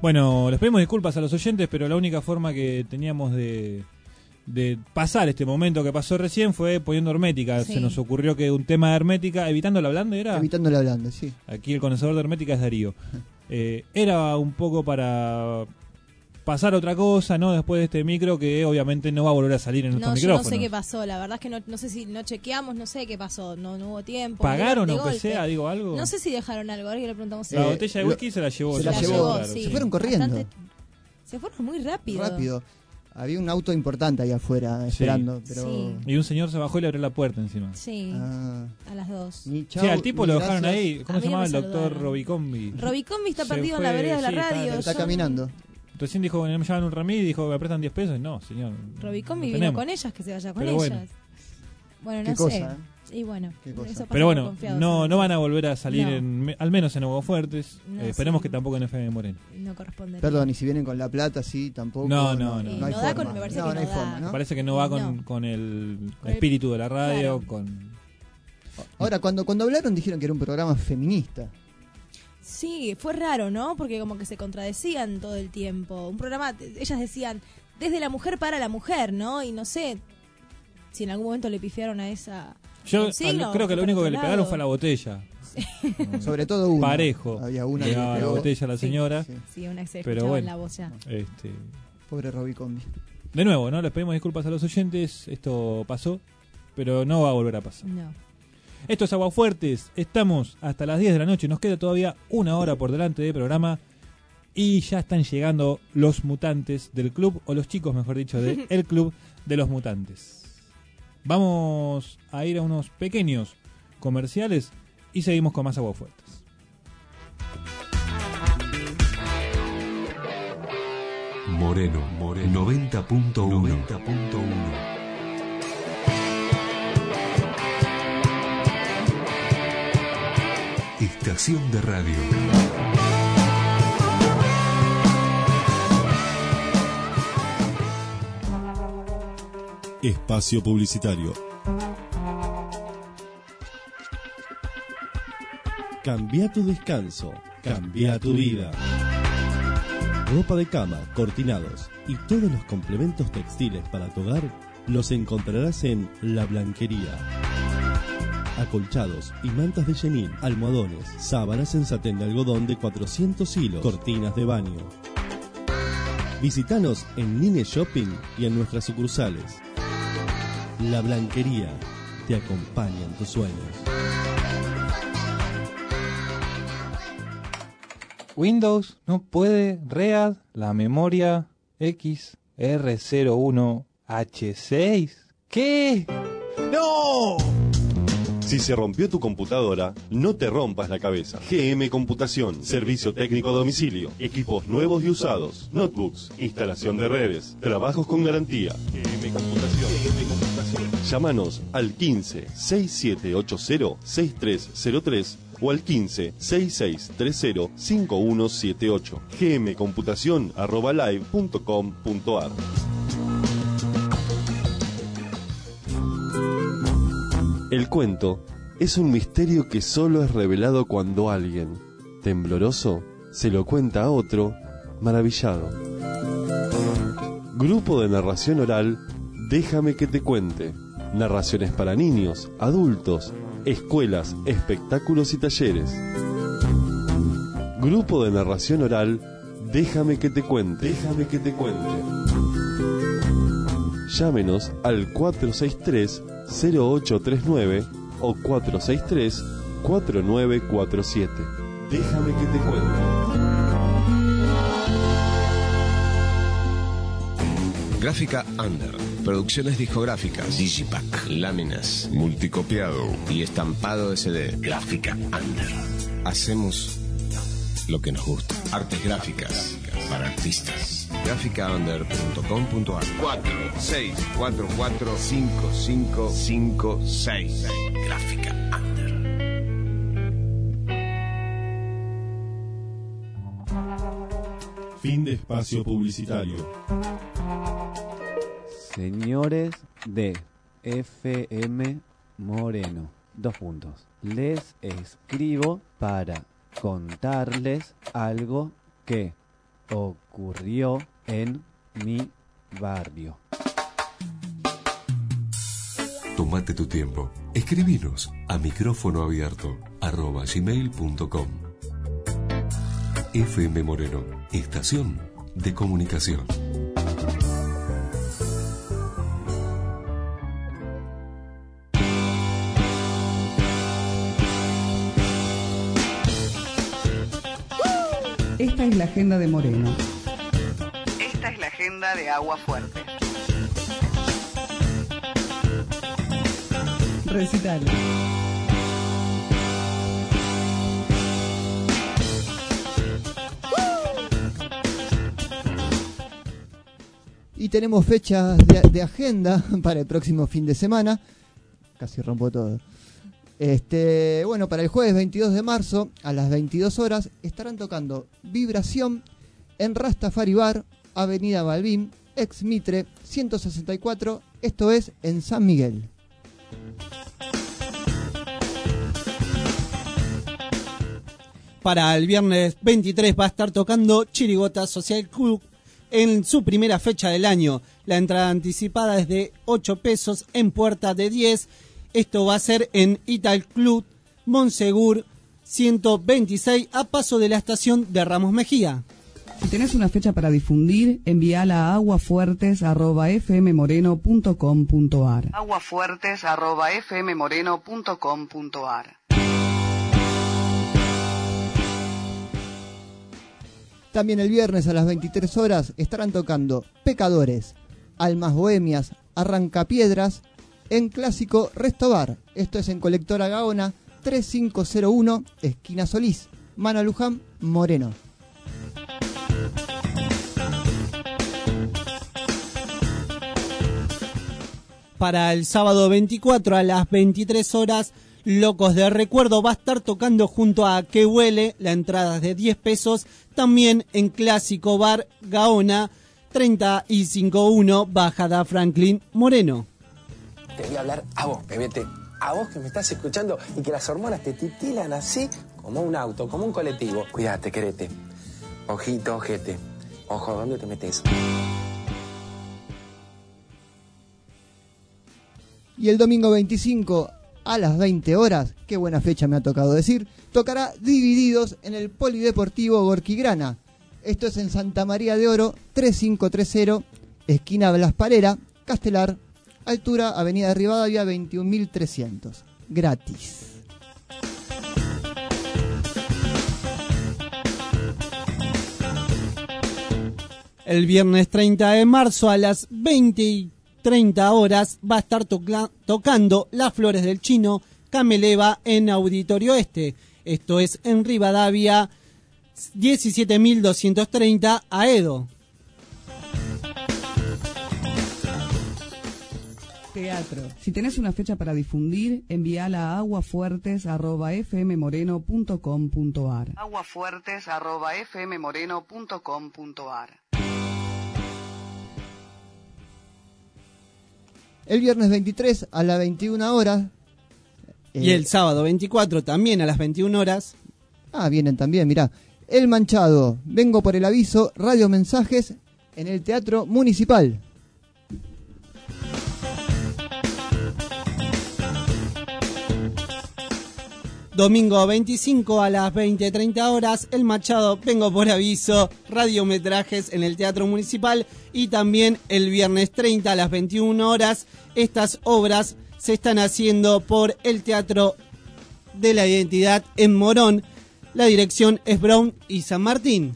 Bueno, les pedimos disculpas a los oyentes, pero la única forma que teníamos de, de pasar este momento que pasó recién fue poniendo hermética. Sí. Se nos ocurrió que un tema de hermética, evitando la blanda, ¿era? Evitando la blanda, sí. Aquí el conocedor de hermética es Darío. Eh, era un poco para pasar otra cosa, ¿no? Después de este micro que obviamente no va a volver a salir en No, nuestros yo no micrófonos. sé qué pasó, la verdad es que no, no sé si no chequeamos, no sé qué pasó, no, no hubo tiempo. ¿Pagaron de aunque golpe. sea, digo algo? No sé si dejaron algo, ahora que le preguntamos. La si- botella de whisky se la llevó. Se la se llevó, claro, sí. se fueron corriendo. Bastante- se fueron muy rápido. Rápido. Había un auto importante ahí afuera esperando, pero... Sí. Y un señor se bajó y le abrió la puerta encima. Sí, Ah. a las dos. Ni Sí, chau, al tipo ni lo dejaron gracias. ahí. ¿Cómo A se mí no llamaba? me El doctor saludaron. Robicombi. Robicombi está Se perdido en fue, la vereda de la sí, está- radio. Está yo- caminando. Recién dijo, me llaman un remis y dijo, ¿me prestan diez pesos? No, señor. Robicombi no vino tenemos. con ellas, que se vaya con Pero bueno. ellas. Bueno, Qué no cosa, sé. ¿eh? Y bueno, Qué cosa. eso pasa Pero por bueno, confiados. no no van a volver a salir, No. en, me- al menos en Hugo Fuertes. No, Eh, esperemos sí. que tampoco en F M Moreno. No corresponde. Perdón, y si vienen con La Plata, sí, tampoco. No, no, no. No, No hay da forma. con- me parece no, que no hay no da. forma, ¿no? Me parece que no va con, No. con el Con el- espíritu de la radio, Claro. con... Ahora, cuando, cuando hablaron dijeron que era un programa feminista. Sí, fue raro, ¿no? Porque como que se contradecían todo el tiempo. Un programa, ellas decían, desde la mujer para la mujer, ¿no? Y no sé si en algún momento le pifiaron a esa Yo consigna al- o creo que fue lo por único otro que le lado. pegaron fue la botella. Sobre todo una. Parejo. Había una que Le daba le la pegó. botella a la Sí. señora. Sí. Sí, una que se Pero escuchaba bueno. en la voz ya. Este, Pobre Robicombi. de nuevo, ¿no? Les pedimos disculpas a los oyentes. Esto pasó, pero no va a volver a pasar. No. Esto es Aguafuertes. Estamos hasta las diez de la noche. Nos queda todavía una hora por delante de programa. Y ya están llegando los mutantes del club, o los chicos, mejor dicho, del el club de los mutantes. Vamos a ir a unos pequeños comerciales y seguimos con más Aguafuertes. Moreno, Moreno noventa punto uno. Estación de radio. Espacio publicitario. Cambia tu descanso, cambia tu vida. Ropa de cama, cortinados y todos los complementos textiles para tu hogar los encontrarás en La Blanquería. Acolchados y mantas de chenil, almohadones, sábanas en satén de algodón de cuatrocientos hilos, cortinas de baño. Visítanos en Nine Shopping y en nuestras sucursales. La Blanquería te acompaña en tus sueños. Windows no puede read la memoria X R cero uno H seis. ¿Qué? ¡No! Si se rompió tu computadora, no te rompas la cabeza. G M Computación, servicio técnico a domicilio, equipos nuevos y usados, notebooks, instalación de redes, trabajos con garantía. G M Computación. G M Computación. Llámanos al quince, sesenta y siete ochenta, sesenta y tres cero tres o al quince, sesenta y seis treinta, cincuenta y uno setenta y ocho. gmcomputación arroba live punto com punto ar. El cuento es un misterio que solo es revelado cuando alguien, tembloroso, se lo cuenta a otro, maravillado. Grupo de narración oral, Déjame que te cuente. Narraciones para niños, adultos, escuelas, espectáculos y talleres. Grupo de narración oral, Déjame que te cuente. Déjame que te cuente. Llámenos al cuatro seis tres cero ocho tres nueve o cuatro seis tres cuatro nueve cuatro siete. Déjame que te cuente. Gráfica Under. Producciones discográficas, Digipack, láminas, multicopiado y estampado de C D. Gráfica Under. Hacemos lo que nos gusta. Artes gráficas para artistas. gráfica under punto com punto ar. cuatro seis cuatro cuatro cinco cinco cinco seis. Gráfica Under. Fin de espacio publicitario. Señores de F M Moreno, dos puntos. Les escribo para contarles algo que ocurrió en mi barrio. Tómate tu tiempo. Escribinos a micrófono abierto arroba gmail punto com. F M Moreno, estación de comunicación. Esta es la agenda de Moreno. Esta es la agenda de Agua Fuerte. Recital. Y tenemos fechas de, de agenda para el próximo fin de semana. Casi rompo todo. Este, bueno, para el jueves veintidós de marzo a las veintidós horas estarán tocando Vibración en Rastafari Bar, Avenida Balbín, ex Mitre ciento sesenta y cuatro, esto es en San Miguel. Para el viernes veintitrés va a estar tocando Chirigota Social Club en su primera fecha del año. La entrada anticipada es de ocho pesos, en puerta de diez. Esto va a ser en Ital Club Monsegur ciento veintiséis, a paso de la estación de Ramos Mejía. Si tenés una fecha para difundir, envíala a aguafuertes arroba f m moreno punto com punto a r. aguafuertes arroba f m moreno punto com punto a r. También el viernes a las veintitrés horas estarán tocando Pecadores, Almas Bohemias, Arrancapiedras, en Clásico Restobar. Esto es en Colectora Gaona, tres cinco cero uno, esquina Solís, Mano Luján, Moreno. Para el sábado veinticuatro a las veintitrés horas, Locos de Recuerdo va a estar tocando junto a Que Huele, la entrada es de diez pesos, también en Clásico Bar Gaona, treinta y cincuenta y uno, Bajada Franklin Moreno. Te voy a hablar a vos, pebete, a vos que me estás escuchando y que las hormonas te titilan así como un auto, como un colectivo. Cuídate, querete. Ojito, ojete. Ojo, ¿dónde te metes? Y el domingo veinticinco a las veinte horas, qué buena fecha me ha tocado decir, tocará Divididos en el Polideportivo Gorquigrana. Esto es en Santa María de Oro, tres cinco tres cero, esquina Blas Parera, Castelar, altura Avenida Rivadavia, veintiún mil trescientos. Gratis. El viernes treinta de marzo a las veinte y treinta horas va a estar toca- tocando Las Flores del Chino, Cameleva en Auditorio Este. Esto es en Rivadavia, diecisiete mil doscientos treinta, Aedo. Teatro. Si tenés una fecha para difundir, envíala a aguafuertes arroba f m moreno punto com punto a r. aguafuertes arroba f m moreno punto com punto a r. El viernes veintitrés a las veintiuna horas. Eh, Y el sábado veinticuatro también a las veintiuna horas. Ah, vienen también, mirá. El Manchado, vengo por el aviso, radio mensajes en el Teatro Municipal. Domingo veinticinco a las veinte treinta horas, El Machado, vengo por aviso, radiometrajes en el Teatro Municipal. Y también el viernes treinta a las veintiuna horas, estas obras se están haciendo por el Teatro de la Identidad en Morón. La dirección es Brown y San Martín.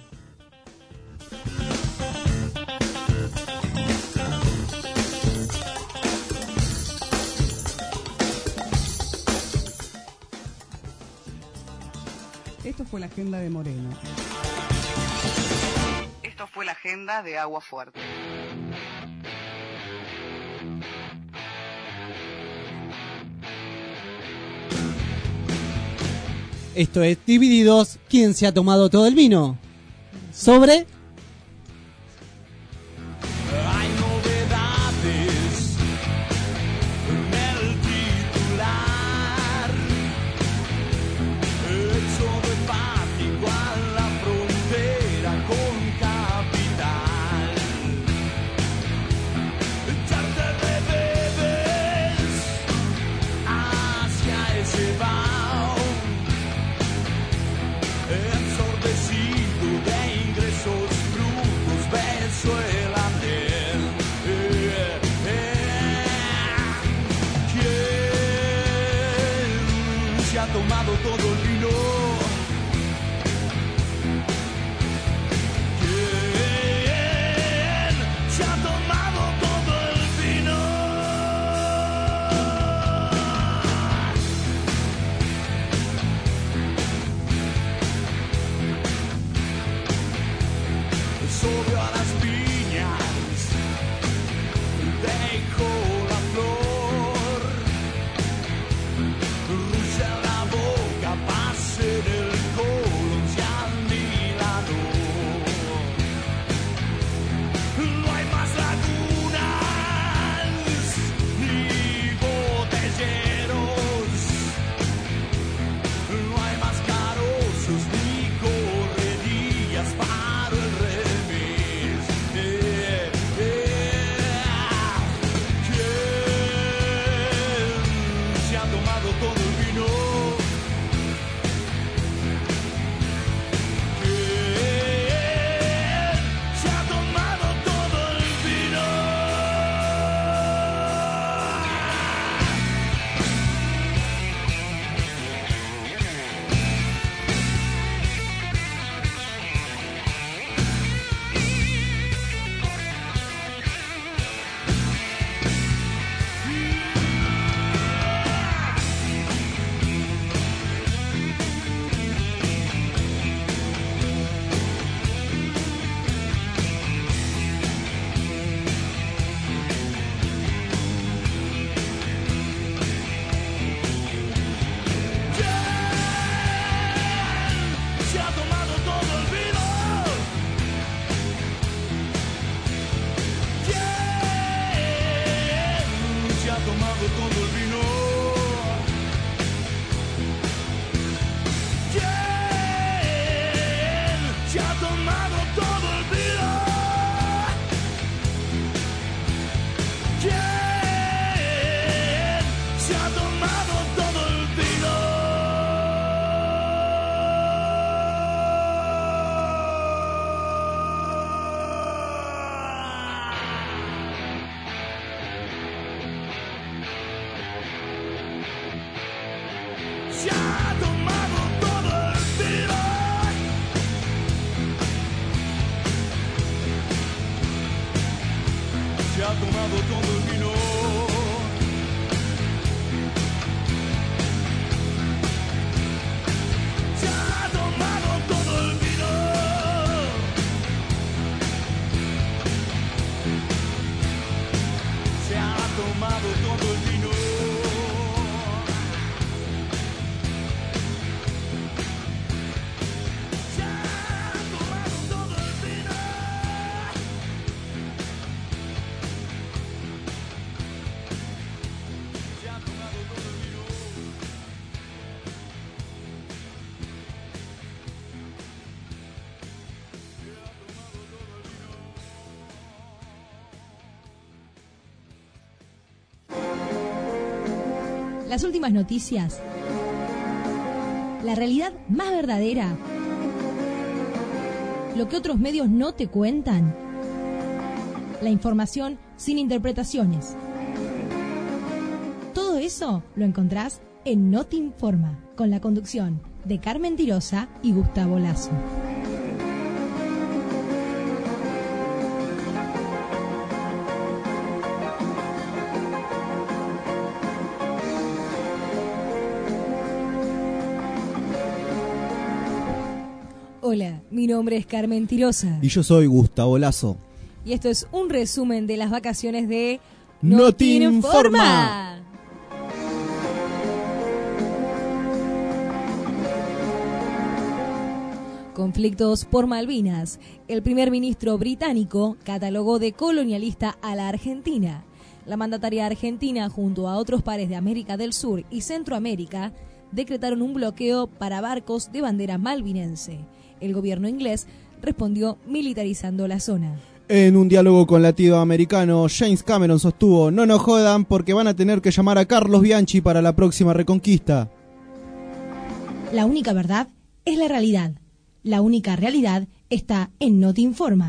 Esto fue la agenda de Moreno. Esto fue la agenda de Agua Fuerte. Esto es Divididos. ¿Quién se ha tomado todo el vino? Sobre... Hay novedades en el titular. Éxodo hepático a la frontera con llevado, ensordecido de ingresos brujos, beso el andén. Eh, eh. ¿Quién se ha tomado todo el vino? Se ha tomado todo el vino. Subió a las piñas, dejó la flor, ruge en la boca, pase del colon, se han milado. No hay más lagunas ni botelleros, no hay más carozos ni corredillas para el revés. Eh, eh. ¿Quién se ha tomado todo el vino? ¿Quién se ha tomado todo el vino? Se ha tomado todo el vino. ¿Quién se ha tomado todo el vino? ¿Quién se ha tomado todo el vino? ¿Quién se ha tomado todo el vino? Se ha tomado todo el vino. Se ha tomado todo el vino. Se ha tomado todo el vino. Se ha tomado todo el vino. Las últimas noticias. La realidad más verdadera. Lo que otros medios no te cuentan. La información sin interpretaciones. Todo eso lo encontrás en No Te Informa, con la conducción de Carmen Tirosa y Gustavo Lazo. Hola, mi nombre es Carmen Tirosa. Y yo soy Gustavo Lazo. Y esto es un resumen de las vacaciones de No Te Informa. Conflictos por Malvinas. El primer ministro británico catalogó de colonialista a la Argentina. La mandataria argentina, junto a otros pares de América del Sur y Centroamérica, decretaron un bloqueo para barcos de bandera malvinense. El gobierno inglés respondió militarizando la zona. En un diálogo con latinoamericano, James Cameron sostuvo: no nos jodan porque van a tener que llamar a Carlos Bianchi para la próxima Reconquista. La única verdad es la realidad. La única realidad está en No Te Informa.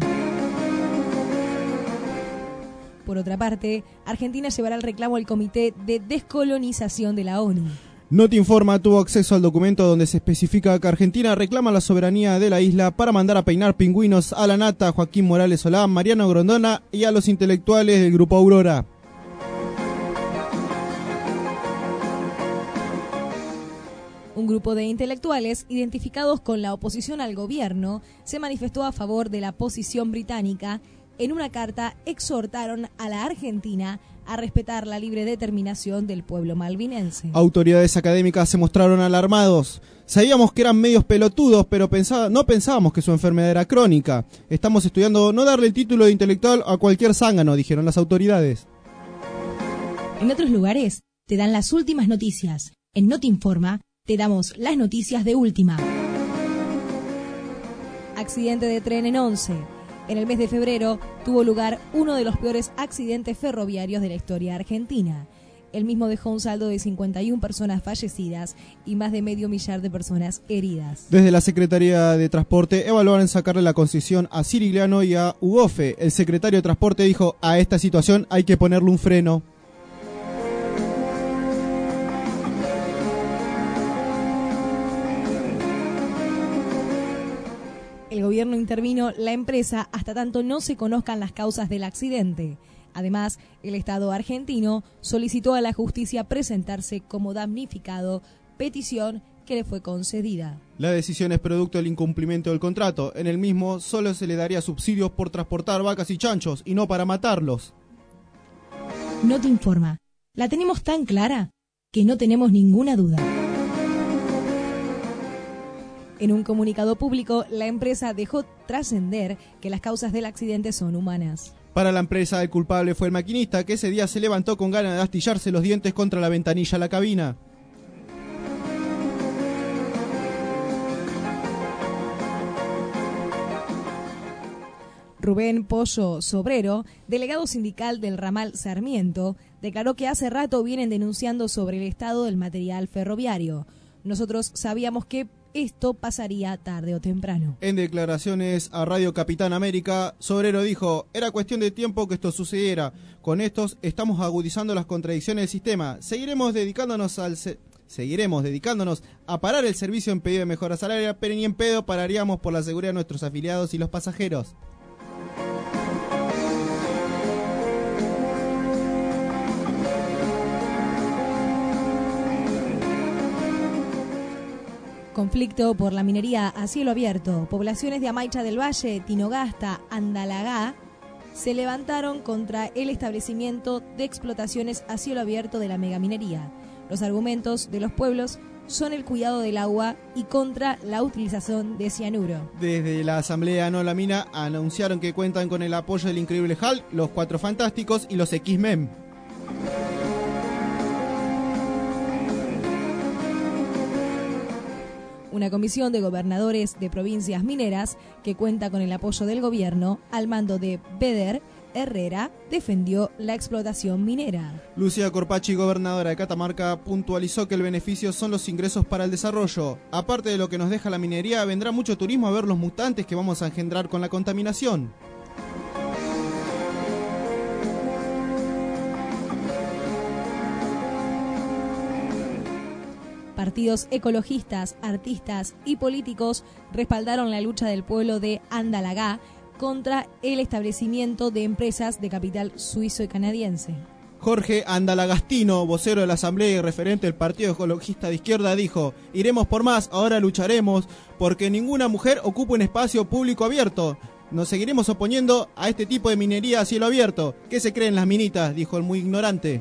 Por otra parte, Argentina llevará el reclamo al Comité de Descolonización de la ONU. No Te Informa tuvo acceso al documento donde se especifica que Argentina reclama la soberanía de la isla para mandar a peinar pingüinos a la nata, Joaquín Morales Solá, Mariano Grondona y a los intelectuales del Grupo Aurora. Un grupo de intelectuales identificados con la oposición al gobierno se manifestó a favor de la posición británica. En una carta exhortaron a la Argentina a respetar la libre determinación del pueblo malvinense. Autoridades académicas se mostraron alarmados. Sabíamos que eran medios pelotudos, pero pensaba, no pensábamos que su enfermedad era crónica. Estamos estudiando no darle el título de intelectual a cualquier zángano, dijeron las autoridades. En otros lugares te dan las últimas noticias. En No Te Informa te damos las noticias de última. Accidente de tren en Once. En el mes de febrero tuvo lugar uno de los peores accidentes ferroviarios de la historia argentina. El mismo dejó un saldo de cincuenta y una personas fallecidas y más de medio millar de personas heridas. Desde la Secretaría de Transporte evaluaron sacarle la concesión a Cirigliano y a Ugofe. El secretario de Transporte dijo: a esta situación hay que ponerle un freno. El gobierno intervino la empresa hasta tanto no se conozcan las causas del accidente. Además, el Estado argentino solicitó a la justicia presentarse como damnificado, petición que le fue concedida. La decisión es producto del incumplimiento del contrato. En el mismo solo se le daría subsidios por transportar vacas y chanchos y no para matarlos. No Te Informa. La tenemos tan clara que no tenemos ninguna duda. En un comunicado público, la empresa dejó trascender que las causas del accidente son humanas. Para la empresa, el culpable fue el maquinista, que ese día se levantó con ganas de astillarse los dientes contra la ventanilla de la cabina. Rubén Pollo Sobrero, delegado sindical del ramal Sarmiento, declaró que hace rato vienen denunciando sobre el estado del material ferroviario. Nosotros sabíamos que esto pasaría tarde o temprano. En declaraciones a Radio Capitán América, Sobrero dijo: era cuestión de tiempo que esto sucediera. Con estos estamos agudizando las contradicciones del sistema. Seguiremos dedicándonos al se- seguiremos dedicándonos a parar el servicio en pedido de mejora salarial, pero ni en pedo pararíamos por la seguridad de nuestros afiliados y los pasajeros. Conflicto por la minería a cielo abierto. Poblaciones de Amaicha del Valle, Tinogasta, Andalagá se levantaron contra el establecimiento de explotaciones a cielo abierto de la megaminería. Los argumentos de los pueblos son el cuidado del agua y contra la utilización de cianuro. Desde la Asamblea No La Mina anunciaron que cuentan con el apoyo del increíble Hulk, los Cuatro Fantásticos y los X-Men. Una comisión de gobernadores de provincias mineras que cuenta con el apoyo del gobierno al mando de Beder Herrera defendió la explotación minera. Lucía Corpachi, gobernadora de Catamarca, puntualizó que el beneficio son los ingresos para el desarrollo. Aparte de lo que nos deja la minería, vendrá mucho turismo a ver los mutantes que vamos a engendrar con la contaminación. Partidos ecologistas, artistas y políticos respaldaron la lucha del pueblo de Andalagá contra el establecimiento de empresas de capital suizo y canadiense. Jorge Andalagastino, vocero de la Asamblea y referente del Partido Ecologista de Izquierda, dijo: iremos por más, ahora lucharemos porque ninguna mujer ocupa un espacio público abierto. Nos seguiremos oponiendo a este tipo de minería a cielo abierto. ¿Qué se creen las minitas?, dijo el muy ignorante.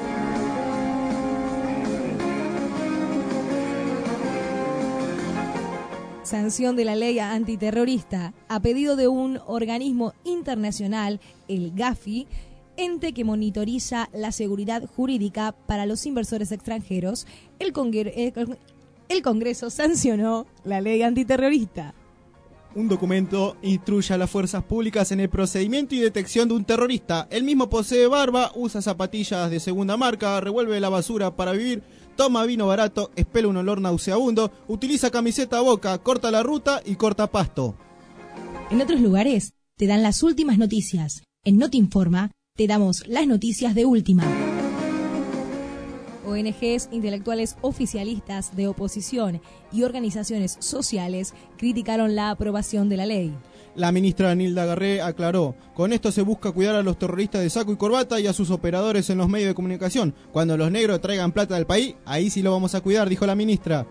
Sanción de la ley antiterrorista a pedido de un organismo internacional, el GAFI, ente que monitoriza la seguridad jurídica para los inversores extranjeros. El, Congre- el Congreso sancionó la ley antiterrorista. Un documento instruye a las fuerzas públicas en el procedimiento y detección de un terrorista. El mismo posee barba, usa zapatillas de segunda marca, revuelve la basura para vivir. toma vino barato, espela un olor nauseabundo, utiliza camiseta boca, corta la ruta y corta pasto. En otros lugares te dan las últimas noticias. En No Te Informa te damos las noticias de última. O N Ges, intelectuales oficialistas de oposición y organizaciones sociales criticaron la aprobación de la ley. La ministra Nilda Garré aclaró, con esto se busca cuidar a los terroristas de saco y corbata y a sus operadores en los medios de comunicación. Cuando los negros traigan plata del país, ahí sí lo vamos a cuidar, dijo la ministra.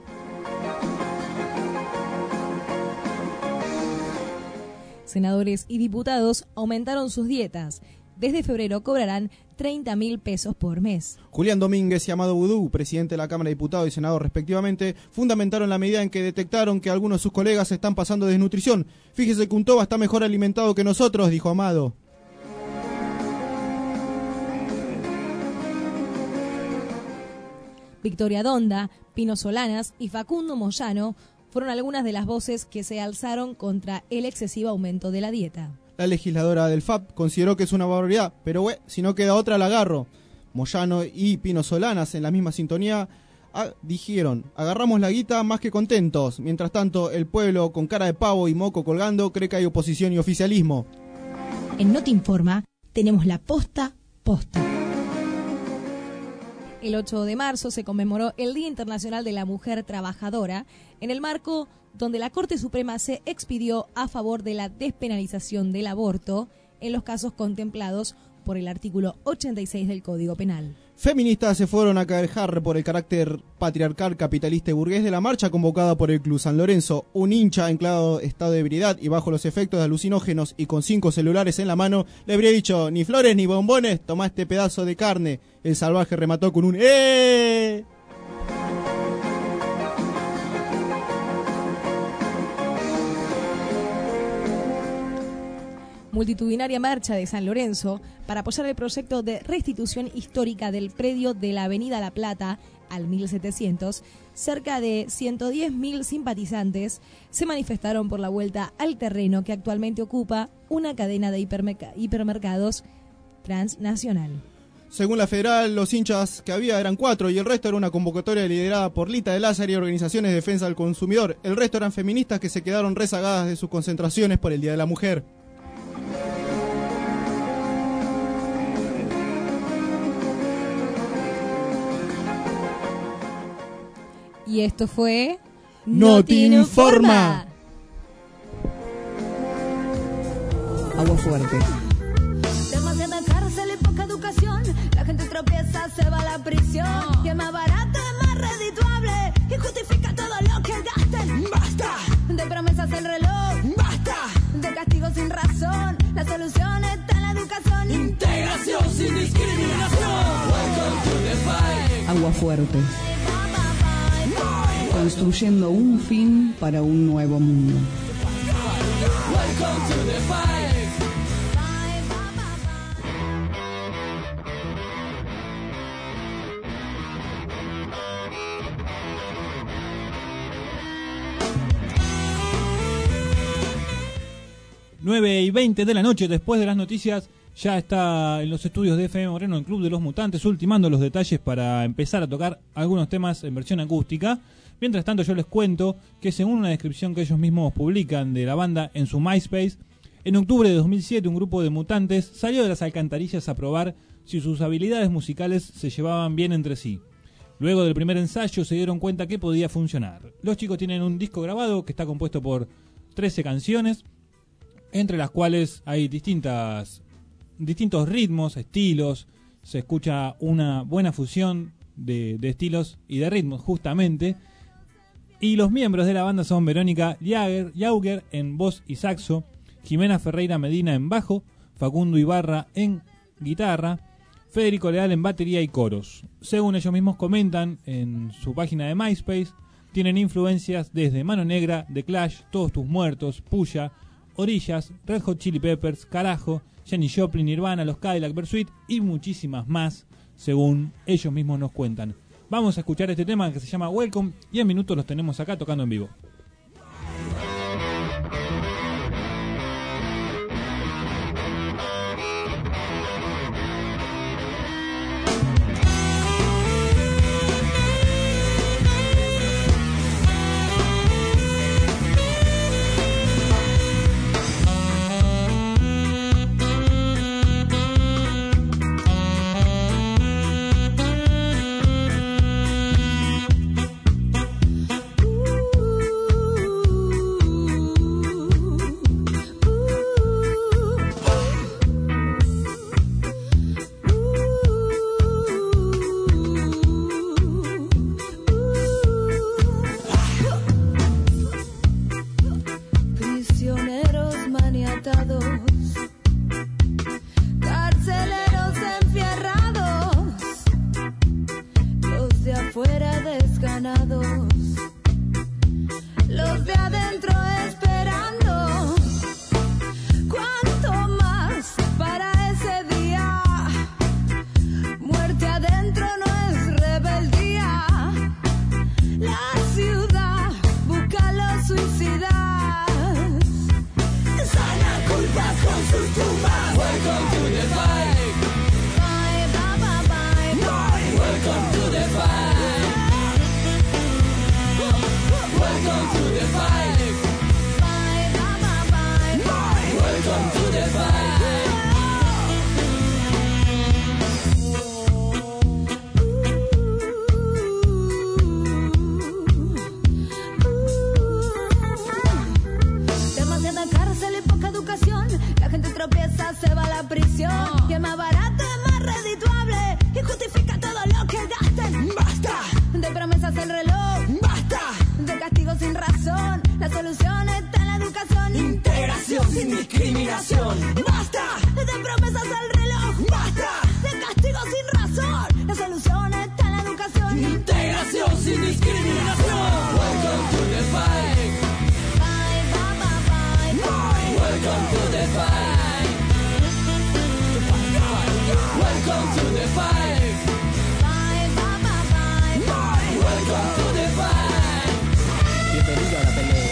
Senadores y diputados aumentaron sus dietas. Desde febrero cobrarán treinta mil pesos por mes. Julián Domínguez y Amado Vudú, presidente de la Cámara de Diputados y senador respectivamente, fundamentaron la medida en que detectaron que algunos de sus colegas están pasando de desnutrición. Fíjese que un toba está mejor alimentado que nosotros, dijo Amado. Victoria Donda, Pino Solanas y Facundo Moyano fueron algunas de las voces que se alzaron contra el excesivo aumento de la dieta. La legisladora del F A P consideró que es una barbaridad, pero we, si no queda otra la agarro. Moyano y Pino Solanas, en la misma sintonía, a, dijeron, agarramos la guita más que contentos. Mientras tanto, el pueblo, con cara de pavo y moco colgando, cree que hay oposición y oficialismo. En No Te Informa tenemos la posta posta. El ocho de marzo se conmemoró el Día Internacional de la Mujer Trabajadora, en el marco donde la Corte Suprema se expidió a favor de la despenalización del aborto en los casos contemplados por el artículo ochenta y seis del Código Penal. Feministas se fueron a quejar por el carácter patriarcal, capitalista y burgués de la marcha convocada por el Club San Lorenzo. Un hincha en claro estado de ebriedad y bajo los efectos de alucinógenos y con cinco celulares en la mano le habría dicho, ni flores ni bombones, toma este pedazo de carne. El salvaje remató con un ¡eh! Multitudinaria marcha de San Lorenzo para apoyar el proyecto de restitución histórica del predio de la Avenida La Plata al mil setecientos, cerca de ciento diez mil simpatizantes se manifestaron por la vuelta al terreno que actualmente ocupa una cadena de hipermerc- hipermercados transnacional. Según la federal, los hinchas que había eran cuatro y el resto era una convocatoria liderada por Lita de Lázaro y organizaciones de defensa del consumidor. El resto eran feministas que se quedaron rezagadas de sus concentraciones por el Día de la Mujer. Y esto fue No Te Informa. Agua fuerte. Demasiada cárcel y poca educación. La gente tropieza, se va a la prisión. Que es más barato, es más redituable. Y justifica todo lo que gasten. ¡Basta! De promesas el reloj. ¡Basta! De castigos sin razón. La solución está en la educación. Integración sin discriminación. Welcome to the fight. Agua fuerte. Construyendo un fin para un nuevo mundo. Welcome to the fight. nueve y veinte de la noche, después de las noticias, ya está en los estudios de F M Moreno, el Club de los Mutantes, ultimando los detalles para empezar a tocar algunos temas en versión acústica. Mientras tanto, yo les cuento que según una descripción que ellos mismos publican de la banda en su MySpace, en octubre de dos mil siete un grupo de mutantes salió de las alcantarillas a probar si sus habilidades musicales se llevaban bien entre sí. Luego del primer ensayo se dieron cuenta que podía funcionar. Los chicos tienen un disco grabado que está compuesto por trece canciones, entre las cuales hay distintas, distintos ritmos, estilos. Se escucha una buena fusión de, de estilos y de ritmos justamente. Y los miembros de la banda son Verónica Jager, Jauger en voz y saxo, Jimena Ferreira Medina en bajo, Facundo Ibarra en guitarra, Federico Leal en batería y coros. Según ellos mismos comentan en su página de MySpace, tienen influencias desde Mano Negra, The Clash, Todos Tus Muertos, Puya, Orillas, Red Hot Chili Peppers, Carajo, Janis Joplin, Nirvana, Los Cadillac Bersuit y muchísimas más, según ellos mismos nos cuentan. Vamos a escuchar este tema que se llama Welcome y en minutos los tenemos acá tocando en vivo. sin discriminación. Basta de promesas al reloj. Basta de castigos sin razón. La solución está en la educación. Integración sin discriminación. Welcome to the fight. Bye, bye, bye, bye, bye. Welcome to the fight. Welcome to the fight. Bye, bye, bye, bye. Welcome to the fight. Bienvenido a la pelea.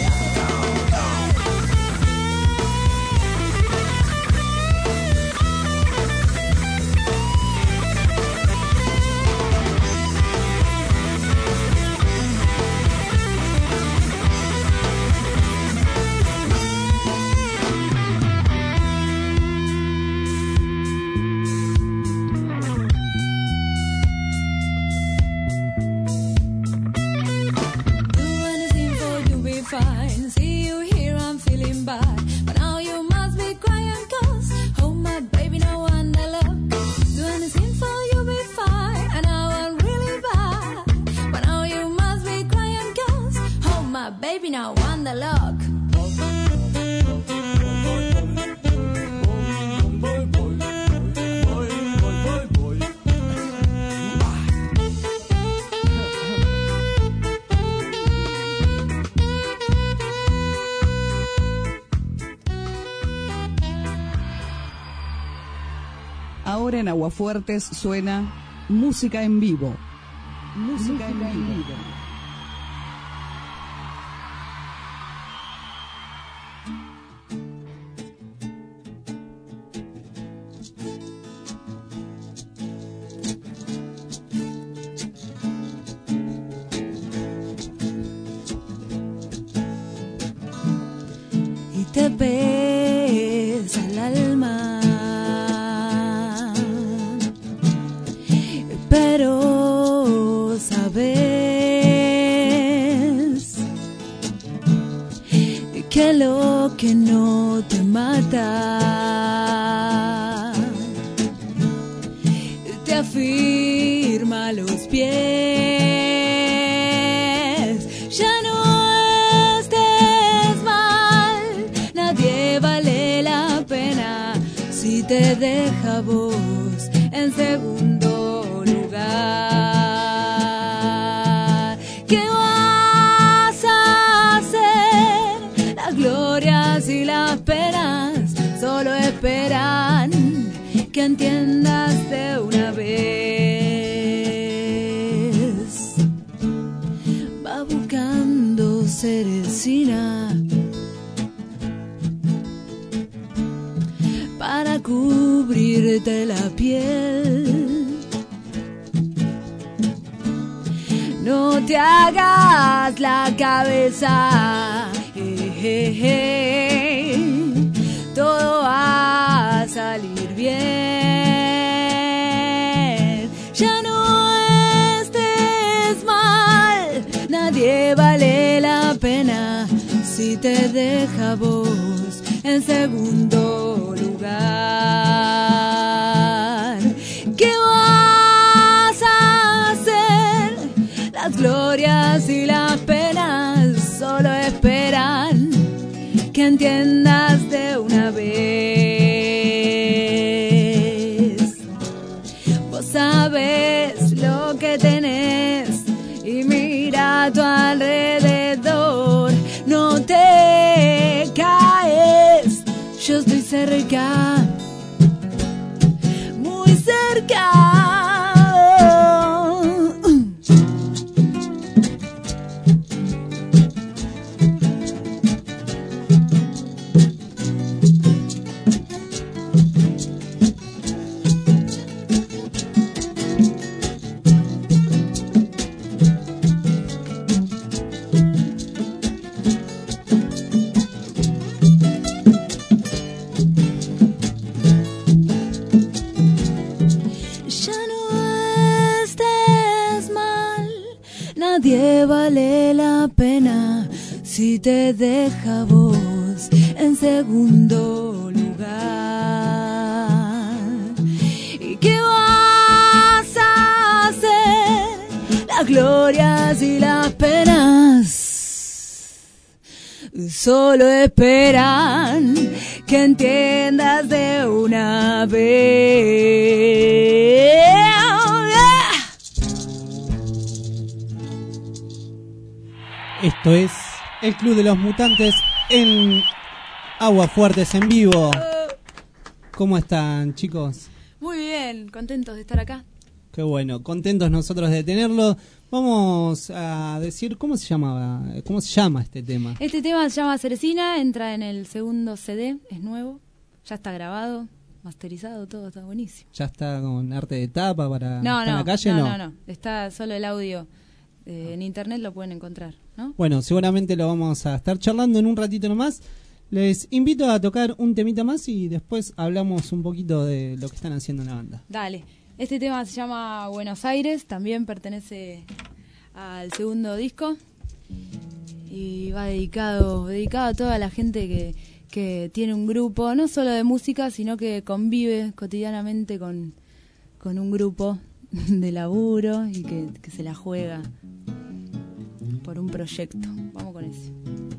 Fine. See you here, I'm feeling bad. But now you must be crying, cause oh my baby, no one I love. Do anything for you, be fine. And now I'm really bad. But now you must be crying, cause oh my baby, no one I love. Ahora en Aguafuertes suena música en vivo. Música, música en vivo. Y te pesa el alma. Pero sabes que lo que no te mata te afirma los pies. Ya no estés mal, nadie vale la pena si te deja vos en segundo lugar. ¿Qué vas a hacer? Las glorias y las penas solo esperan que entiendas de una vez. Va buscando cerecina para cubrirte la piel. No te hagas la cabeza, eh, eh, eh. Todo va a salir bien. Ya no estés mal, nadie vale la pena si te deja vos en segundo lugar. ¿Qué vas a hacer? Las glorias y las penas solo esperan que entiendas de una vez. Vos sabés lo que tenés y mira a tu alrededor. No te caes, yo estoy cerca, muy cerca. Nadie vale la pena si te deja vos en segundo lugar. ¿Y qué vas a hacer? Las glorias y las penas solo esperan que entiendas de una vez. Esto es el Club de los Mutantes en Aguafuertes en vivo. ¿Cómo están, chicos? Muy bien, contentos de estar acá. Qué bueno, contentos nosotros de tenerlo. Vamos a decir cómo se llamaba, cómo se llama este tema. Este tema se llama Cerecina, entra en el segundo C D, es nuevo, ya está grabado, masterizado, todo está buenísimo. ¿Ya está con arte de tapa para No, estar no, en la calle? no, No, no, no, está solo el audio, eh, en internet lo pueden encontrar, ¿no? Bueno, seguramente lo vamos a estar charlando en un ratito nomás. Les invito a tocar un temita más y después hablamos un poquito de lo que están haciendo en la banda. Dale. Este tema se llama Buenos Aires, también pertenece al segundo disco y va dedicado dedicado a toda la gente que, que tiene un grupo, no solo de música, sino que convive cotidianamente con, con un grupo de laburo y que, que se la juega por un proyecto. Vamos con eso.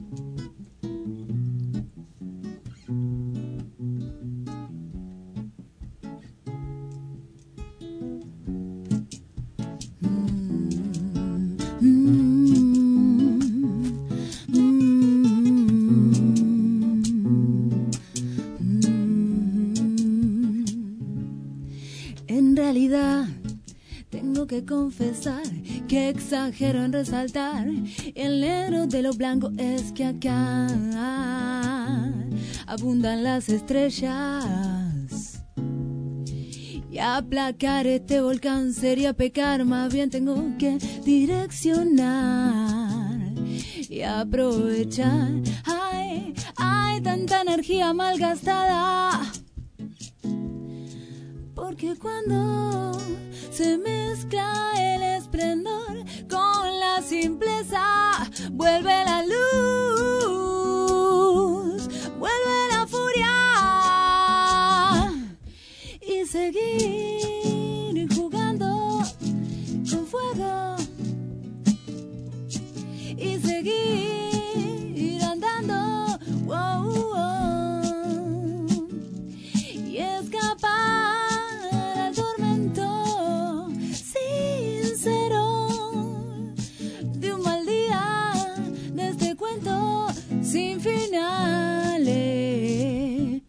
En realidad tengo que confesar que exagero en resaltar el negro de lo blanco. Es que acá abundan las estrellas y aplacar este volcán sería pecar. Más bien tengo que direccionar y aprovechar. Ay, hay tanta energía malgastada, porque cuando se mezcla el esplendor con la simpleza, vuelve la luz, vuelve la furia, y seguir jugando con fuego, y seguir andando, wow, wow, y escapar sin finales.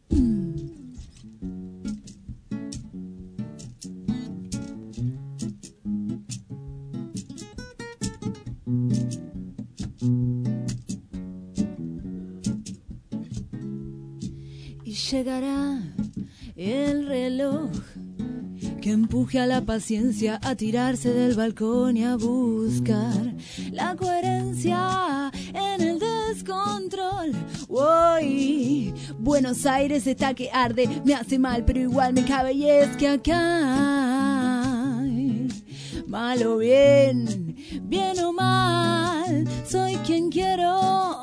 Y llegará el reloj que empuje a la paciencia a tirarse del balcón y a buscar la coherencia en el descontrol. Hoy Buenos Aires está que arde, me hace mal pero igual me cabe, y es que acá, mal o bien, bien o mal, soy quien quiero,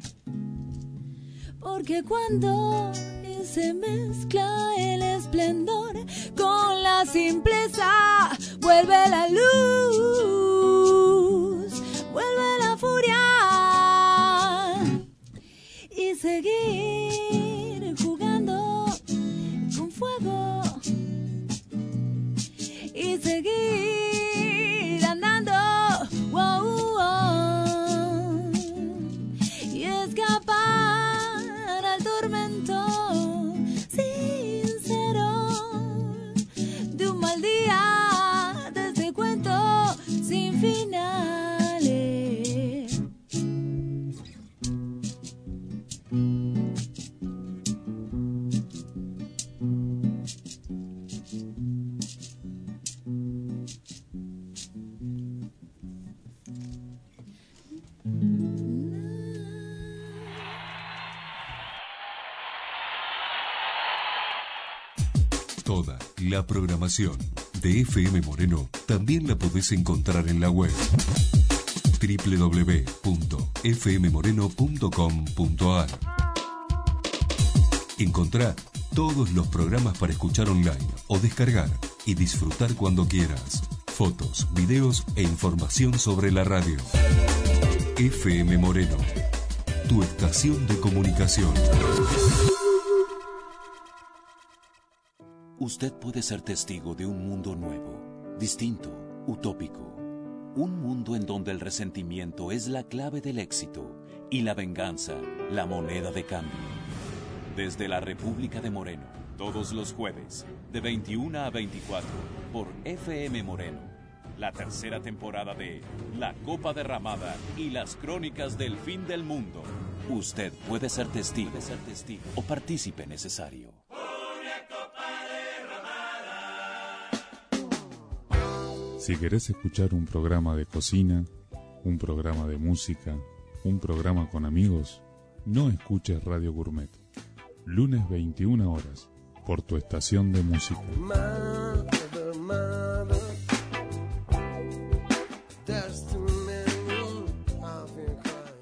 porque cuando se mezcla el esplendor con la simpleza, vuelve la luz, vuelve la furia, y seguir jugando con fuego, y seguir andando, wow, wow, y escapar al tormento de un mal día, de este cuento sin finales. Toda la programación de F M Moreno también la podés encontrar en la web doble u doble u doble u punto f m moreno punto com punto a r. Encontrá todos los programas para escuchar online o descargar y disfrutar cuando quieras. Fotos, videos e información sobre la radio. F M Moreno. tu estación de comunicación. Usted puede ser testigo de un mundo nuevo, distinto, utópico. Un mundo en donde el resentimiento es la clave del éxito y la venganza, la moneda de cambio. Desde la República de Moreno, todos los jueves, de veintiuna a veinticuatro, por F M Moreno. La tercera temporada de La Copa Derramada y las Crónicas del Fin del Mundo. Usted puede ser testigo, puede ser testigo o partícipe necesario. Si querés escuchar un programa de cocina, un programa de música, un programa con amigos, no escuches Radio Gourmet. Lunes veintiuna horas, por tu estación de música. Mother, mother, there's too many of your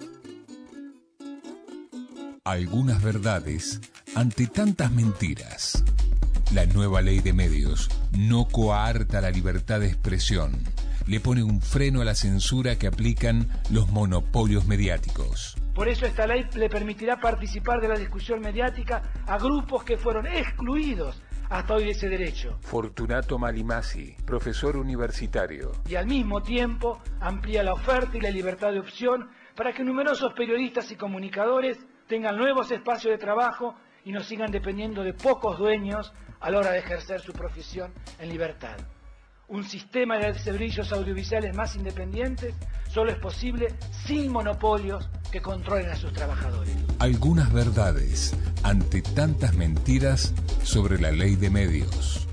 kind. Algunas verdades ante tantas mentiras. La nueva ley de medios no coarta la libertad de expresión. Le pone un freno a la censura que aplican los monopolios mediáticos. Por eso esta ley le permitirá participar de la discusión mediática a grupos que fueron excluidos hasta hoy de ese derecho. Fortunato Malimasi, profesor universitario. Y al mismo tiempo amplía la oferta y la libertad de opción para que numerosos periodistas y comunicadores tengan nuevos espacios de trabajo y no sigan dependiendo de pocos dueños a la hora de ejercer su profesión en libertad. Un sistema de servicios audiovisuales más independientes solo es posible sin monopolios que controlen a sus trabajadores. Algunas verdades ante tantas mentiras sobre la ley de medios.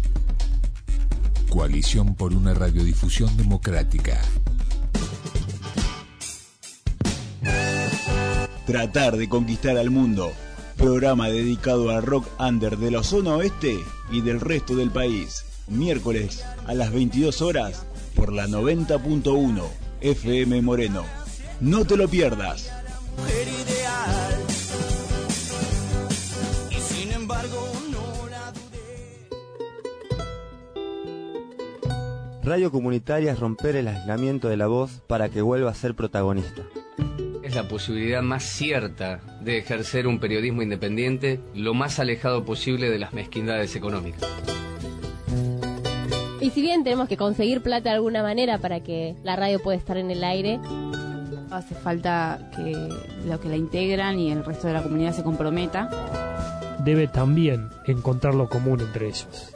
Coalición por una radiodifusión democrática. Tratar de conquistar al mundo. Programa dedicado al rock under de la zona oeste y del resto del país. Miércoles a las veintidós horas por la noventa punto uno F M Moreno. No te lo pierdas. Mujer ideal. Y sin embargo no la dudé. Radio comunitaria es romper el aislamiento de la voz para que vuelva a ser protagonista. Es la posibilidad más cierta de ejercer un periodismo independiente lo más alejado posible de las mezquindades económicas. Y si bien tenemos que conseguir plata de alguna manera para que la radio pueda estar en el aire, hace falta que los que la integran y el resto de la comunidad se comprometa. Debe también encontrar lo común entre ellos.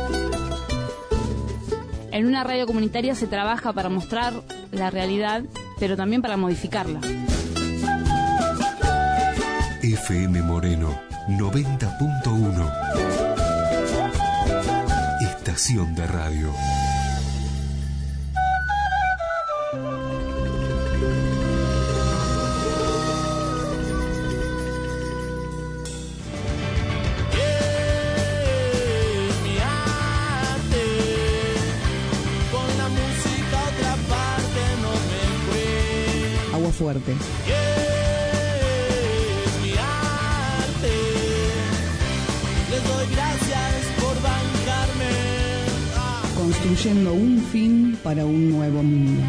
En una radio comunitaria se trabaja para mostrar la realidad, pero también para modificarla. F M Moreno noventa punto uno. Estación de radio. Agua fuerte. Mi arte. Les doy gracias por bancarme. Ah. Construyendo un fin para un nuevo mundo.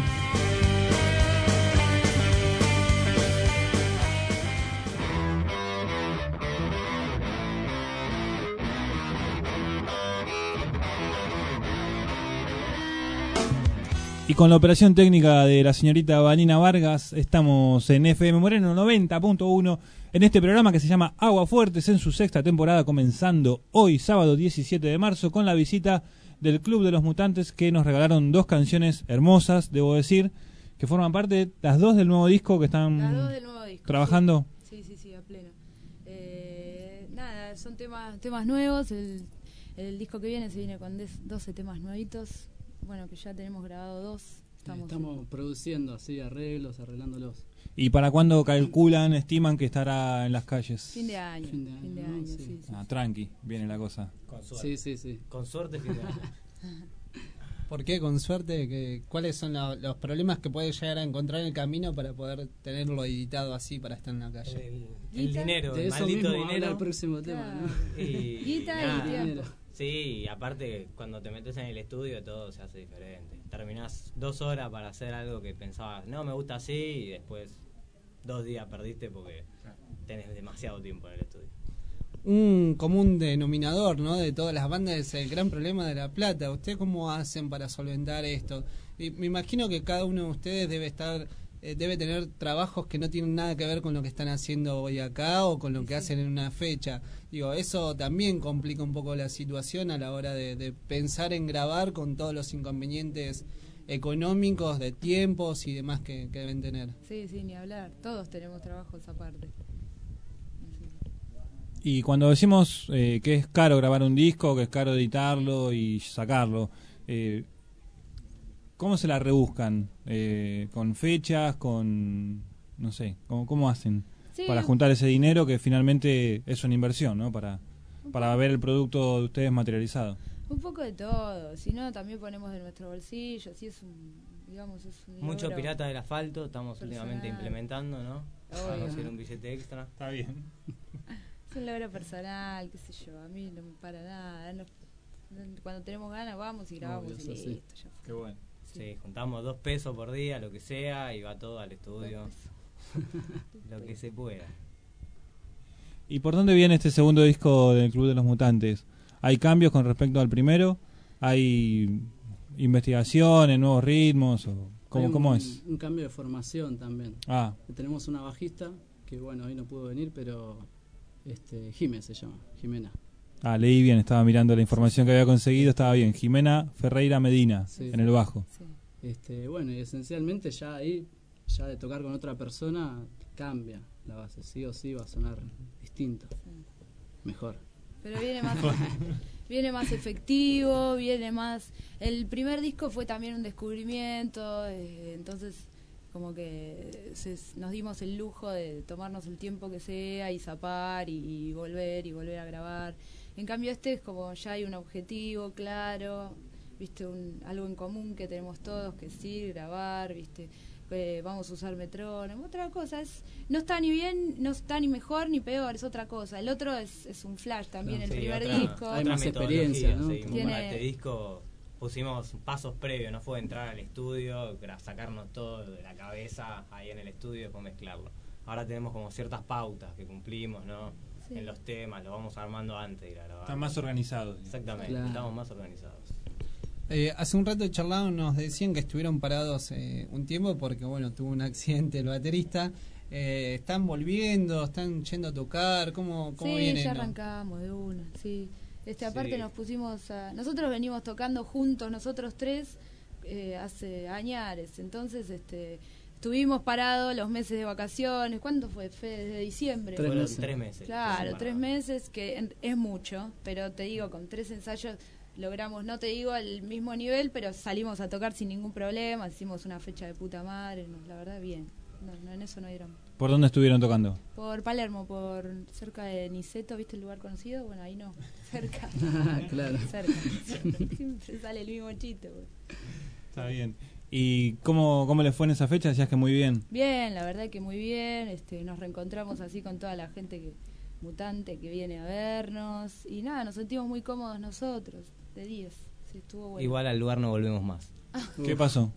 Y con la operación técnica de la señorita Vanina Vargas, estamos en F M Moreno noventa punto uno, en este programa que se llama Agua Fuertes, en su sexta temporada, comenzando hoy, sábado diecisiete de marzo, con la visita del Club de los Mutantes, que nos regalaron dos canciones hermosas, debo decir, que forman parte de las dos del nuevo disco que están Las dos del nuevo disco, trabajando. Sí, sí, sí, a pleno. Eh, nada, son temas temas nuevos, el, el disco que viene se viene con doce temas nuevitos. Bueno, que ya tenemos grabado dos. Estamos, Estamos produciendo así arreglos, arreglándolos. ¿Y para cuándo calculan, estiman que estará en las calles? Fin de año. Fin de año, fin de año sí. Sí, sí. Ah, tranqui, viene la cosa. Con suerte. Sí, sí, sí. Con suerte, fin de año. ¿Por qué con suerte? ¿Qué, ¿Cuáles son la, los problemas que puede llegar a encontrar en el camino para poder tenerlo editado así para estar en la calle? El, el dinero, de el eso maldito mismo dinero. El próximo tema, claro. ¿no? Y, Guita y nada. tiempo. Sí, aparte cuando te metes en el estudio todo se hace diferente. Terminás dos horas para hacer algo que pensabas, no, me gusta así, y después dos días perdiste porque tenés demasiado tiempo en el estudio. Un común denominador, ¿no?, de todas las bandas es el gran problema de la plata. ¿Ustedes cómo hacen para solventar esto? Y me imagino que cada uno de ustedes debe estar, eh, debe tener trabajos que no tienen nada que ver con lo que están haciendo hoy acá o con lo que hacen en una fecha. Digo, eso también complica un poco la situación a la hora de, de pensar en grabar con todos los inconvenientes económicos, de tiempos y demás que, que deben tener. Sí, sí, ni hablar. Todos tenemos trabajos aparte. Y cuando decimos eh, que es caro grabar un disco, que es caro editarlo y sacarlo, eh, ¿cómo se la rebuscan? Eh, ¿Con fechas? ¿Con...? no sé, ¿cómo, cómo hacen Sí. para juntar ese dinero que finalmente es una inversión, ¿no? Para, para ver el producto de ustedes materializado. Un poco de todo, si no también ponemos de nuestro bolsillo, si es un, digamos, es un Mucho logro pirata del asfalto, estamos personal. últimamente implementando, ¿no? Obvio. Para conseguir un billete extra. Está bien. Es un logro personal, qué sé yo, a mí no me para nada. No- cuando tenemos ganas vamos y grabamos Obvio, y eso sí. listo. Ya fue. Qué bueno. Sí, juntamos dos pesos por día, lo que sea, y va todo al estudio. Lo que se pueda. ¿Y por dónde viene este segundo disco del Club de los Mutantes? ¿Hay cambios con respecto al primero? ¿Hay investigaciones, nuevos ritmos? O ¿Cómo, Hay un, cómo es? un cambio de formación también. Ah. Tenemos una bajista que, bueno, hoy no pudo venir, pero este Jimé se llama, Jimena. Ah, leí bien, estaba mirando la información que había conseguido, estaba bien. Jimena Ferreira Medina, Sí. en el bajo. Este, bueno, y esencialmente ya ahí, ya de tocar con otra persona, cambia la base, sí o sí va a sonar distinto, mejor. Pero viene más viene más efectivo, viene más... El primer disco fue también un descubrimiento, eh, entonces como que se- nos dimos el lujo de tomarnos el tiempo que sea y zapar y, y volver y volver a grabar. En cambio este es como ya hay un objetivo claro, viste, un, algo en común que tenemos todos, que sí, grabar, viste, eh, vamos a usar metrónomo, otra cosa, es no está ni bien, no está ni mejor ni peor, es otra cosa. El otro es, es un flash también, el Sí, primer otra- disco. otra metodología, seguimos. Tiene- Para este disco pusimos pasos previos, no fue entrar al estudio, gra- sacarnos todo de la cabeza ahí en el estudio y después mezclarlo. Ahora tenemos como ciertas pautas que cumplimos, ¿no? Sí. En los temas, lo vamos armando antes de ir a grabar. Están más organizados. Exactamente, Claro. estamos más organizados. Eh, hace un rato charlado nos decían que estuvieron parados eh, un tiempo porque, bueno, tuvo un accidente el baterista. Eh, ¿Están volviendo? ¿Están yendo a tocar? ¿Cómo, cómo Sí, viene? ya no? arrancamos de una, sí. Este, aparte Sí. nos pusimos a... Nosotros venimos tocando juntos, nosotros tres, eh, hace añares. Entonces, este, estuvimos parados los meses de vacaciones. ¿Cuánto fue? Fue desde diciembre. Tres Fueron meses. tres meses. Claro, Tres tres meses, que en- es mucho, pero te digo, con tres ensayos logramos, no te digo al mismo nivel, pero salimos a tocar sin ningún problema, hicimos una fecha de puta madre, no, la verdad, bien. No, no, en eso no hay drama. ¿Por dónde estuvieron tocando? Por Palermo, por cerca de Niceto, ¿viste el lugar conocido? Bueno, ahí no, cerca. Claro. Cerca. Siempre sale el mismo chiste. güey. Está bien. ¿Y cómo, cómo les fue en esa fecha? Decías que muy bien. Bien, la verdad que muy bien. Este, nos reencontramos así con toda la gente que mutante que viene a vernos. Y nada, nos sentimos muy cómodos nosotros, de diez. Sí, estuvo bueno. Igual al lugar no volvemos más. ¿Qué pasó?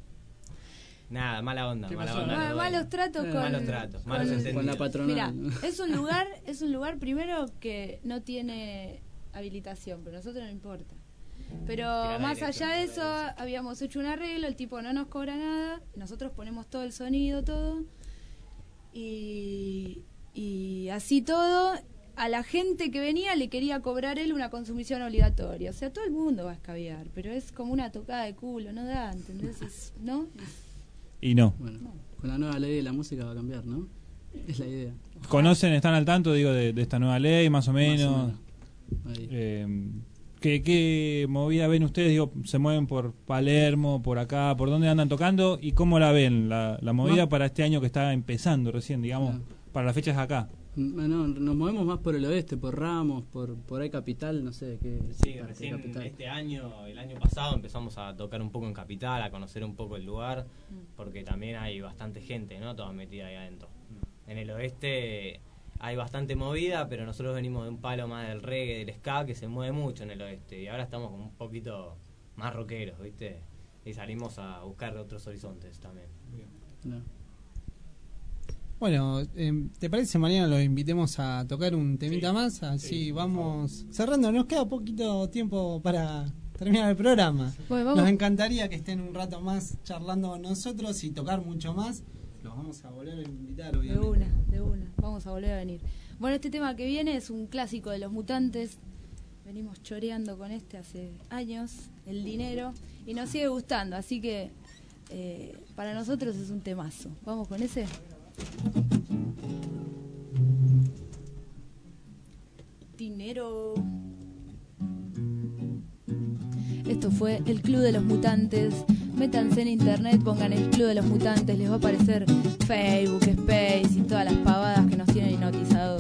Nada, mala onda, ¿Qué mala pasó? onda. Ma- no, malos tratos eh, con... malos tratos, con- malos entendidos. Con la patronal. Mira, es un lugar, es un lugar primero que no tiene habilitación, pero a nosotros no importa. Pero Tirar más aire, allá de eso, habíamos hecho un arreglo, el tipo no nos cobra nada, nosotros ponemos todo el sonido, todo, y, y así todo, a la gente que venía le quería cobrar él una consumición obligatoria. O sea, todo el mundo va a escabiar, pero es como una tocada de culo, no da, ¿entendés? Es- ¿no? Y no. Bueno, con la nueva ley de la música va a cambiar, ¿no? Es la idea. ¿Conocen, están al tanto, digo, de, de esta nueva ley, más o menos? Más o menos. Ahí. Eh, ¿qué, ¿Qué movida ven ustedes? Digo, ¿se mueven por Palermo, por acá? ¿Por dónde andan tocando? ¿Y cómo la ven, la, la movida No. para este año que está empezando recién, digamos, para las fechas acá? Bueno, nos movemos más por el oeste, por Ramos, por por ahí Capital, no sé qué. Sí, parte de recién Capital. este año, el año pasado empezamos a tocar un poco en Capital, a conocer un poco el lugar, porque también hay bastante gente, ¿no? Toda metida ahí adentro. En el oeste hay bastante movida, pero nosotros venimos de un palo más del reggae, del ska, que se mueve mucho en el oeste, y ahora estamos como un poquito más rockeros, ¿viste? Y salimos a buscar otros horizontes también. No. Bueno, eh, ¿te parece mañana los invitemos a tocar un temita sí, más? Así sí, vamos cerrando. Nos queda poquito tiempo para terminar el programa. Bueno, nos encantaría que estén un rato más charlando con nosotros y tocar mucho más. Los vamos a volver a invitar, obviamente. De una, de una. Vamos a volver a venir. Bueno, este tema que viene es un clásico de Los Mutantes. Venimos choreando con este hace años, El Dinero, y nos sigue gustando. Así que eh, para nosotros es un temazo. ¿Vamos con ese? Dinero. Esto fue el Club de los Mutantes. Métanse en internet, pongan el Club de los Mutantes, les va a aparecer Facebook, Space y todas las pavadas que nos tienen hipnotizados.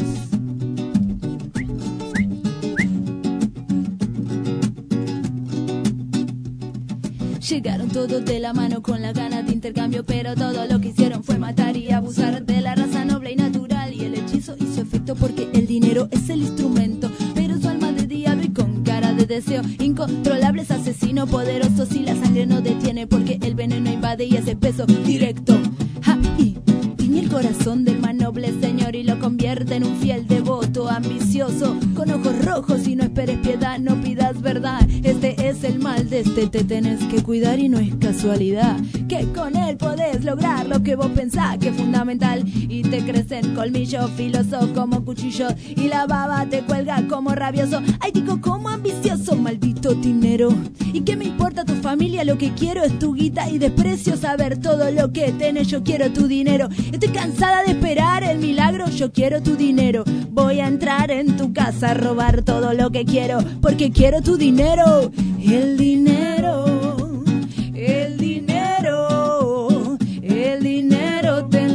Llegaron todos de la mano con las ganas de intercambio, pero todo lo que hicieron fue matar y abusar de la raza noble y natural. Y el hechizo hizo efecto porque el dinero es el instrumento, pero su alma de diablo y con cara de deseo incontrolable es asesino poderoso. Si la sangre no detiene porque el veneno invade y es espeso directo. Ja, y tiñe el corazón del más noble señor y lo convierte en un fiel devoto ambicioso con ojos rojos. Y no esperes piedad, no pidas verdad, este es el mal de este, te tenés que cuidar y no es casualidad que con él podés lograr lo que vos pensás que es fundamental. Y te crecen colmillos filosos como cuchillos y la baba te cuelga como rabioso. Ay, digo como ambicioso, maldito dinero. ¿Y qué me importa tu familia? Lo que quiero es tu guita y desprecio saber todo lo que tenés. Yo quiero tu dinero. Estoy cansada de esperar el milagro. Yo quiero tu dinero. Voy a entrar en tu casa a robar todo lo que quiero porque quiero tu dinero. El dinero, el dinero, el dinero te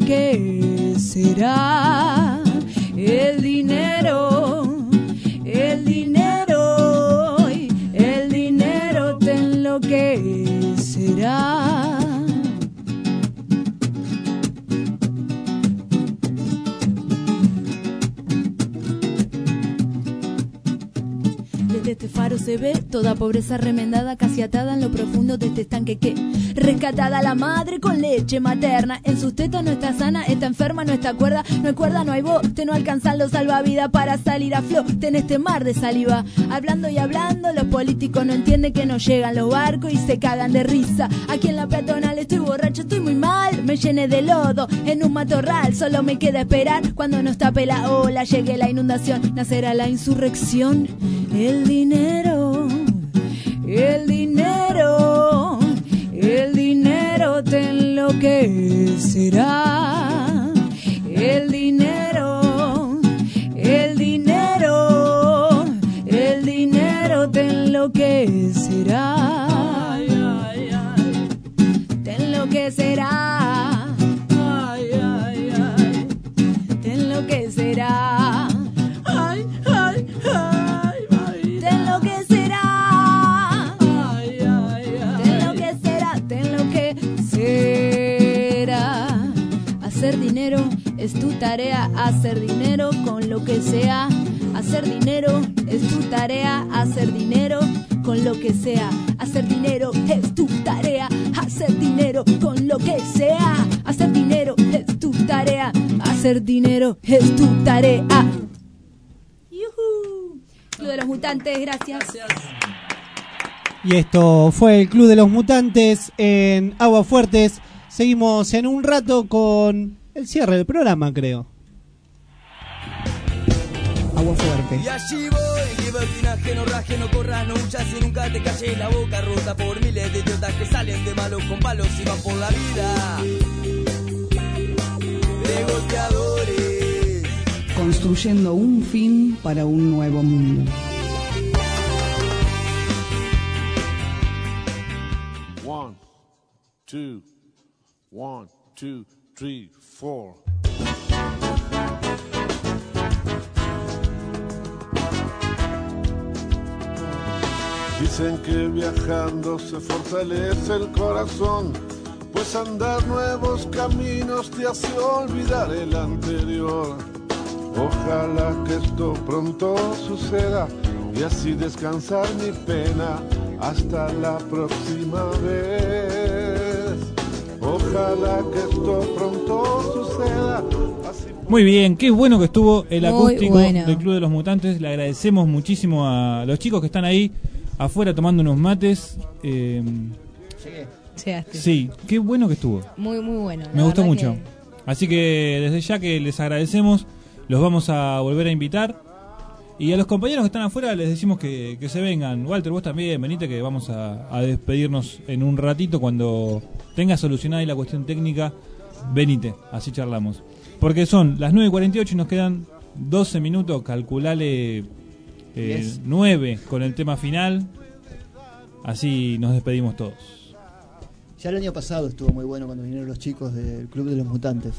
enloquecerá. El dinero, el dinero, el dinero te enloquecerá. Desde este faro se ve toda pobreza remendada, casi atada en lo profundo de este estanque que rescatada la madre con leche materna. En sus tetas no está sana, está enferma, no está cuerda, no hay cuerda, no hay bote, no alcanzan los salvavidas para salir a flote en este mar de saliva. Hablando y hablando, los políticos no entienden que no llegan los barcos y se cagan de risa. Aquí en la peatonal estoy borracho, estoy muy mal, me llené de lodo en un matorral. Solo me queda esperar cuando nos tape la ola, llegue la inundación, nacerá la insurrección. El dinero, el dinero, el dinero te enloquecerá. El dinero, el dinero, el dinero te enloquecerá. Ay, ay, ay. Te enloquecerá. Ay, ay, ay. Te enloquecerá. Ay, ay, ay. Hacer dinero es tu tarea, hacer dinero con lo que sea. Hacer dinero es tu tarea, hacer dinero con lo que sea. Hacer dinero es tu tarea, hacer dinero con lo que sea. Hacer dinero es tu tarea, hacer dinero es tu tarea. ¡Yujú! Club de los Mutantes, gracias. Gracias. Y esto fue el Club de los Mutantes en Aguas Fuertes. Seguimos en un rato con el cierre del programa, creo. Agua Fuerte. Y allí voy, libertinaje, no raje, no corras, no huyas y nunca te calles la boca rota por miles de idiotas que salen de malos con palos y van por la vida de golpeadores. Construyendo un fin para un nuevo mundo. One, two. One, two, three, four. Dicen que viajando se fortalece el corazón, pues andar nuevos caminos te hace olvidar el anterior. Ojalá que esto pronto suceda y así descansar mi pena hasta la próxima vez. Ojalá que esto pronto suceda Muy bien, qué bueno que estuvo el Muy acústico bueno. del Club de los Mutantes. Le agradecemos muchísimo a los chicos que están ahí afuera tomando unos mates. Eh, Llegaste. sí, qué bueno que estuvo. Muy, muy bueno. Me la gustó verdad mucho. que- Así que desde ya que les agradecemos, los vamos a volver a invitar. Y a los compañeros que están afuera les decimos que, que se vengan. Walter, vos también, venite que vamos a, a despedirnos en un ratito. Cuando tengas solucionada ahí la cuestión técnica, venite, así charlamos. Porque son las nueve y cuarenta y ocho y nos quedan doce minutos, calculale eh, Yes. nueve con el tema final. Así nos despedimos todos. Ya el año pasado estuvo muy bueno cuando vinieron los chicos del Club de los Mutantes.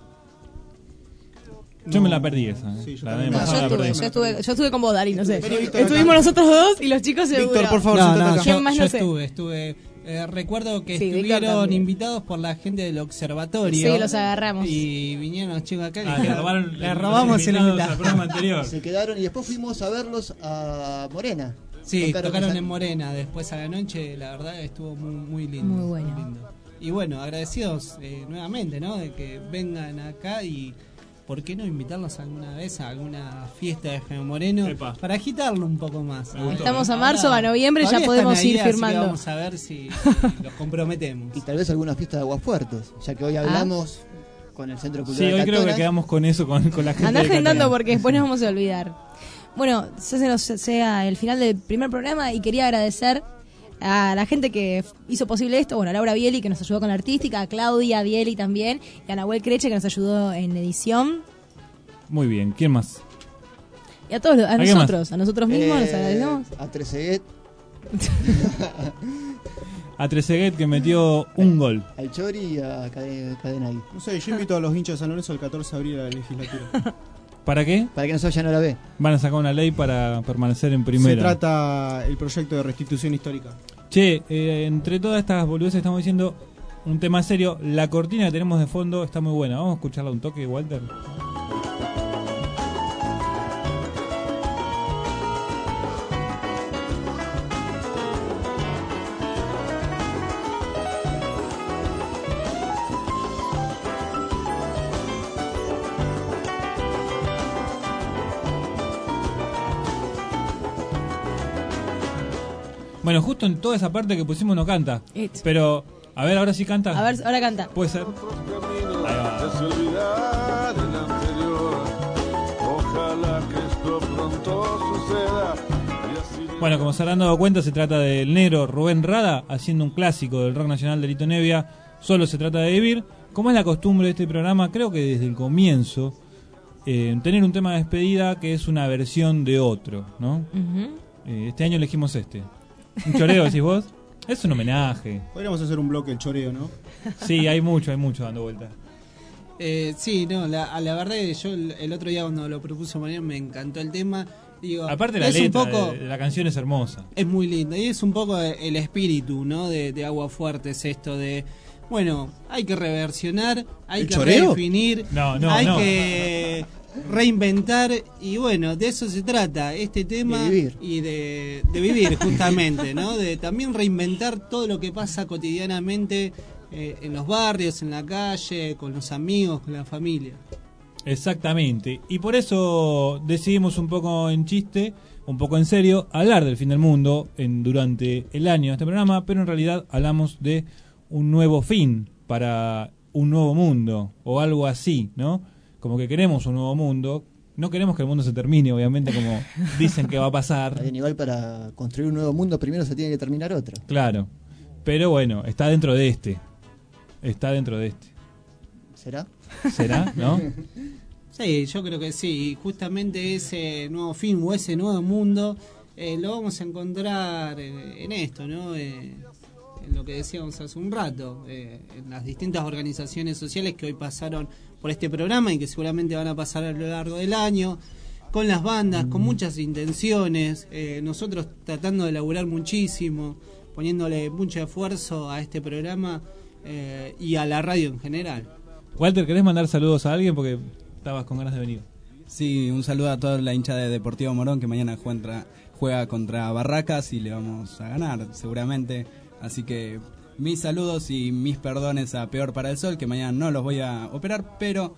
Yo me la perdí esa. ¿eh? Sí, yo La también de me la pasada Yo la estuve, perdí. yo, estuve, yo estuve con vos, Dari, no sé. Vení, Víctor, Estuvimos acá. nosotros dos y los chicos seguro. Víctor, por favor, No, sentate no, acá. ¿Quién yo, más yo no sé? estuve, estuve. eh, recuerdo que Sí, Víctor estuvieron también. invitados por la gente del observatorio. Sí, los agarramos. Y vinieron los chicos acá y Ah, le, le robaron- le los robamos el invitados invitado. al programa anterior. Se quedaron y después fuimos a verlos a Morena. Sí, tocaron, esa- en Morena. Después a la noche, la verdad, estuvo muy, muy lindo. Muy bueno. lindo. Y bueno, agradecidos eh, nuevamente, ¿no? De que vengan acá y. ¿Por qué no invitarlos alguna vez a alguna fiesta de Jaime Moreno? Epa. Para agitarlo un poco más. Me gustó. Estamos a marzo, a noviembre, ya Todavía podemos están ahí, ir así que firmando. vamos a ver si, si los comprometemos. Y tal vez alguna fiesta de Aguafuertes, ya que hoy hablamos con el Centro Sí, Cultural hoy creo que Catonas. quedamos con eso, con, con la gente. Andá de agendando Catonas. porque después nos vamos a olvidar. Bueno, ya se nos sea el final del primer programa y quería agradecer a la gente que f- hizo posible esto. Bueno, a Laura Bieli, que nos ayudó con la artística, a Claudia Bieli también, y a Nahuel Creche, que nos ayudó en edición. Muy bien, ¿quién más? Y a todos, los- a ¿Alguien nosotros, a nosotros mismos, nos Eh, agradecemos. A Trezeguet, A Trezeguet que metió un gol. al Chori y a Cade- Cadena ahí. No sé, yo invito a los hinchas de San Lorenzo el catorce de abril a la legislatura. ¿Para qué? Para que no se vayan a la B. Van a sacar una ley para permanecer en primera. Se trata el proyecto de restitución histórica. Che, eh, entre todas estas boludeces estamos diciendo un tema serio. La cortina que tenemos de fondo está muy buena. Vamos a escucharla un toque, Walter. Bueno, justo en toda esa parte que pusimos no canta. It. Pero, a ver, ahora sí canta. A ver, ahora canta. Puede ser. Ahí va. Te hace olvidar el anterior. Ojalá que esto pronto suceda. Y así Bueno, como se habrán dado cuenta, se trata del negro Rubén Rada haciendo un clásico del rock nacional de Lito Nevia. Solo se trata de vivir. Como es la costumbre de este programa, creo que desde el comienzo, eh, tener un tema de despedida que es una versión de otro, ¿no? Ujú. Eh, este año elegimos este. ¿Un choreo, decís vos? Es un homenaje. Podríamos hacer un bloque el choreo, ¿no? Sí, hay mucho, hay mucho dando vueltas. Eh, sí, no, la, a la verdad yo el, el otro día cuando lo propuse Mariano me encantó el tema. Digo, Aparte la es letra un poco, de, de la canción es hermosa. es muy lindo y es un poco el espíritu, ¿no? De, de Aguafuerte, es esto de, bueno, hay que reversionar, hay ¿El que choreo? redefinir, No, no, hay no. que reinventar y bueno, de eso se trata este tema De vivir. y de, de vivir justamente, ¿no? De también reinventar todo lo que pasa cotidianamente eh, en los barrios, en la calle, con los amigos, con la familia. Exactamente. Y por eso decidimos un poco en chiste, un poco en serio, hablar del fin del mundo en, durante el año de este programa, pero en realidad hablamos de un nuevo fin para un nuevo mundo o algo así, ¿no? Como que queremos un nuevo mundo. No queremos que el mundo se termine, obviamente, como dicen que va a pasar. Bien, igual para construir un nuevo mundo primero se tiene que terminar otro. Claro. Pero bueno, está dentro de este. Está dentro de este. ¿Será? ¿Será? ¿No? Sí, yo creo que sí. Y justamente ese nuevo film o ese nuevo mundo eh, lo vamos a encontrar en, en esto, ¿no? Eh, en lo que decíamos hace un rato, eh, en las distintas organizaciones sociales que hoy pasaron por este programa y que seguramente van a pasar a lo largo del año, con las bandas, con muchas intenciones, eh, nosotros tratando de laburar muchísimo, poniéndole mucho esfuerzo a este programa eh, y a la radio en general. Walter, ¿querés mandar saludos a alguien? Porque estabas con ganas de venir. Sí, un saludo a toda la hincha de Deportivo Morón que mañana juega, juega contra Barracas y le vamos a ganar seguramente. Así que mis saludos y mis perdones a Peor para el Sol, que mañana no los voy a operar, pero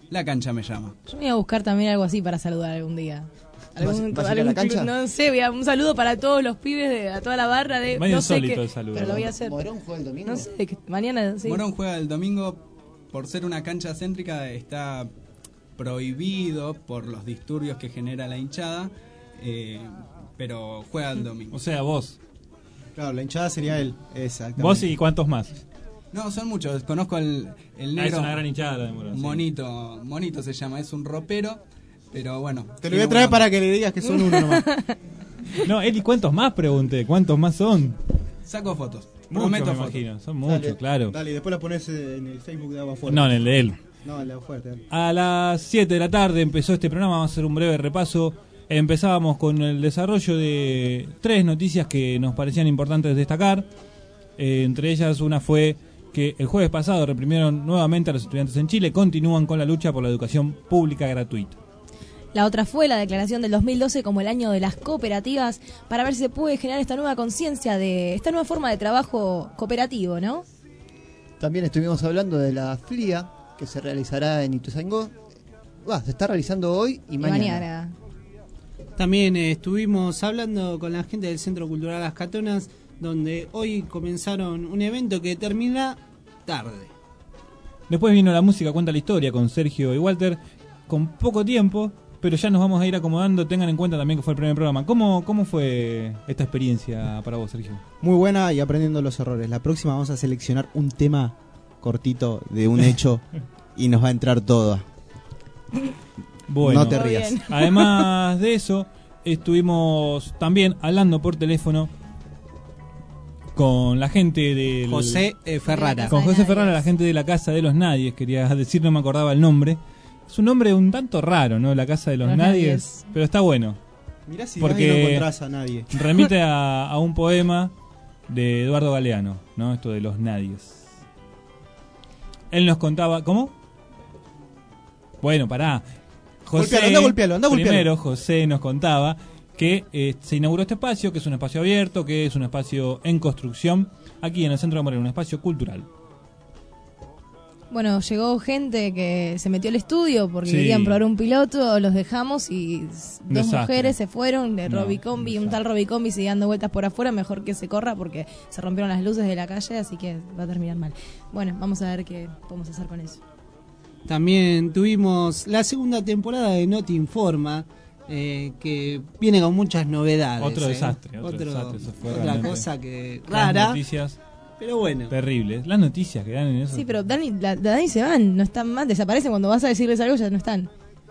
La cancha me llama. Yo voy a buscar también algo así para saludar algún día. Algún, ¿Vas- vas a ir a la algún club, cancha? no sé, voy a, un saludo para todos los pibes, de a toda la barra de... Medio no sé insólito qué, el saludo. pero lo voy a hacer. ¿Morón juega el domingo? No sé, que mañana sí. Morón juega el domingo, por ser una cancha céntrica está prohibido por los disturbios que genera la hinchada, eh, pero juega el domingo. O sea, vos. Claro, la hinchada sería él. Exactamente. Vos y cuántos más. No, son muchos. Conozco el, el Ah, negro. es una gran hinchada la de Morón, sí. Monito, Monito se llama, es un ropero, pero bueno. Te lo voy a traer para que le digas que son uno nomás. No, Eli, ¿cuántos más? Pregunté. ¿Cuántos más son? Saco fotos. Muchos, Prometo me fotos. imagino. Son muchos, Dale, claro. Dale, y después lo pones en el Facebook de Agua Fuerte. No, en el de él. No, en el de Agua Fuerte. Dale. A las siete de la tarde empezó este programa, vamos a hacer un breve repaso. Empezábamos con el desarrollo de tres noticias que nos parecían importantes destacar. Eh, entre ellas una fue que el jueves pasado reprimieron nuevamente a los estudiantes en Chile, continúan con la lucha por la educación pública gratuita. La otra fue la declaración del dos mil doce como el año de las cooperativas, para ver si se puede generar esta nueva conciencia de esta nueva forma de trabajo cooperativo, ¿no? También estuvimos hablando de la F L I A, que se realizará en Ituzaingó. Ah, se está realizando hoy y, Y mañana. mañana. También eh, estuvimos hablando con la gente del Centro Cultural Las Catonas, donde hoy comenzaron un evento que termina tarde. Después vino la música Cuenta la Historia con Sergio y Walter, con poco tiempo, pero ya nos vamos a ir acomodando. Tengan en cuenta también que fue el primer programa. ¿Cómo, cómo fue esta experiencia para vos, Sergio? Muy buena y aprendiendo los errores. La próxima vamos a seleccionar un tema cortito de un hecho y nos va a entrar todo. Bueno, no te rías. Además de eso, estuvimos también hablando por teléfono con la gente del... José eh, Ferrara. Con José Ferrara, la gente de la Casa de los Nadies, quería decir, no me acordaba el nombre. Es un nombre un tanto raro, ¿no? La Casa de los, Los Nadies, Nadies. pero está bueno. Mirá si porque no encontrás a nadie. remite a, a un poema de Eduardo Galeano, ¿no? Esto de los Nadies. Él nos contaba... ¿Cómo? Bueno, pará. José, Golpealo, anda a golpealo, anda a golpealo. primero José nos contaba que eh, se inauguró este espacio, que es un espacio abierto, que es un espacio en construcción, aquí en el centro de Moreno, un espacio cultural. Bueno, llegó gente que se metió al estudio porque Sí. querían probar un piloto, los dejamos y s- dos Desastre. mujeres se fueron de No, Robicombi, un tal Robicombi sigue dando vueltas por afuera, mejor que se corra porque se rompieron las luces de la calle, así que va a terminar mal. Bueno, vamos a ver qué podemos hacer con eso. También tuvimos la segunda temporada de No Te Informa, eh, que viene con muchas novedades. Otro eh. desastre, otro desastre, eso fue otra realmente. cosa que Las rara, noticias pero bueno. terribles. Las noticias que dan en eso. Sí, pero Dani, la, la Dani se van, no están más, desaparecen cuando vas a decirles algo, ya no están.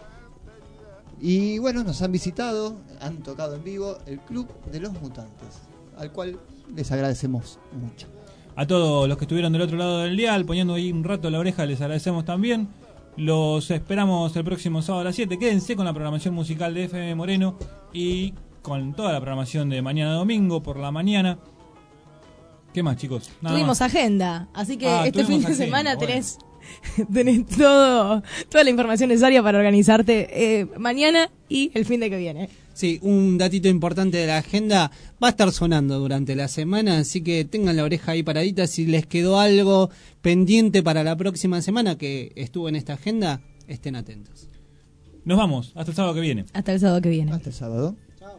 Y bueno, nos han visitado, han tocado en vivo el Club de los Mutantes, al cual les agradecemos mucho. A todos los que estuvieron del otro lado del dial, poniendo ahí un rato la oreja, les agradecemos también. Los esperamos el próximo sábado a las siete. Quédense con la programación musical de F M Moreno y con toda la programación de mañana domingo por la mañana. ¿Qué más, chicos? Nada Tuvimos más. agenda, así que Ah, este fin tuvimos de agenda, semana bueno. tenés, tenés todo, toda la información necesaria para organizarte eh, mañana y el fin de que viene. Sí, un datito importante de la agenda va a estar sonando durante la semana, así que tengan la oreja ahí paradita. Si les quedó algo pendiente para la próxima semana que estuvo en esta agenda, estén atentos. Nos vamos, hasta el sábado que viene. Hasta el sábado que viene. Hasta el sábado.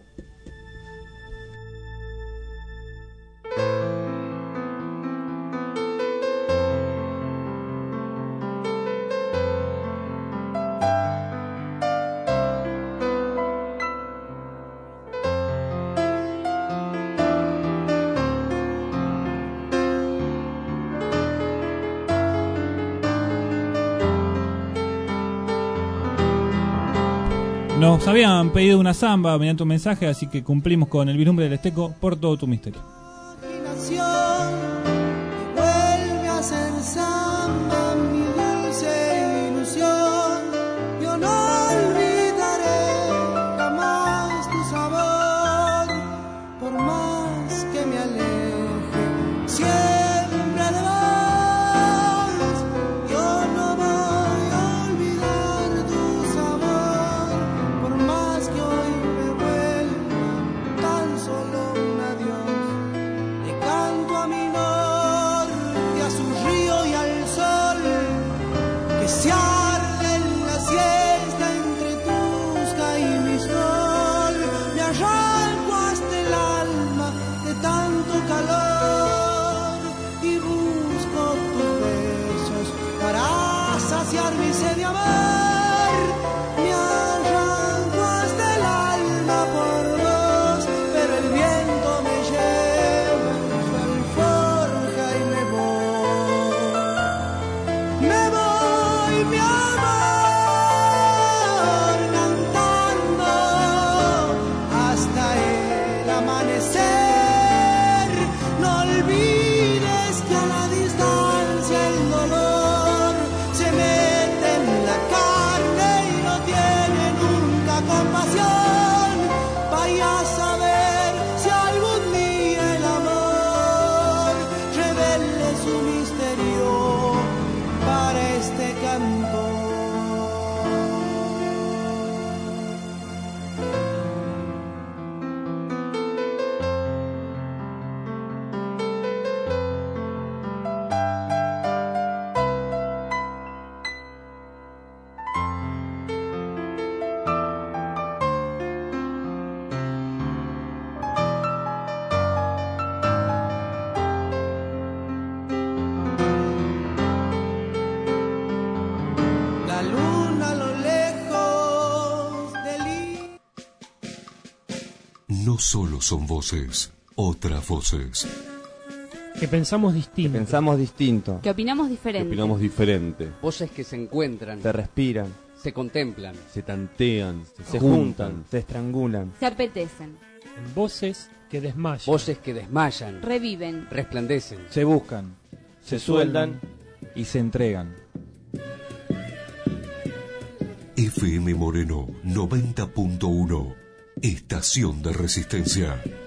Nos habían pedido una samba mediante un mensaje, así que cumplimos con el vislumbre del Esteco por todo tu misterio. Vuelve a ser samba mi dulce ilusión. Yo no olvidaré jamás tu sabor, por más que me aleje siempre de vos. Yo no voy a olvidar tu sabor, por más que hoy me vuelva tan solo un adiós. saciar mi sed de amar. Me arranco hasta el alma por vos, pero el viento me lleva en su alforja y me voy. Me voy, mi amor, cantando hasta el amanecer. No olvides que a la distancia el dolor se mete en la carne y no tiene nunca compasión. Vaya a saber si algún día el amor revele su misterio para este canto. La luna a lo lejos del i- No solo son voces, otras voces. Que pensamos distinto. Pensamos distinto. Que opinamos diferente. Opinamos diferente. Voces que se encuentran, Se respiran. se contemplan, Se tantean, Se juntan. Se estrangulan. Se apetecen. En voces que desmayan. voces que desmayan, Reviven. resplandecen. Se buscan, se sueldan y se entregan. F M Moreno noventa punto uno. Estación de Resistencia.